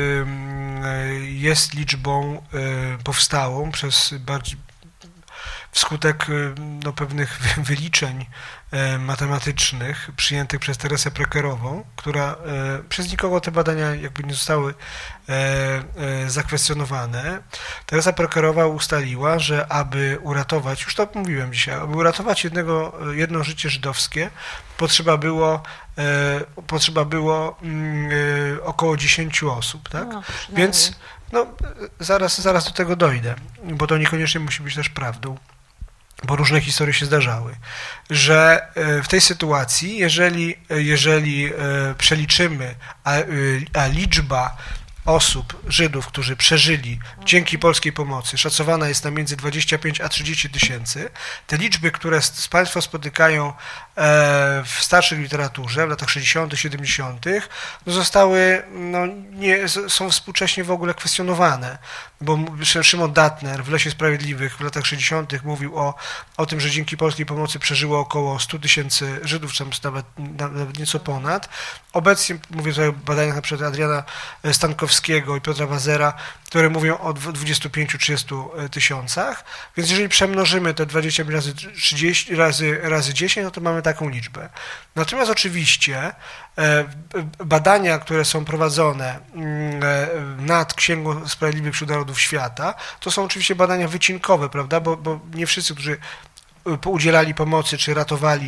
jest liczbą powstałą przez bardziej wskutek no, pewnych wyliczeń matematycznych przyjętych przez Teresę Prekerową, która przez nikogo te badania jakby nie zostały zakwestionowane. Teresa Prekerowa ustaliła, że aby uratować, już to mówiłem dzisiaj, aby uratować jednego, jedno życie żydowskie, potrzeba było, potrzeba było około dziesięciu osób, tak? No, więc no, zaraz, zaraz do tego dojdę, bo to niekoniecznie musi być też prawdą, bo różne historie się zdarzały, że w tej sytuacji, jeżeli, jeżeli przeliczymy, a, a liczba osób, Żydów, którzy przeżyli dzięki polskiej pomocy, szacowana jest na między dwadzieścia pięć a trzydzieści tysięcy, te liczby, które Państwo spotykają w starszej literaturze w latach sześćdziesiątych, siedemdziesiątych, no zostały, no nie, są współcześnie w ogóle kwestionowane, bo Szymon Datner w Lesie Sprawiedliwych w latach sześćdziesiątych mówił o, o tym, że dzięki polskiej pomocy przeżyło około stu tysięcy Żydów, czy nawet, nawet nieco ponad. Obecnie, mówię tutaj o badaniach na przykład Adriana Stankowskiego i Piotra Wazera, które mówią o dwudziestu pięciu do trzydziestu tysiącach, więc jeżeli przemnożymy te dwadzieścia razy trzydzieści razy, razy dziesięć, no to mamy taką liczbę. Natomiast oczywiście badania, które są prowadzone nad Księgą Sprawiedliwych wśród Narodów Świata, to są oczywiście badania wycinkowe, prawda, bo, bo nie wszyscy, którzy udzielali pomocy czy ratowali,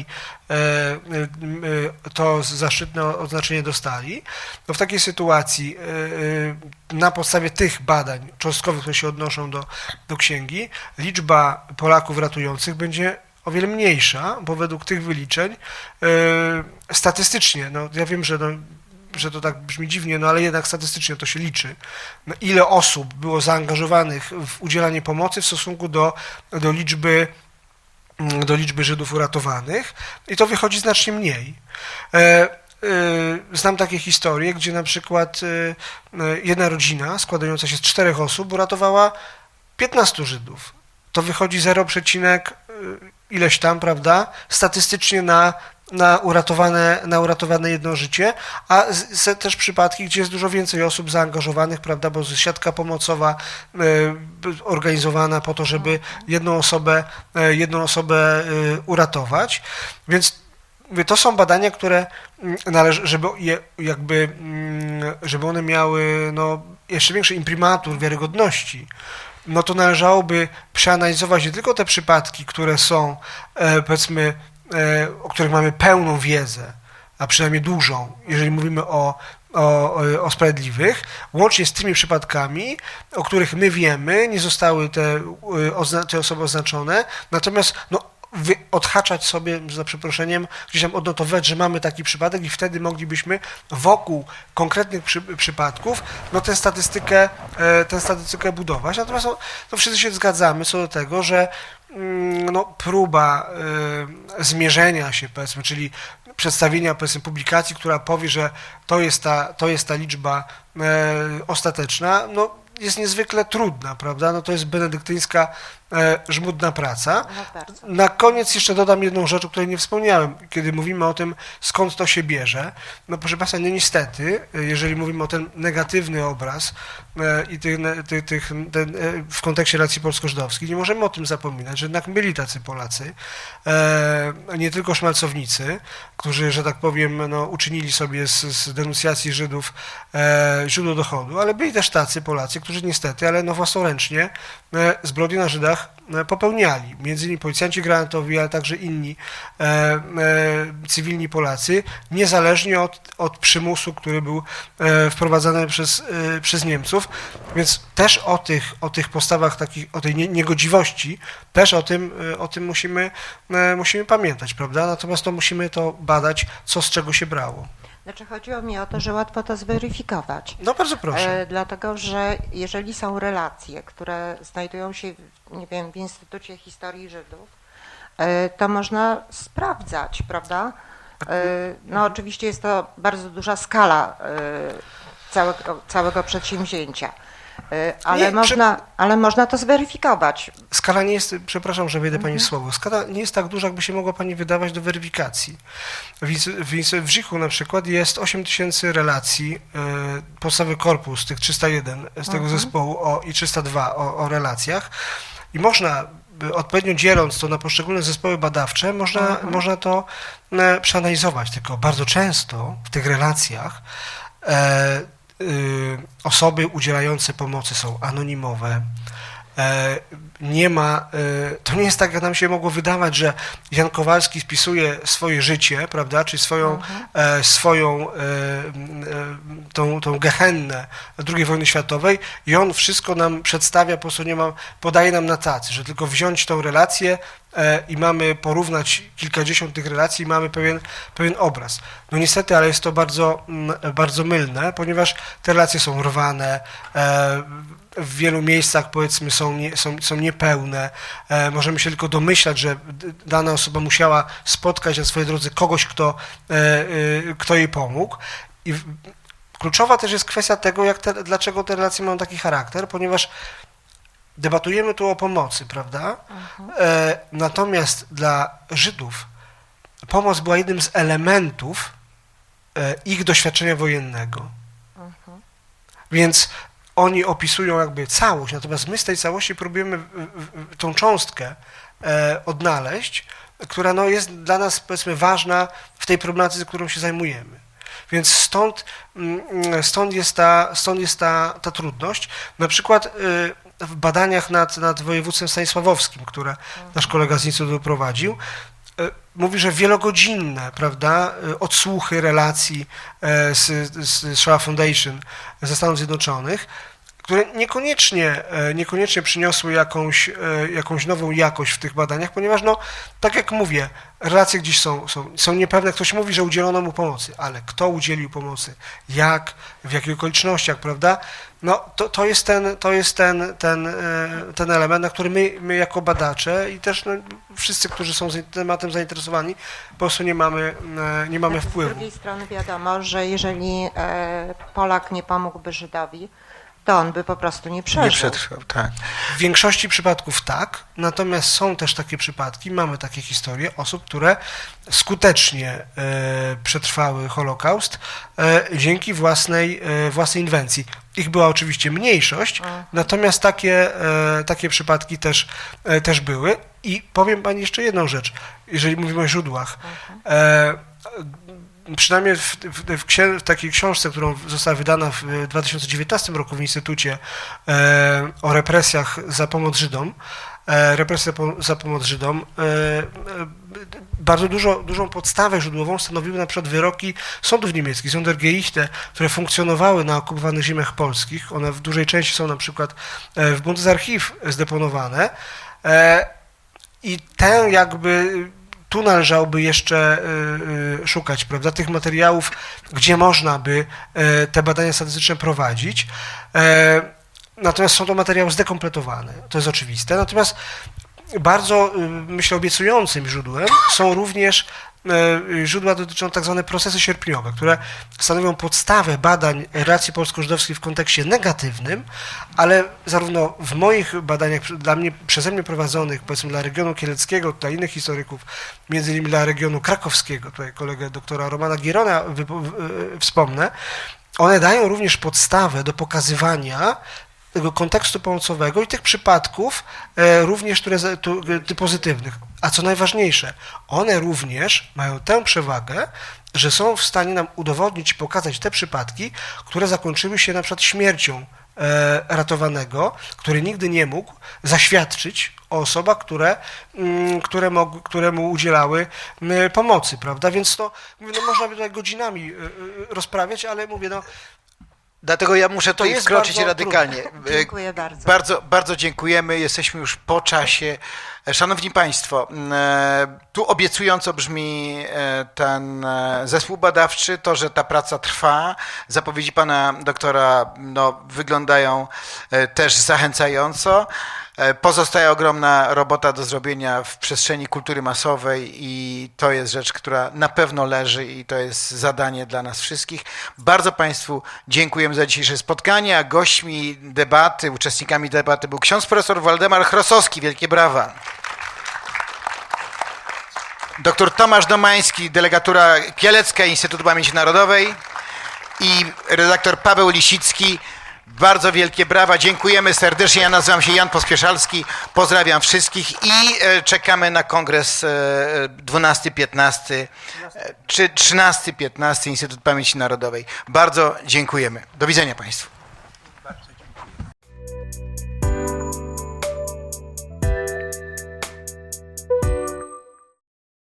to zaszczytne oznaczenie dostali. No w takiej sytuacji na podstawie tych badań cząstkowych, które się odnoszą do, do księgi, liczba Polaków ratujących będzie o wiele mniejsza, bo według tych wyliczeń statystycznie, no ja wiem, że no, że to tak brzmi dziwnie, no ale jednak statystycznie to się liczy, no, ile osób było zaangażowanych w udzielanie pomocy w stosunku do, do liczby do liczby Żydów uratowanych i to wychodzi znacznie mniej. Znam takie historie, gdzie na przykład jedna rodzina składająca się z czterech osób uratowała piętnastu Żydów. To wychodzi zero przecinek ileś tam, prawda, statystycznie na na uratowane, na uratowane jedno życie, a z, też przypadki, gdzie jest dużo więcej osób zaangażowanych, prawda, bo jest siatka pomocowa y, organizowana po to, żeby jedną osobę, y, jedną osobę y, uratować, więc to są badania, które należy, żeby je jakby, żeby one miały no, jeszcze większy imprimatur wiarygodności, no to należałoby przeanalizować nie tylko te przypadki, które są, e, powiedzmy, o których mamy pełną wiedzę, a przynajmniej dużą, jeżeli mówimy o, o, o sprawiedliwych, łącznie z tymi przypadkami, o których my wiemy, nie zostały te, te osoby oznaczone, natomiast no, wy, odhaczać sobie, za przeproszeniem, gdzieś tam odnotować, że mamy taki przypadek i wtedy moglibyśmy wokół konkretnych przy, przypadków no, tę statystykę, tę statystykę budować. Natomiast no, no, wszyscy się zgadzamy co do tego, że no, próba y, zmierzenia się, powiedzmy, czyli przedstawienia, powiedzmy, publikacji, która powie, że to jest ta, to jest ta liczba y, ostateczna, no, jest niezwykle trudna, prawda? No to jest benedyktyńska e, żmudna praca. Na koniec jeszcze dodam jedną rzecz, o której nie wspomniałem, kiedy mówimy o tym, skąd to się bierze. No proszę Państwa, no niestety, jeżeli mówimy o ten negatywny obraz e, i tych, tych, tych, ten, e, w kontekście relacji polsko-żydowskich, nie możemy o tym zapominać, że jednak byli tacy Polacy, e, nie tylko szmalcownicy, którzy, że tak powiem, no, uczynili sobie z, z denuncjacji Żydów e, źródło dochodu, ale byli też tacy Polacy, którzy niestety, ale no własnoręcznie e, zbrodnie na Żydach e, popełniali. Między innymi policjanci granatowi, ale także inni e, e, cywilni Polacy, niezależnie od, od przymusu, który był e, wprowadzany przez, e, przez Niemców. Więc też o tych, o tych postawach takich, o tej nie, niegodziwości, też o tym, e, o tym musimy, e, musimy pamiętać, prawda? Natomiast to musimy to badać, co z czego się brało. Znaczy chodziło mi o to, że łatwo to zweryfikować. No bardzo proszę. E, dlatego, że jeżeli są relacje, które znajdują się, nie wiem, w Instytucie Historii Żydów, e, to można sprawdzać, prawda? E, no oczywiście jest to bardzo duża skala e, całego, całego przedsięwzięcia. Ale, nie, można, przy... ale można to zweryfikować. Skala nie jest, przepraszam, że wejdę Pani mhm. w słowo, skala nie jest tak duża, jakby się mogła Pani wydawać do weryfikacji. W, w, w Żichu na przykład jest osiem tysięcy relacji, y, podstawowy korpus, tych trzysta jeden z tego mhm. zespołu o, i trzysta dwa o, o relacjach i można, odpowiednio dzieląc to na poszczególne zespoły badawcze, można, mhm. można to e, przeanalizować, tylko bardzo często w tych relacjach e, osoby udzielające pomocy są anonimowe. Nie ma, to nie jest tak, jak nam się mogło wydawać, że Jan Kowalski spisuje swoje życie, prawda, czy swoją, mhm. swoją tą, tą gehennę drugiej wojny światowej i on wszystko nam przedstawia, po prostu nie ma, podaje nam na tacy, że tylko wziąć tą relację i mamy porównać kilkadziesiąt tych relacji i mamy pewien, pewien obraz. No niestety, ale jest to bardzo, bardzo mylne, ponieważ te relacje są rwane, w wielu miejscach, powiedzmy, są, nie, są, są niepełne. E, możemy się tylko domyślać, że dana osoba musiała spotkać na swojej drodze kogoś, kto, e, e, kto jej pomógł. I w, kluczowa też jest kwestia tego, jak te, dlaczego te relacje mają taki charakter, ponieważ debatujemy tu o pomocy, prawda? E, natomiast dla Żydów pomoc była jednym z elementów e, ich doświadczenia wojennego. Uh-huh. Więc oni opisują jakby całość, natomiast my z tej całości próbujemy tą cząstkę e, odnaleźć, która no, jest dla nas, powiedzmy, ważna w tej problematyce, którą się zajmujemy. Więc stąd, stąd jest ta, stąd jest ta, ta trudność. Na przykład y, w badaniach nad, nad województwem stanisławowskim, które nasz kolega z Instytutu prowadził, y, mówi, że wielogodzinne, prawda, odsłuchy relacji y, z, z Shoah Foundation ze Stanów Zjednoczonych, które niekoniecznie, niekoniecznie przyniosły jakąś, jakąś nową jakość w tych badaniach, ponieważ, no, tak jak mówię, relacje gdzieś są, są, są niepewne. Ktoś mówi, że udzielono mu pomocy, ale kto udzielił pomocy, jak, w jakich okolicznościach, prawda? No, to, to jest, ten, to jest ten, ten, ten element, na który my, my jako badacze i też no, wszyscy, którzy są tematem zainteresowani, po prostu nie mamy, nie mamy znaczy, wpływu. Z drugiej strony wiadomo, że jeżeli Polak nie pomógłby Żydowi, to on by po prostu nie przeżył. Nie przetrwał, tak. W większości przypadków tak, natomiast są też takie przypadki, mamy takie historie osób, które skutecznie e, przetrwały Holokaust e, dzięki własnej, e, własnej inwencji. Ich była oczywiście mniejszość, Aha. natomiast takie, e, takie przypadki też, e, też były. I powiem Pani jeszcze jedną rzecz, jeżeli mówimy o źródłach. E, Przynajmniej w, w, w, księ- w takiej książce, którą została wydana w dwa tysiące dziewiętnastym roku w Instytucie e, o represjach za pomoc Żydom, e, represja po, za pomoc Żydom, e, e, bardzo dużo, dużą podstawę źródłową stanowiły na przykład wyroki sądów niemieckich, Sondergerichte, które funkcjonowały na okupowanych ziemiach polskich. One w dużej części są na przykład e, w Bundesarchiv zdeponowane e, i tę jakby tu należałoby jeszcze y, szukać, prawda, tych materiałów, gdzie można by y, te badania statystyczne prowadzić. E, natomiast są to materiały zdekompletowane, to jest oczywiste. Natomiast bardzo, y, myślę, obiecującym źródłem są również źródła dotyczą tak zwane procesy sierpniowe, które stanowią podstawę badań relacji polsko-żydowskiej w kontekście negatywnym, ale zarówno w moich badaniach dla mnie, przeze mnie prowadzonych, powiedzmy dla regionu kieleckiego, dla innych historyków, między innymi dla regionu krakowskiego, tutaj kolegę doktora Romana Gierona wspomnę, one dają również podstawę do pokazywania tego kontekstu pomocowego i tych przypadków e, również, które tu, ty, pozytywnych. A co najważniejsze, one również mają tę przewagę, że są w stanie nam udowodnić i pokazać te przypadki, które zakończyły się na przykład śmiercią e, ratowanego, który nigdy nie mógł zaświadczyć o osobach, które, m, które, mog, które mu udzielały m, pomocy, prawda? Więc to, mówię, no, można by tutaj godzinami y, rozprawiać, ale mówię, no dlatego ja muszę tu wkroczyć radykalnie. Dziękuję bardzo. bardzo. Bardzo dziękujemy, jesteśmy już po czasie. Szanowni Państwo, tu obiecująco brzmi ten zespół badawczy, to, że ta praca trwa. Zapowiedzi pana doktora no, wyglądają też zachęcająco. Pozostaje ogromna robota do zrobienia w przestrzeni kultury masowej i to jest rzecz, która na pewno leży i to jest zadanie dla nas wszystkich. Bardzo Państwu dziękujemy za dzisiejsze spotkanie, a gośćmi debaty, uczestnikami debaty był ksiądz profesor Waldemar Chrosowski. Wielkie brawa. Doktor Tomasz Domański, delegatura Kielecka, Instytut Pamięci Narodowej i redaktor Paweł Lisicki. Bardzo wielkie brawa, dziękujemy serdecznie. Ja nazywam się Jan Pospieszalski, pozdrawiam wszystkich i czekamy na kongres dwunasty piętnasty czy trzynasty piętnasty Instytut Pamięci Narodowej. Bardzo dziękujemy. Do widzenia Państwu.